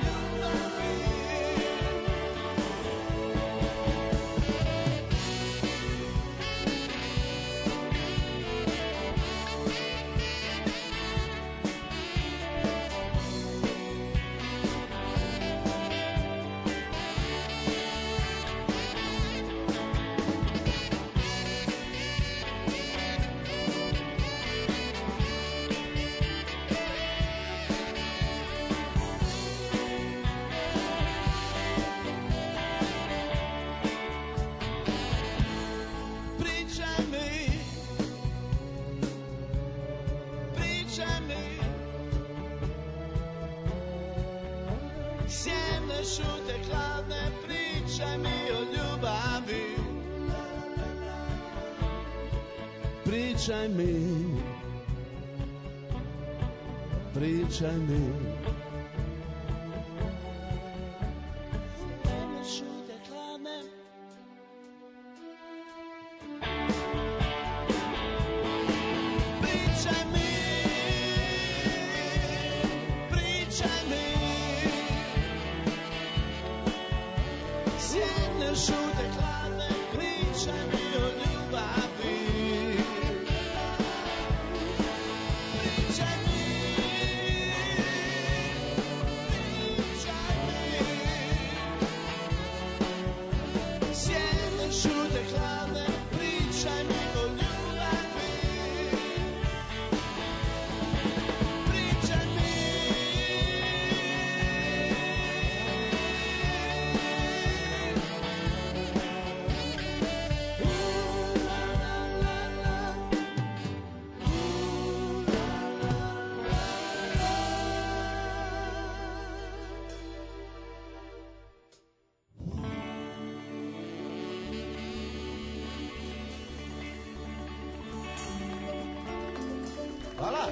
Pričaj mi, pričaj mi. Sjene šute hladne, pričaj mi o ljubavi. Pričaj mi, pričaj mi. Sjene šute hladne. Pričaj mi, pričaj mi. Sjene šute hladne, pričaj mi o ljubavi. Pričaj mi, pričaj mi. Sjene šute hladne, pričaj mi o ljubavi. Pričaj mi. Hvala.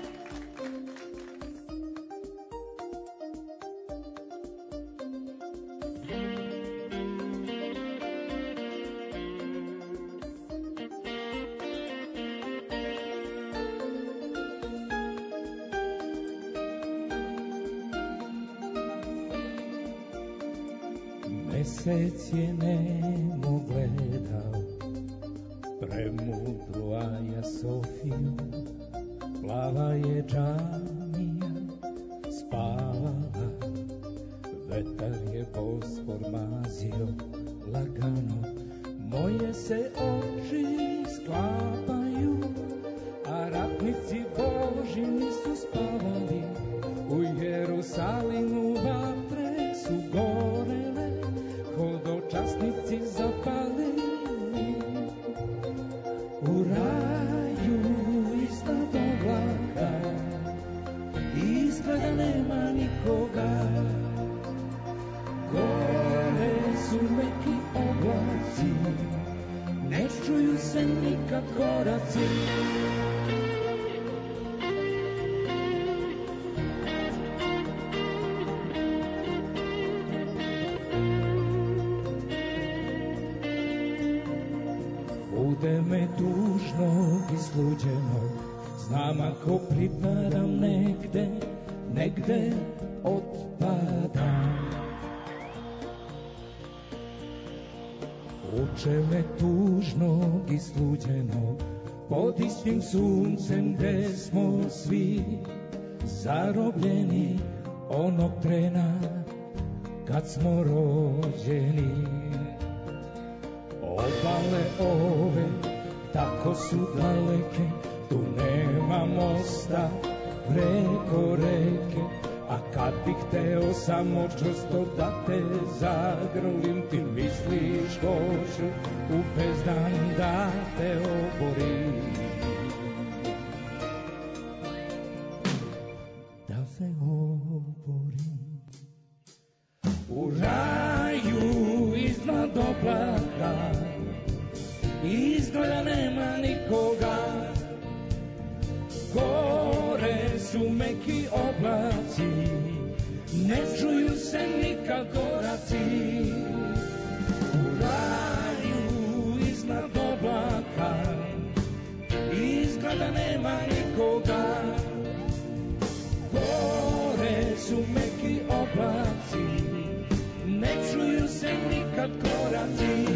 Mesec je nemo gledao premudru Aja Sofiju, plava je džamija spavala, vetar je Bospor mazio lagano, moje se oči sklapaju, a ratnici Boži nisu spavali, u Jerusalimu vatre su gorele, hodočasnici zapalili, u raju iznad oblaka izgleda nema nikoga, gore su meki oblaci, ne čuju se nikak koraci. Bude me tužnog i sluđenog, znam ako pripadam negde, negde otpadam. Uče me tužnog i sluđenog, pod istim suncem gde smo svi zarobljeni onog trena kad smo rođeni. Obale ove tako su daleke, tu nema mosta preko reke, a kad bih hteo samo čvrsto da te zagrlim, ti misliš hoću u bezdan da te oborim. Da se oborim. U raju iznad oblaka izgleda nema nikoga, gore su meki oblaci, ne čuju se nikad koraci. U raju iznad oblaka izgleda nema nikoga, gore su meki oblaci, ne čuju se nikad koraci.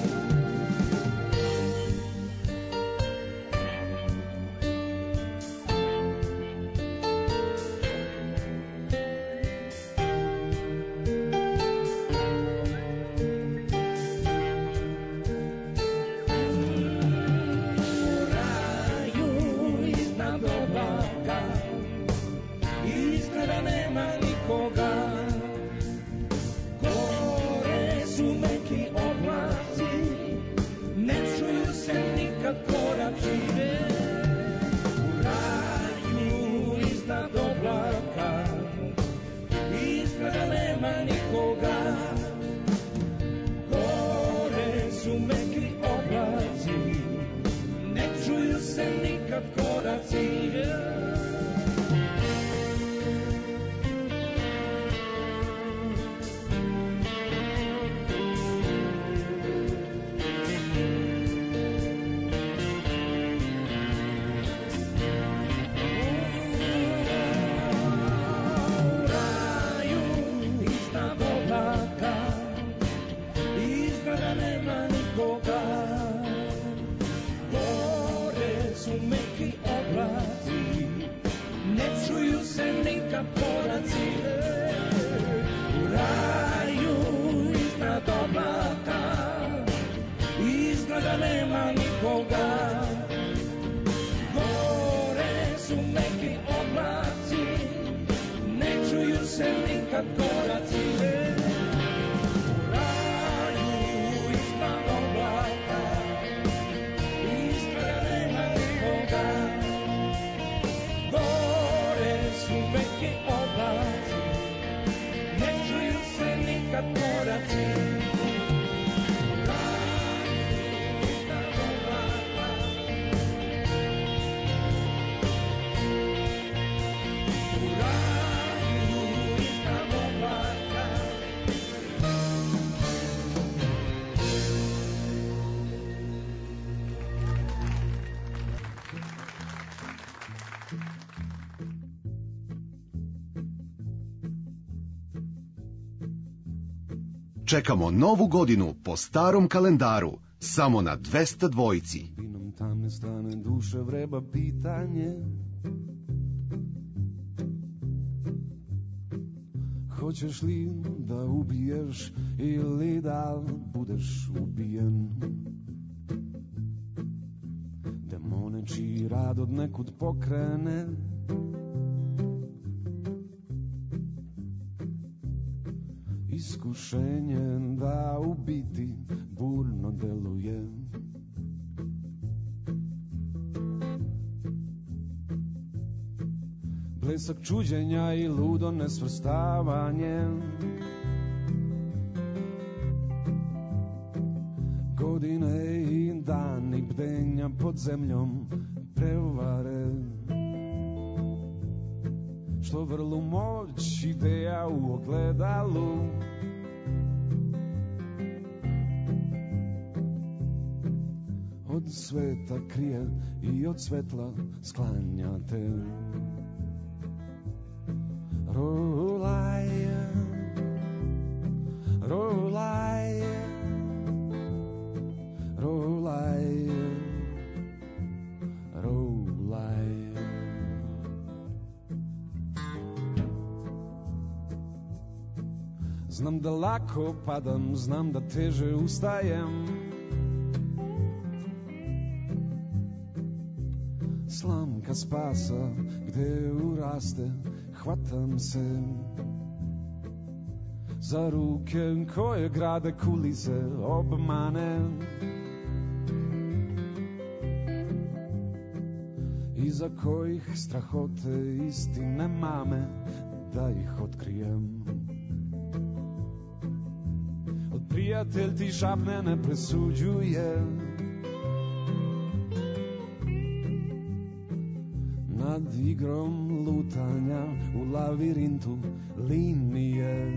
Čekamo novu godinu po starom kalendaru, samo na 202. Binom tamne strane duše vreba pitanje. Hoćeš li da ubiješ ili da budeš ubijen? Demone čiji rad od nekud pokrene, iskušenje da u biti burno deluje. Blesak čuđenja i ludo nesvrstavanje, godine i dani bdenja pod zemljom prevare, što vrlu moć ideja u ogledalu. Od sveta krije i od svetla sklanjate. Rolaj, rolaj, rolaj, Znam da lako padam, znam da teže ustajem. Slamka spasa gde uraste, hvatam se za ruke koje grade kulise obmane. Iza kojih strahote istine mame da ih otkrijem. Od prijatelj ti šapne ne presuđuje, nad igrom lutanja u lavirintu linije.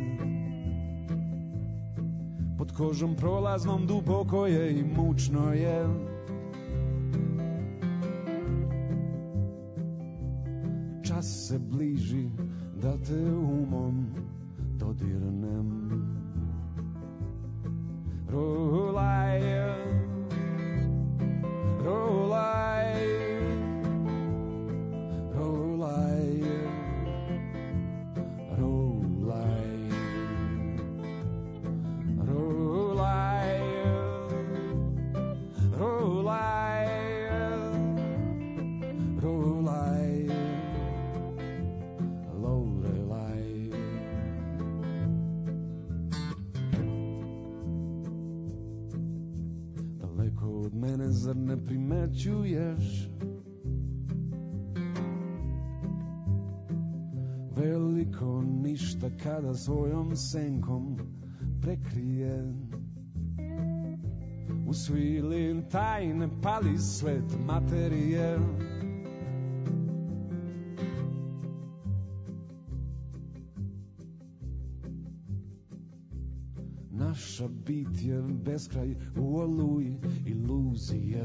Pod kožom prolaznom duboko je i mučno je. Čas se bliži da te umom dodirnem. Rolaj, rolaj, rolaj, rolaj, rolaj, rolaj, rolaj, Lorelaj. Daleko od mene zar ne primećuješ? Veliko ništa kada svojom senkom prekrije. U svili tajne pali svet materije. Naša bit je beskraj u oluji iluzije.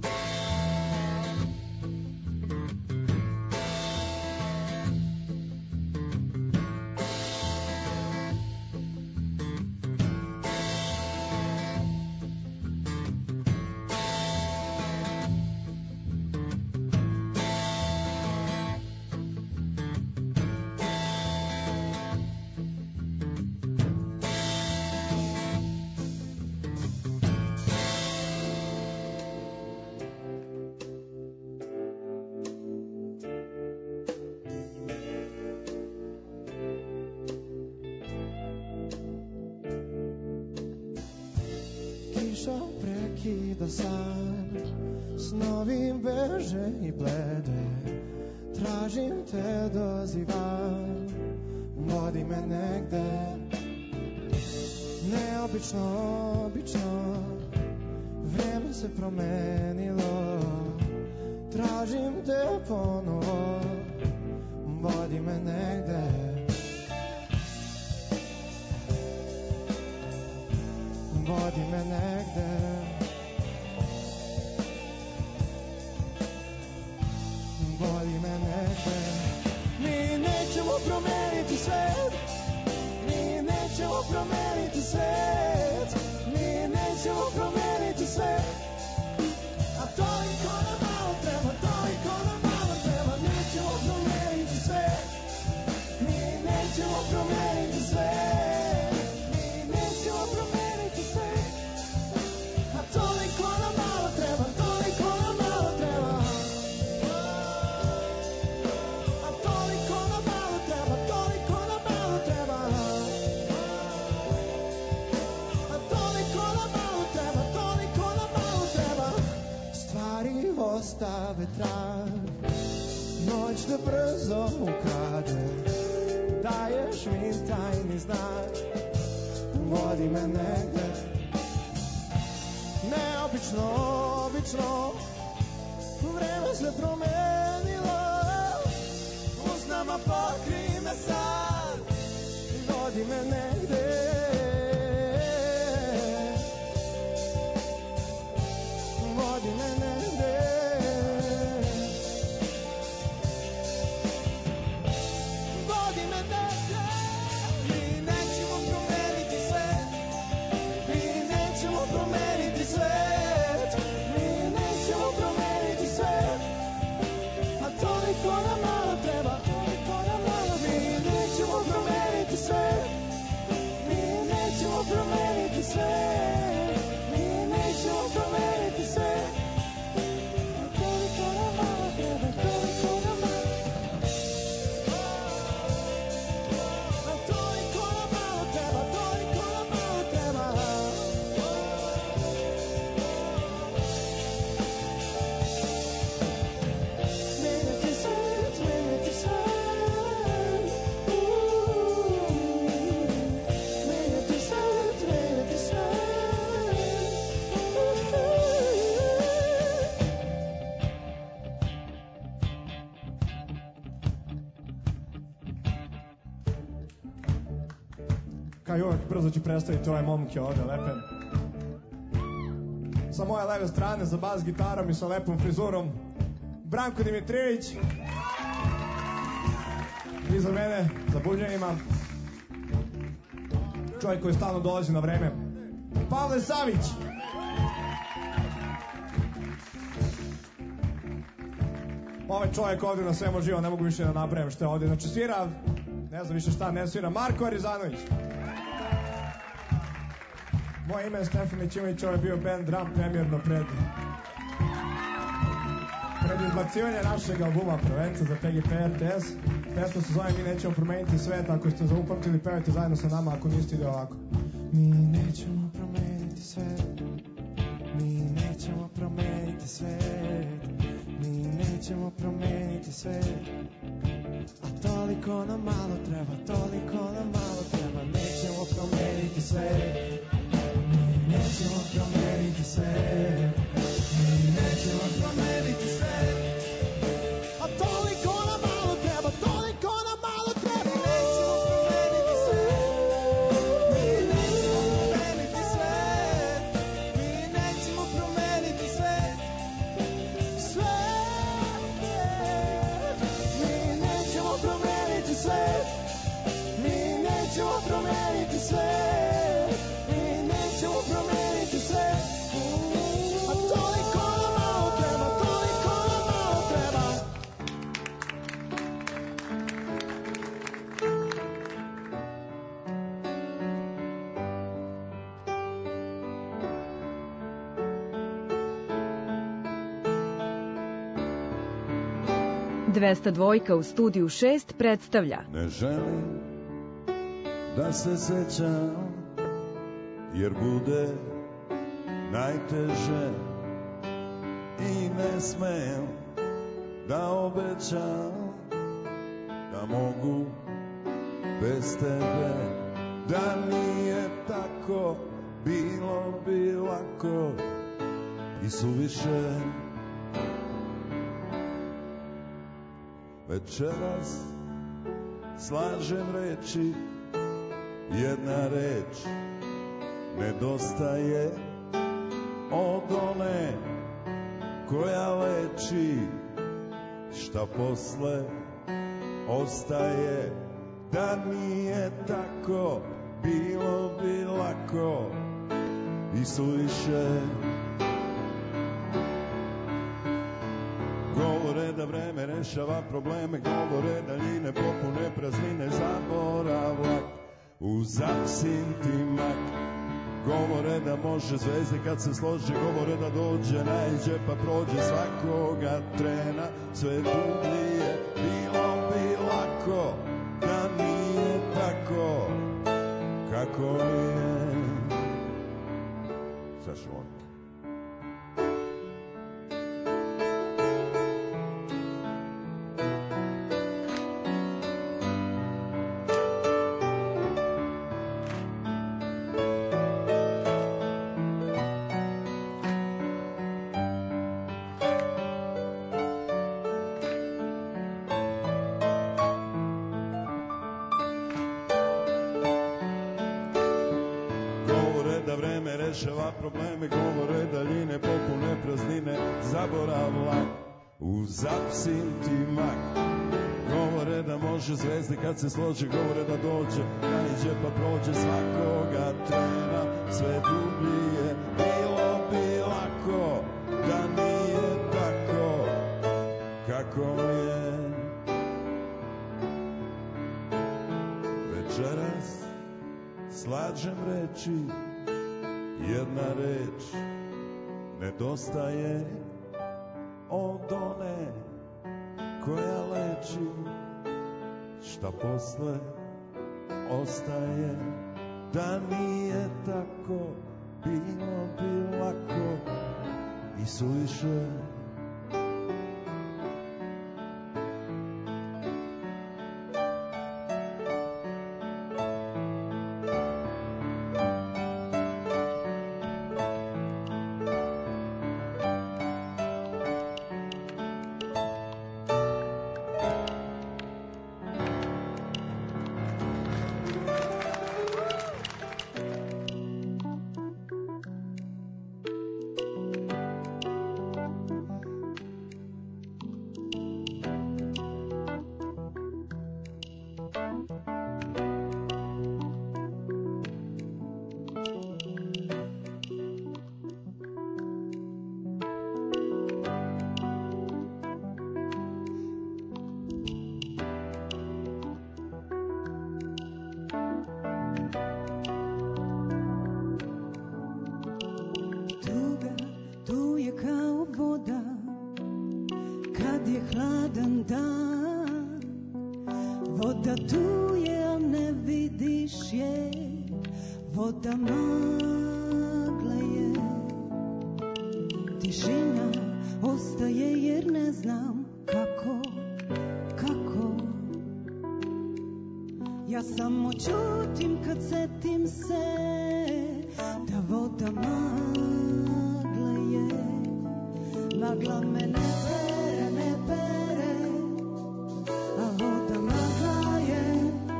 Kiša prekida san, snovi beže i blede, tražim te, dozivam, vodi me negde. Neobično, obično, vreme se promenilo, tražim te ponovo, vodi me negde. Vodi me negde. Vodi me negde. Mi nećemo promeniti svet, mi nećemo promeniti svet, mi nećemo promeniti svet. A toliko nam malo treba, toliko nam malo treba. Nećemo promeniti svet, mi nećemo promeniti svet, mi nećemo promeniti svet. A toliko nam malo treba, toliko nam malo treba. A toliko nam malo treba, toliko nam malo treba. A toliko nam malo treba, toliko nam malo treba. Stvari ostave trag, noć te brzo ukrade, daješ mi tajni znak, vodi me negde. Neobično, obično, vreme se promenilo, uz nama pokri me sad, vodi me negde. Vodi me negde. Vodi me negde. Mi nećemo promeniti svet, mi nećemo promeniti svet, mi nećemo promeniti svet. A toliko nam malo treba, toliko nam malo. Mi nećemo promeniti svet, uvek brzo ću predstaviti ove momke ovde lepe. Sa moje leve strane za bas gitarom i sa lepom frizurom Branko Dimitrijević. Iza mene za buđenjima čovjek koji stalno dolazi na vreme, Pavle Savić. Ovaj čovjek ovdje na svemu živo, ne mogu više da napravim što je ovdje. Znači svira, ne znam više šta, ne svira, Marko Arizanović. Moje ime je Stefan Mićimović, ovo je bio band Drum premijerno pred izbacivanje našeg albuma Prvenca za PGP RTS. Pesma se zove Mi nećemo promeniti svet, ako ste zaupamtili pevajte zajedno sa nama, ako niste ide ovako. Mi nećemo promeniti svet, mi nećemo promeniti svet, mi nećemo promeniti svet, a toliko nam malo treba, toliko nam malo treba, nećemo promeniti svet, mi nećemo promeniti svet, mi nećemo promeniti svet, a toliko nam malo treba, toliko nam malo treba, nećemo promeniti svet, mi nećemo promeniti svet, mi nećemo promeniti svet, mi nećemo promeniti svet, mi nećemo promeniti svet, mi nećemo promeniti svet, a toliko nam malo treba, toliko nam malo treba. Dvesta dvojka u studiju 6 predstavlja Ne želim da se sećam, jer bude najteže i ne smem da obećam da mogu bez tebe, da nije tako, bilo bi lako i suviše. Večeras slažem reči, jedna reč nedostaje od one koja leči, šta posle ostaje, da nije tako, bilo bi lako i suviše. Govore da vreme rešava probleme, govore da daljine popune praznine, zaborav vlak uz apsintimak. Govore da može zvezde kad se slože, govore da dođe, najđe pa prođe svakoga trena, sve dublje, bilo bi lako da nije tako kako je. Saša on. Rešava probleme, govore daljine popune praznine, zaborav lak uz apsintimak. Govore da može zvezde kad se slože, govore da dođe, najđe pa prođe svakoga trena, sve dublje, bilo bi lako da nije tako kako je. Večeras slažem reči, jedna reč nedostaje od one koja leči, šta posle ostaje, da nije tako, bilo bi lako i suviše. kad je hladan dan, voda tu je, a ne vidiš je, voda magla je. Tišina ostaje jer ne znam kako. Ja samo čutim kad setim se da voda magla je. Magla me ne pere, a voda magla je.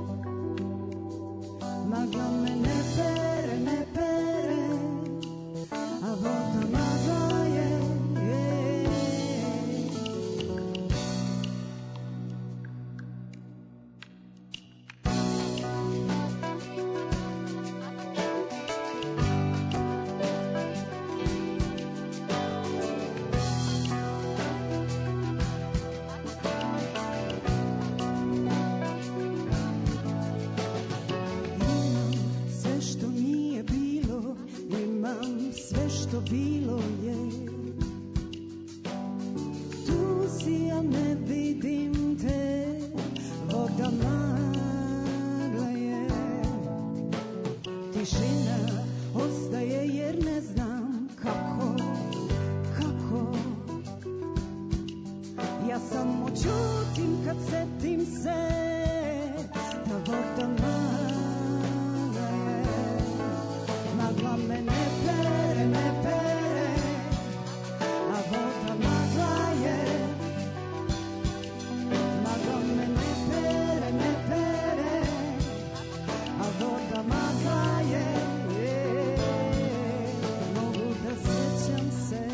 Magla me ne pere, a voda magla je. Što bilo je, tu si, a ne vidim te, voda magla je. Tišina ostaje jer ne znam kako. Ja samo čutim kad setim se da voda magla je. Magla me ne pere, a voda magla je. Magla me ne pere, a voda magla je. Mogu da sećam se.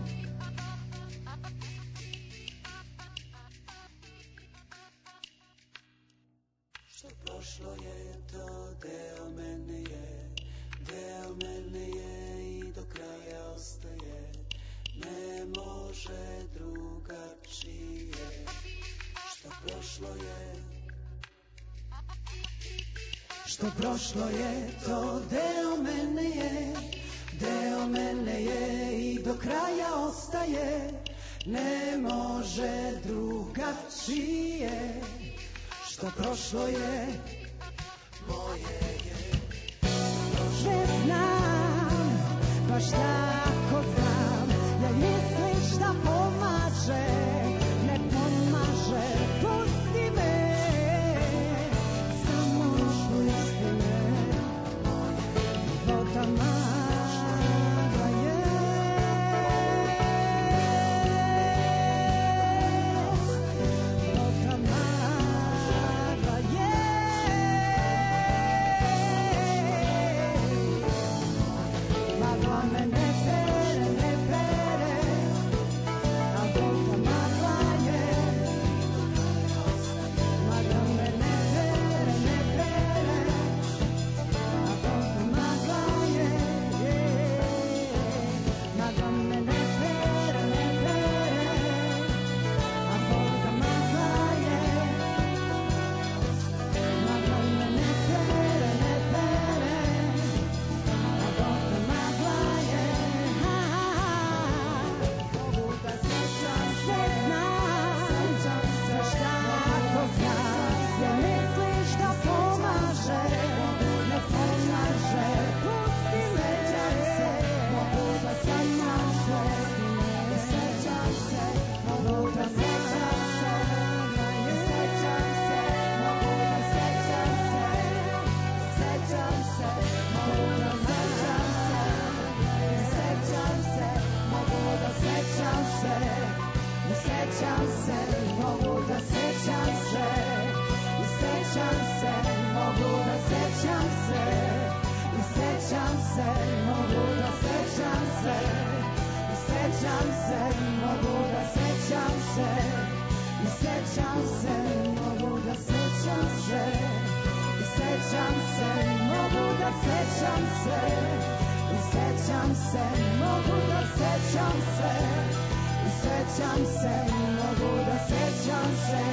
Što prošlo je, to deo mene je. Deo mene je i do kraja ostaje, ne može drugačije. Što prošlo je, što prošlo je, to deo mene je. Deo mene je i do kraja ostaje, ne može drugačije. Što prošlo je, moje je. Ne znam, baš tako znam, ja mislim šta pomaže, ne pomaže, pusti me, samo pusti me, voda magla je. Voda magla je. Magla me ne pere, a voda magla je. Magla me ne pere, a voda magla je. Magla me ne pere, a voda magla je. Magla me ne pere, a voda magla je. Mogu da sećam se, sećam se šta ako znam, ja misliš da pomaže, ne pomaže, pusti me. Sećam se, mogu da sećam se, sećam se, mogu da sećam se, sećam se, mogu da sećam se, sećam se, mogu da sećam se, sećam se, mogu da sećam se, sećam se, mogu da sećam se, sećam se, mogu da sećam se, sećam se, mogu da sećam se, sećam se, mogu da sećam se, sećam se, mogu da sećam se, sećam se, mogu da sećam se, sećam se, mogu da sećam se, sećam se, mogu da sećam se.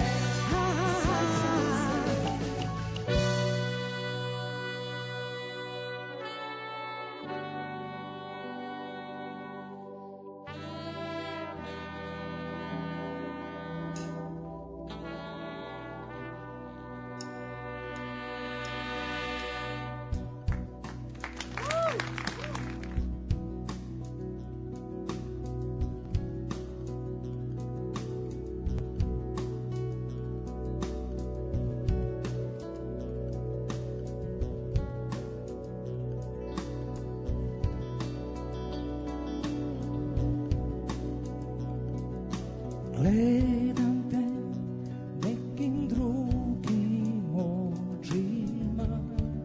Gledam te nekim drugim očima,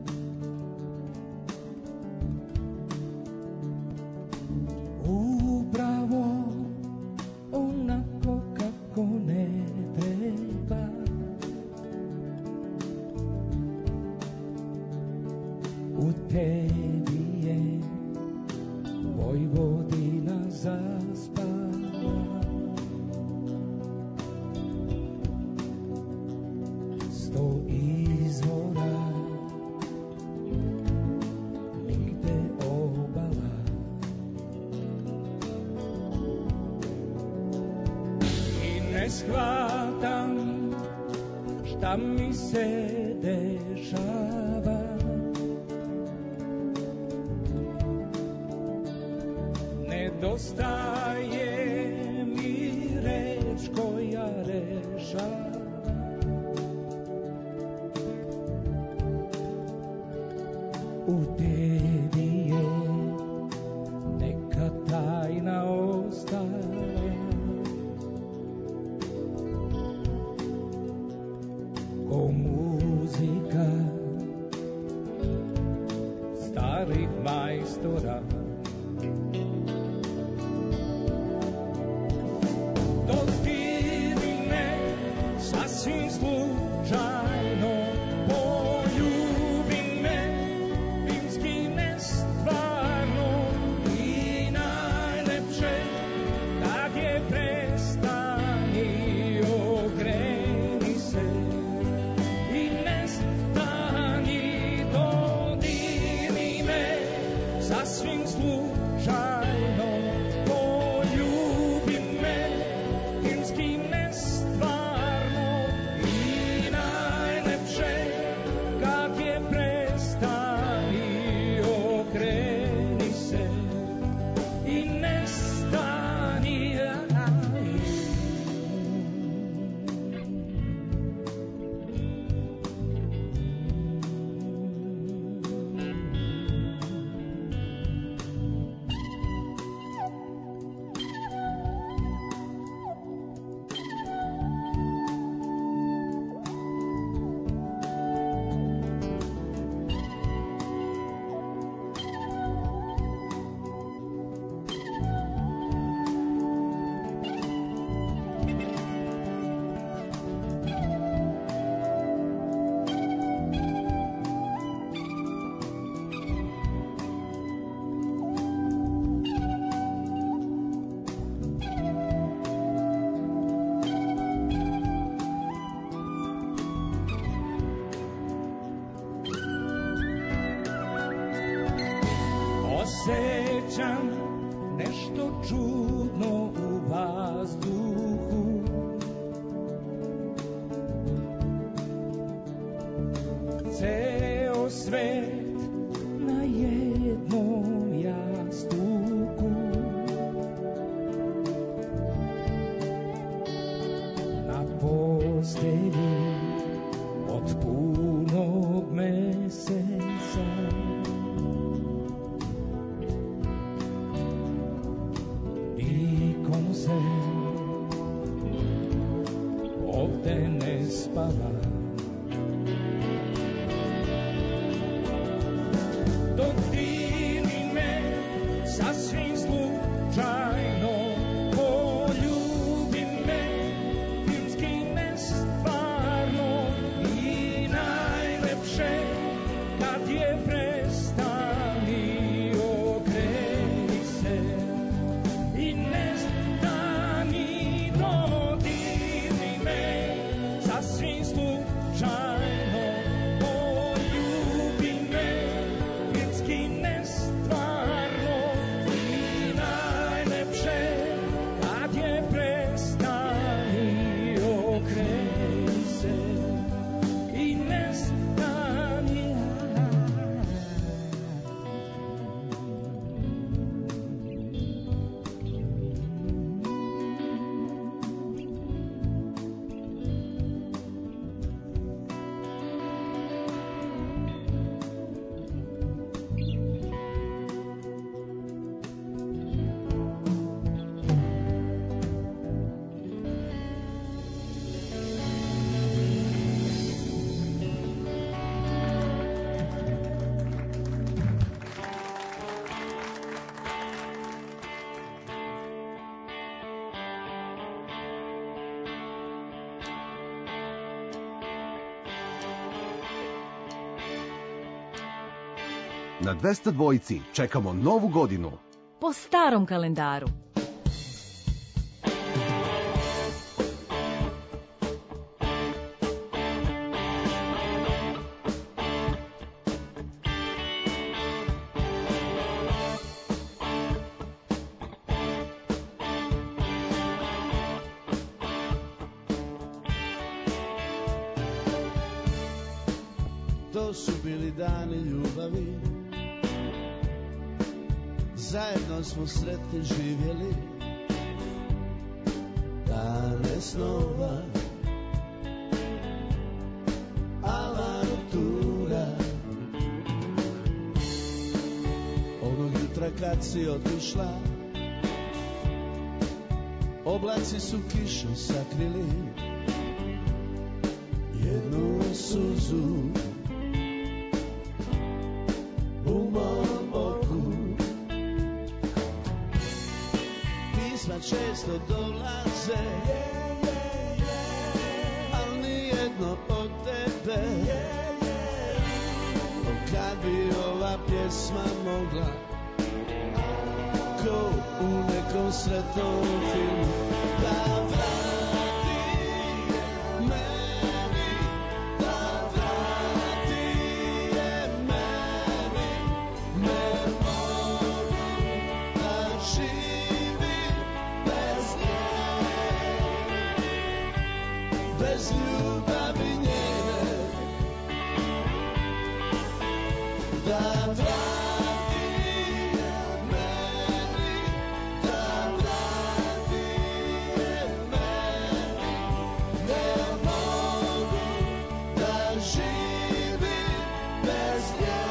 upravo onako kako ne treba. U tebi je Vojvodina zaspala, sto izvora, nigde obala. I ne shvatam šta mi se dešava, nedostaje mi reč koja rešava. U tebi je neka tajna ostala, ko muzika starih majstora. Dodirni me sasvim slučajno, poljubi me, vinski me stvarno i najlepše kad je prestani, okreni se i nestani. Dodirni me sasvim slučajno, poljubi me, vinski me stvarno i najlepše kad je prestani, okreni se i nestani. Osjećam nešto čudno u vazduhu, ceo svet na jednom jastuku, na postelji od punog meseca. Nikom se ovde ne spava, dodirni me sasvim slučajno, poljubi me, vinski me stvarno i najlepše kad je prestani, okreni se i nestani. Dodirni me sasvim slučajno, Na 202 čekamo novu godinu. Po starom kalendaru. To su bili dani ljubavi, zajedno smo sretni živjeli, dane snova, avantura. Onog jutra kad si otišla, oblaci su kišom sakrili jednu suzu u mom oku. Pisma često dolaze, al nijedno od tebe. Kad bi ova pjesma mogla, ko u nekom sretnom filmu, da vrati meni, da vrati je meni. Ne mogu da živim bez nje, bez ljubavi njene. Da vrati je meni, da vrati je meni. Ne mogu da živim bez nje,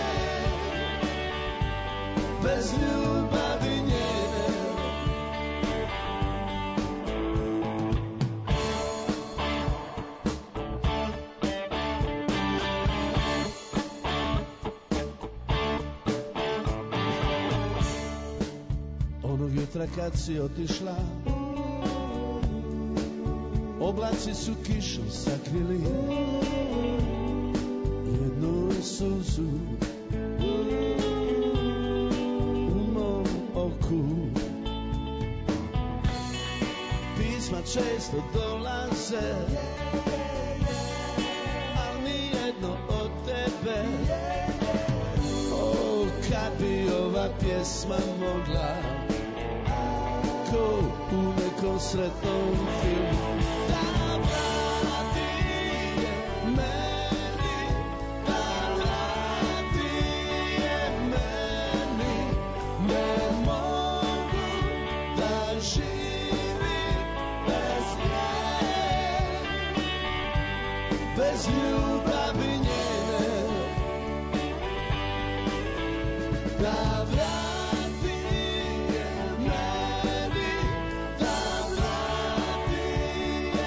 bez ljubavi njene. Onog jutra kad si otišla, oblaci su kišom sakrili jednu suzu u mom oku. Pisma često dolaze, al nijedno od tebe. O, kad bi ova pjesma mogla, ko u nekom sretnom filmu, da vrati je meni, da vrati je meni. Ne mogu da živim bez nje, bez ljubavi njene. Da vrati je meni, da vrati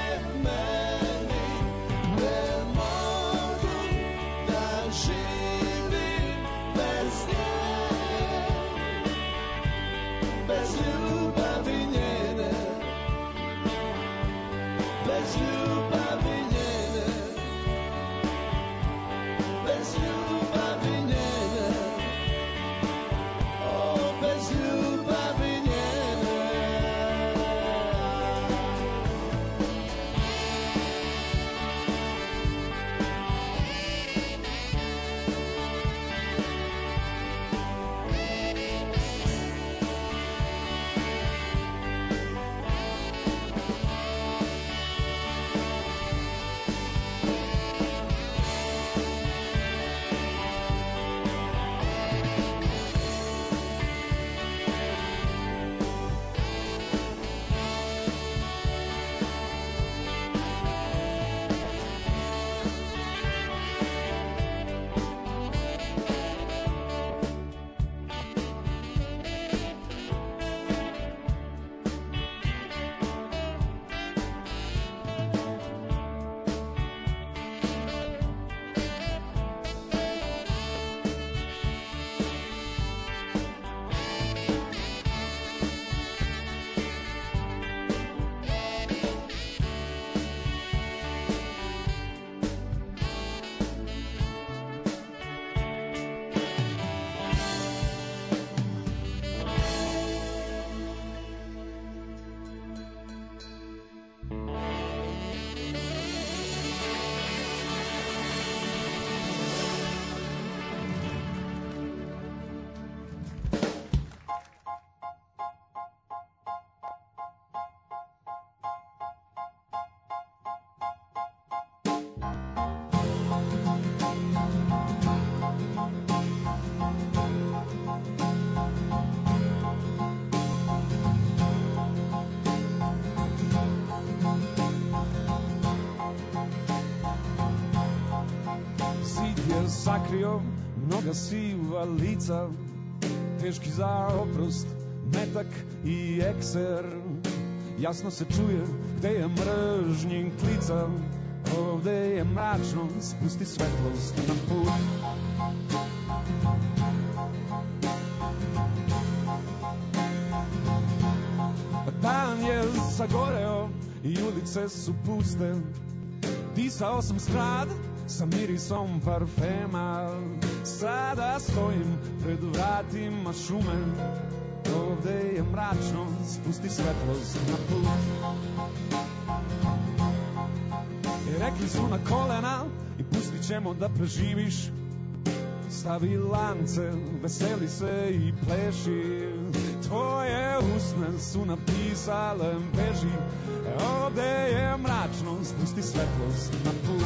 otkrio mnoga siva lica, teški za oprost, metak i ekser. Jasno se čuje gde je mržnjin klica, ovde je mračno, spusti svetlost na put. Dan je zagoreo i ulice su puste, disao sam smrad sa mirisom parfema. Sada stojim pred vratima šume, ovde je mračno, spusti svetlost na put. I rekli su na kolena i pustit ćemo da preživiš. Stavi lance, veseli se i pleši, tvoje usne su napisale beži. Ovde je mračno, spusti svetlost na put.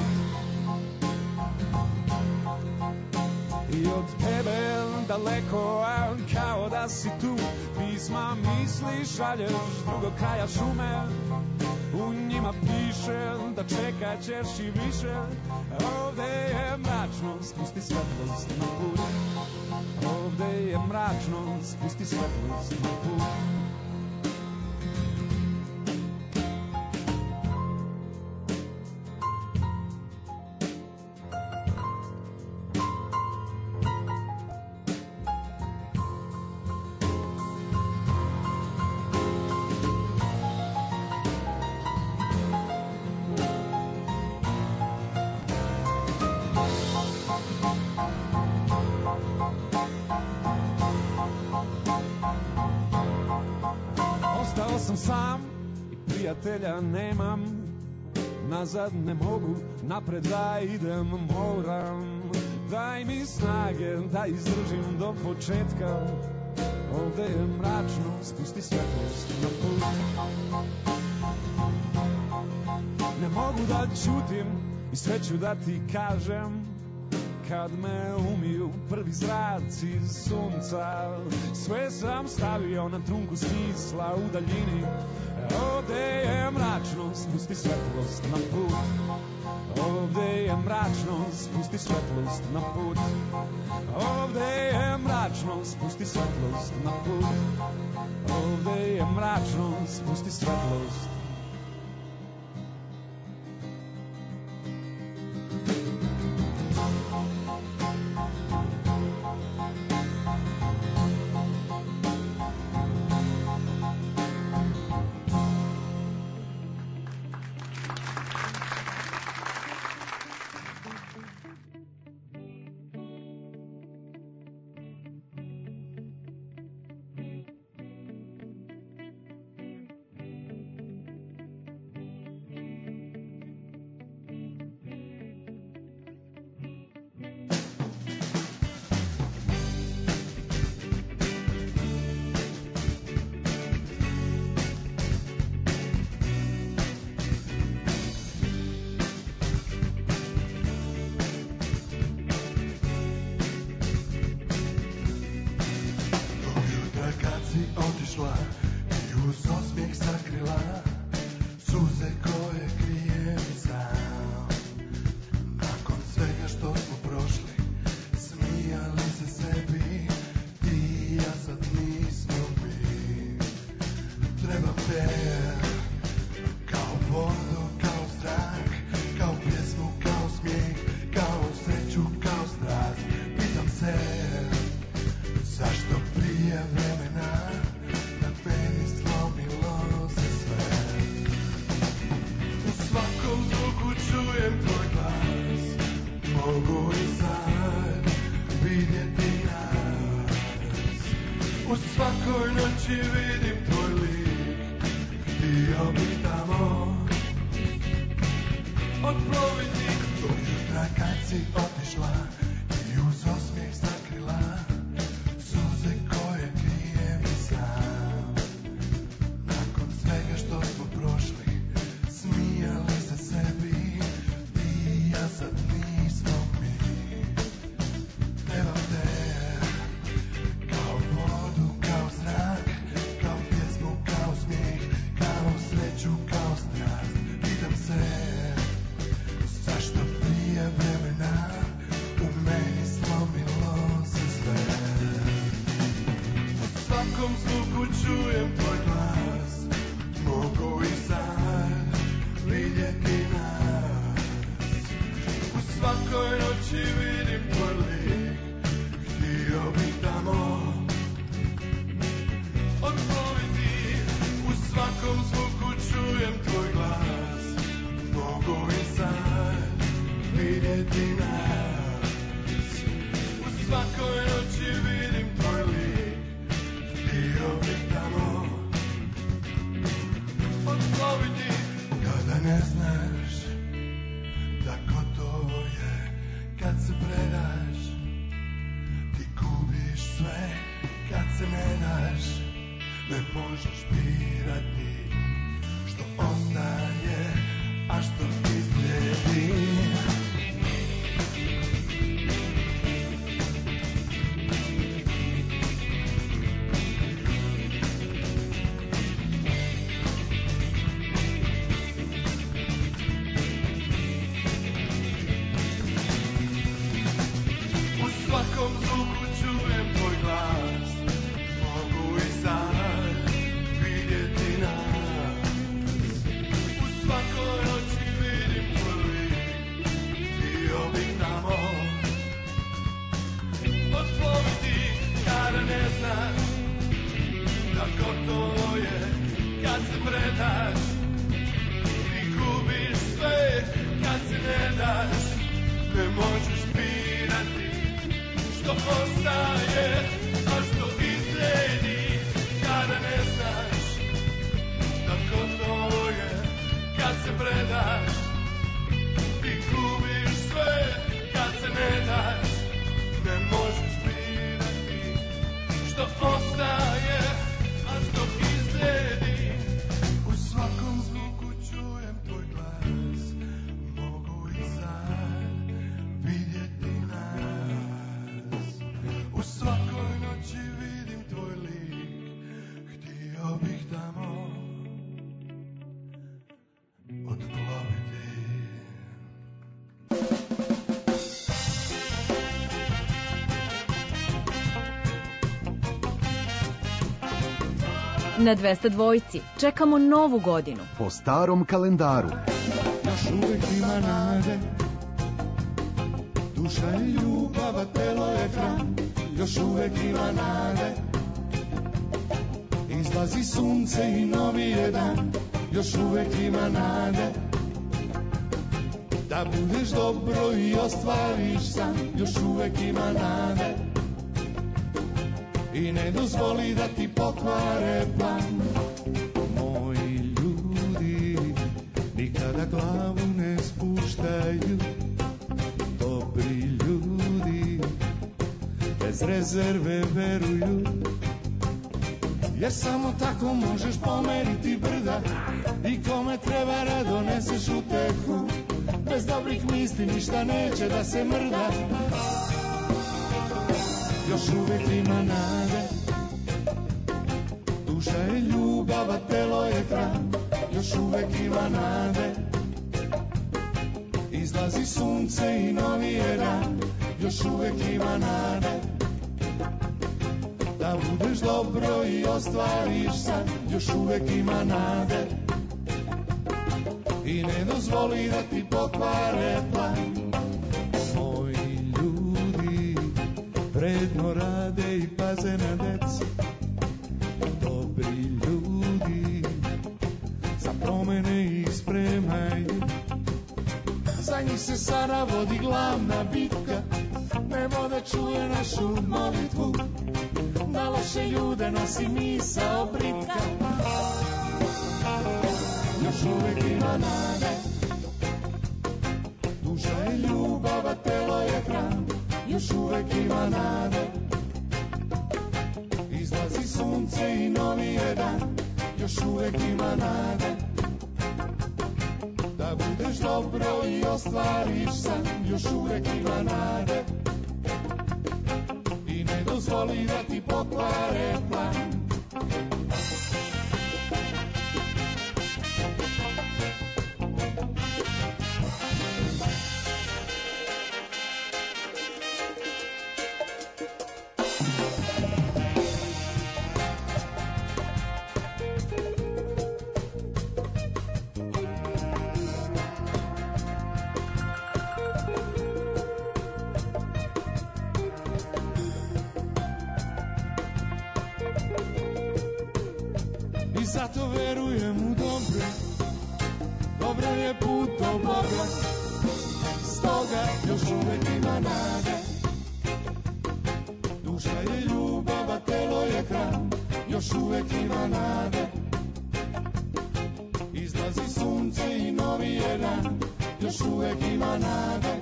I od tebe daleko, a kao da si tu, pisma misli šalješ drugog kraja šume. U njima piše da čekat ćeš i više. Ovde je mračno, spusti svetlost na put. Ovde je mračno, spusti svetlost na put. Prijatelja nemam, nazad ne mogu, napred da idem moram. Daj mi snage da izdržim do početka, ovde je mračno, spusti svetlost na put. Ne mogu da ćutim i sve ću da ti kažem, kad me umiju prvi zraci sunca. Sve sam stavio na trunku smisla u daljini, ovde je mračno, spusti svetlost na put. Ovde je mračno, spusti svetlost na put. Ovde je mračno, spusti svetlost na put. Ovde je mračno, spusti svetlost. Zašto prije vremena u meni svakom zvuku čujem tvoj glas, mogu i sad vidjeti nas. U svakoj noći vidim tvoj lik, htio bih tamo odploviti. U svakom zvuku čujem tvoj glas, mogu i sad vidjeti nas. U svakoj noći vidim tvoj lik, htio bih tamo odploviti. Kada ne znaš da gotovo je, kad se predaš, ti gubiš sve. Kad se ne daš, ne možeš birati što ostaje, a što izgledi. U svakom zvuku čujem tvoj glas, mogu i sad vidjeti nas. U svakoj noći vidim tvoj lik, htio bih tamo odploviti. Kada ne znaš da gotovo je, kad se predaš, ti gubiš sve. Kad se ne daš, ne možeš birati što ostaje, a što izgledi. Kada ne znaš da gotovo je, kad se predaš, ti gubiš sve. Kad se ne daš, ne možeš birati što ostaje, a što izgledi. U svakom zvuku čujem tvoj glas, mogu i sad vidjeti nas. U svakoj noći vidim tvoj lik, htio bih tamo odploviti. Na 202 čekamo novu godinu. Po starom kalendaru. Još uvek ima nade, duša je ljubav, a telo je hran. Još uvek ima nade, izlazi sunce i novi je dan. Još uvek ima nade, da budeš dobro i ostvariš san. Još uvek ima nade, i ne dozvoli da ti pokvare plan. Moji ljudi nikada glavu ne spuštaju, dobri ljudi bez rezerve veruju, jer samo tako možeš pomeriti brda. I kome treba da doneseš utehu, bez dobrih misli ništa neće da se mrda. Još uvek ima nade, duša je ljubav, a telo je hran. Još uvek ima nade, izlazi sunce i novi je dan. Još uvek ima nade, da budeš dobro i ostvariš san. Još uvek ima nade, i ne dozvoli da ti pokvare plan. Moji ljudi vredno rade i paze na decu, dobri ljudi za promene ih spremaju. Za njih se sada vodi glavna bitka, nebo da čuje našu molitvu, da loše ljude nosi misao britka. Još uvek ima nade, duša je ljubav, a telo je hran. Još uvek ima nade, izlazi sunce i novi je dan. Još uvek ima nade, da budeš dobro i ostvariš san. Još uvek ima nade, i ne dozvoli da ti pokvare plan. I zato verujem u dobre, dobre je put do Boga. Stoga još uvek ima nade. Duša je ljubav, a telo je hran. Još uvek ima nade. Izlazi sunce i novi je dan. Još uvek ima nade.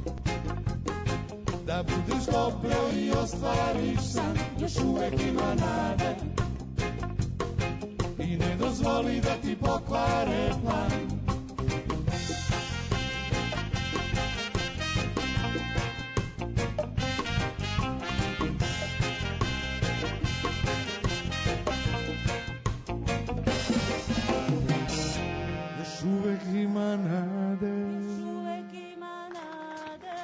Da budeš dobro i ostvariš san. Još uvek ima nade. I ne dozvoli da ti pokvare plan. Još uvek ima nade. Još uvek ima nade.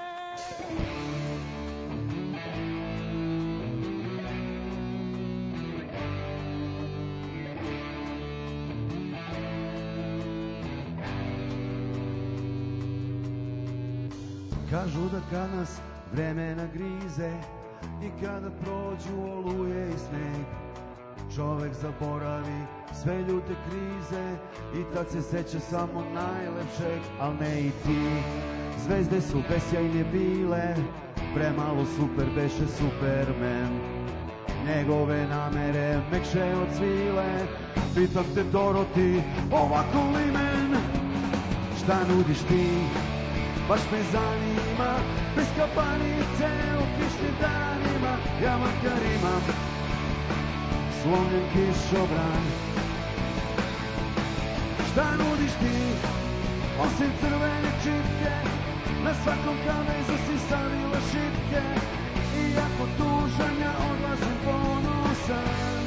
Kažu da kad nas vreme nagrize i kada prođu oluje i sneg, čovek zaboravi sve ljute krize i tad se seća samo najlepšeg, al ne i ti. Zvezde su besjajne bile, premalo super beše Superman. Njegove namere mekše od svile, pitam te Doroti, ovako li men? Šta nudiš ti? Baš me zanima, bez kapanice u kišnim danima, ja makar imam slomljen kišobran. Šta nudiš ti, osim crvene čipke, na svakom kavezu si stavila šipke, iako tužan ja odlazim ponosan.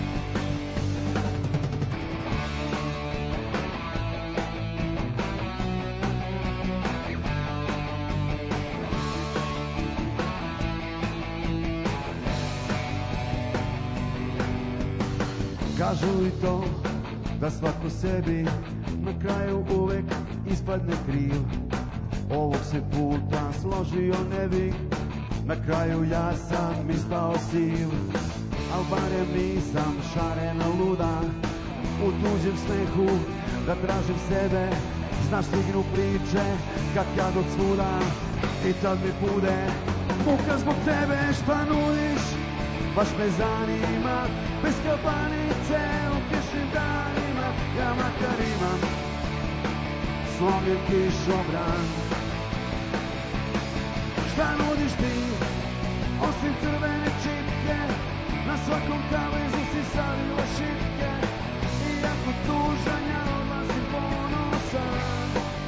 Kažu i to da svako sebi na kraju uvek ispadne kriv. Ovog se puta složio ne bih, na kraju ja sam ispao siv. Al barem nisam šarena luda, u tuđem smehu da tražim sebe. Znaš, stignu priče kad od svuda i tad mi bude muka zbog tebe. Šta nudiš? Baš me zanima, bez kapanice u kišnim danima, ja makar imam slomljen kišobran. Šta nudiš ti, osim crvene čipke, na svakom kavezu si stavila šipke, iako tužan ja odlazim ponosan.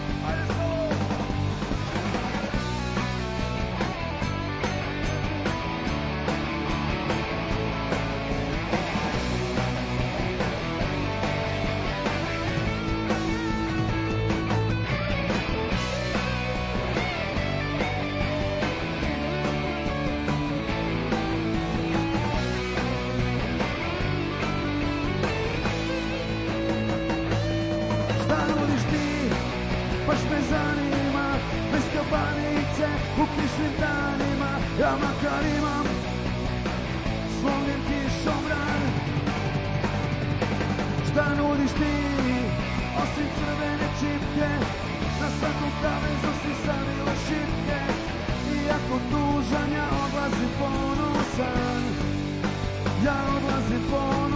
U kišnim danima, ja makar imam slomljen kišobran. Šta nudiš ti, osim crvene čipke, na svakom kavezu si stavila šipke, iako tužan ja odlazim ponosan, ja odlazim ponosan.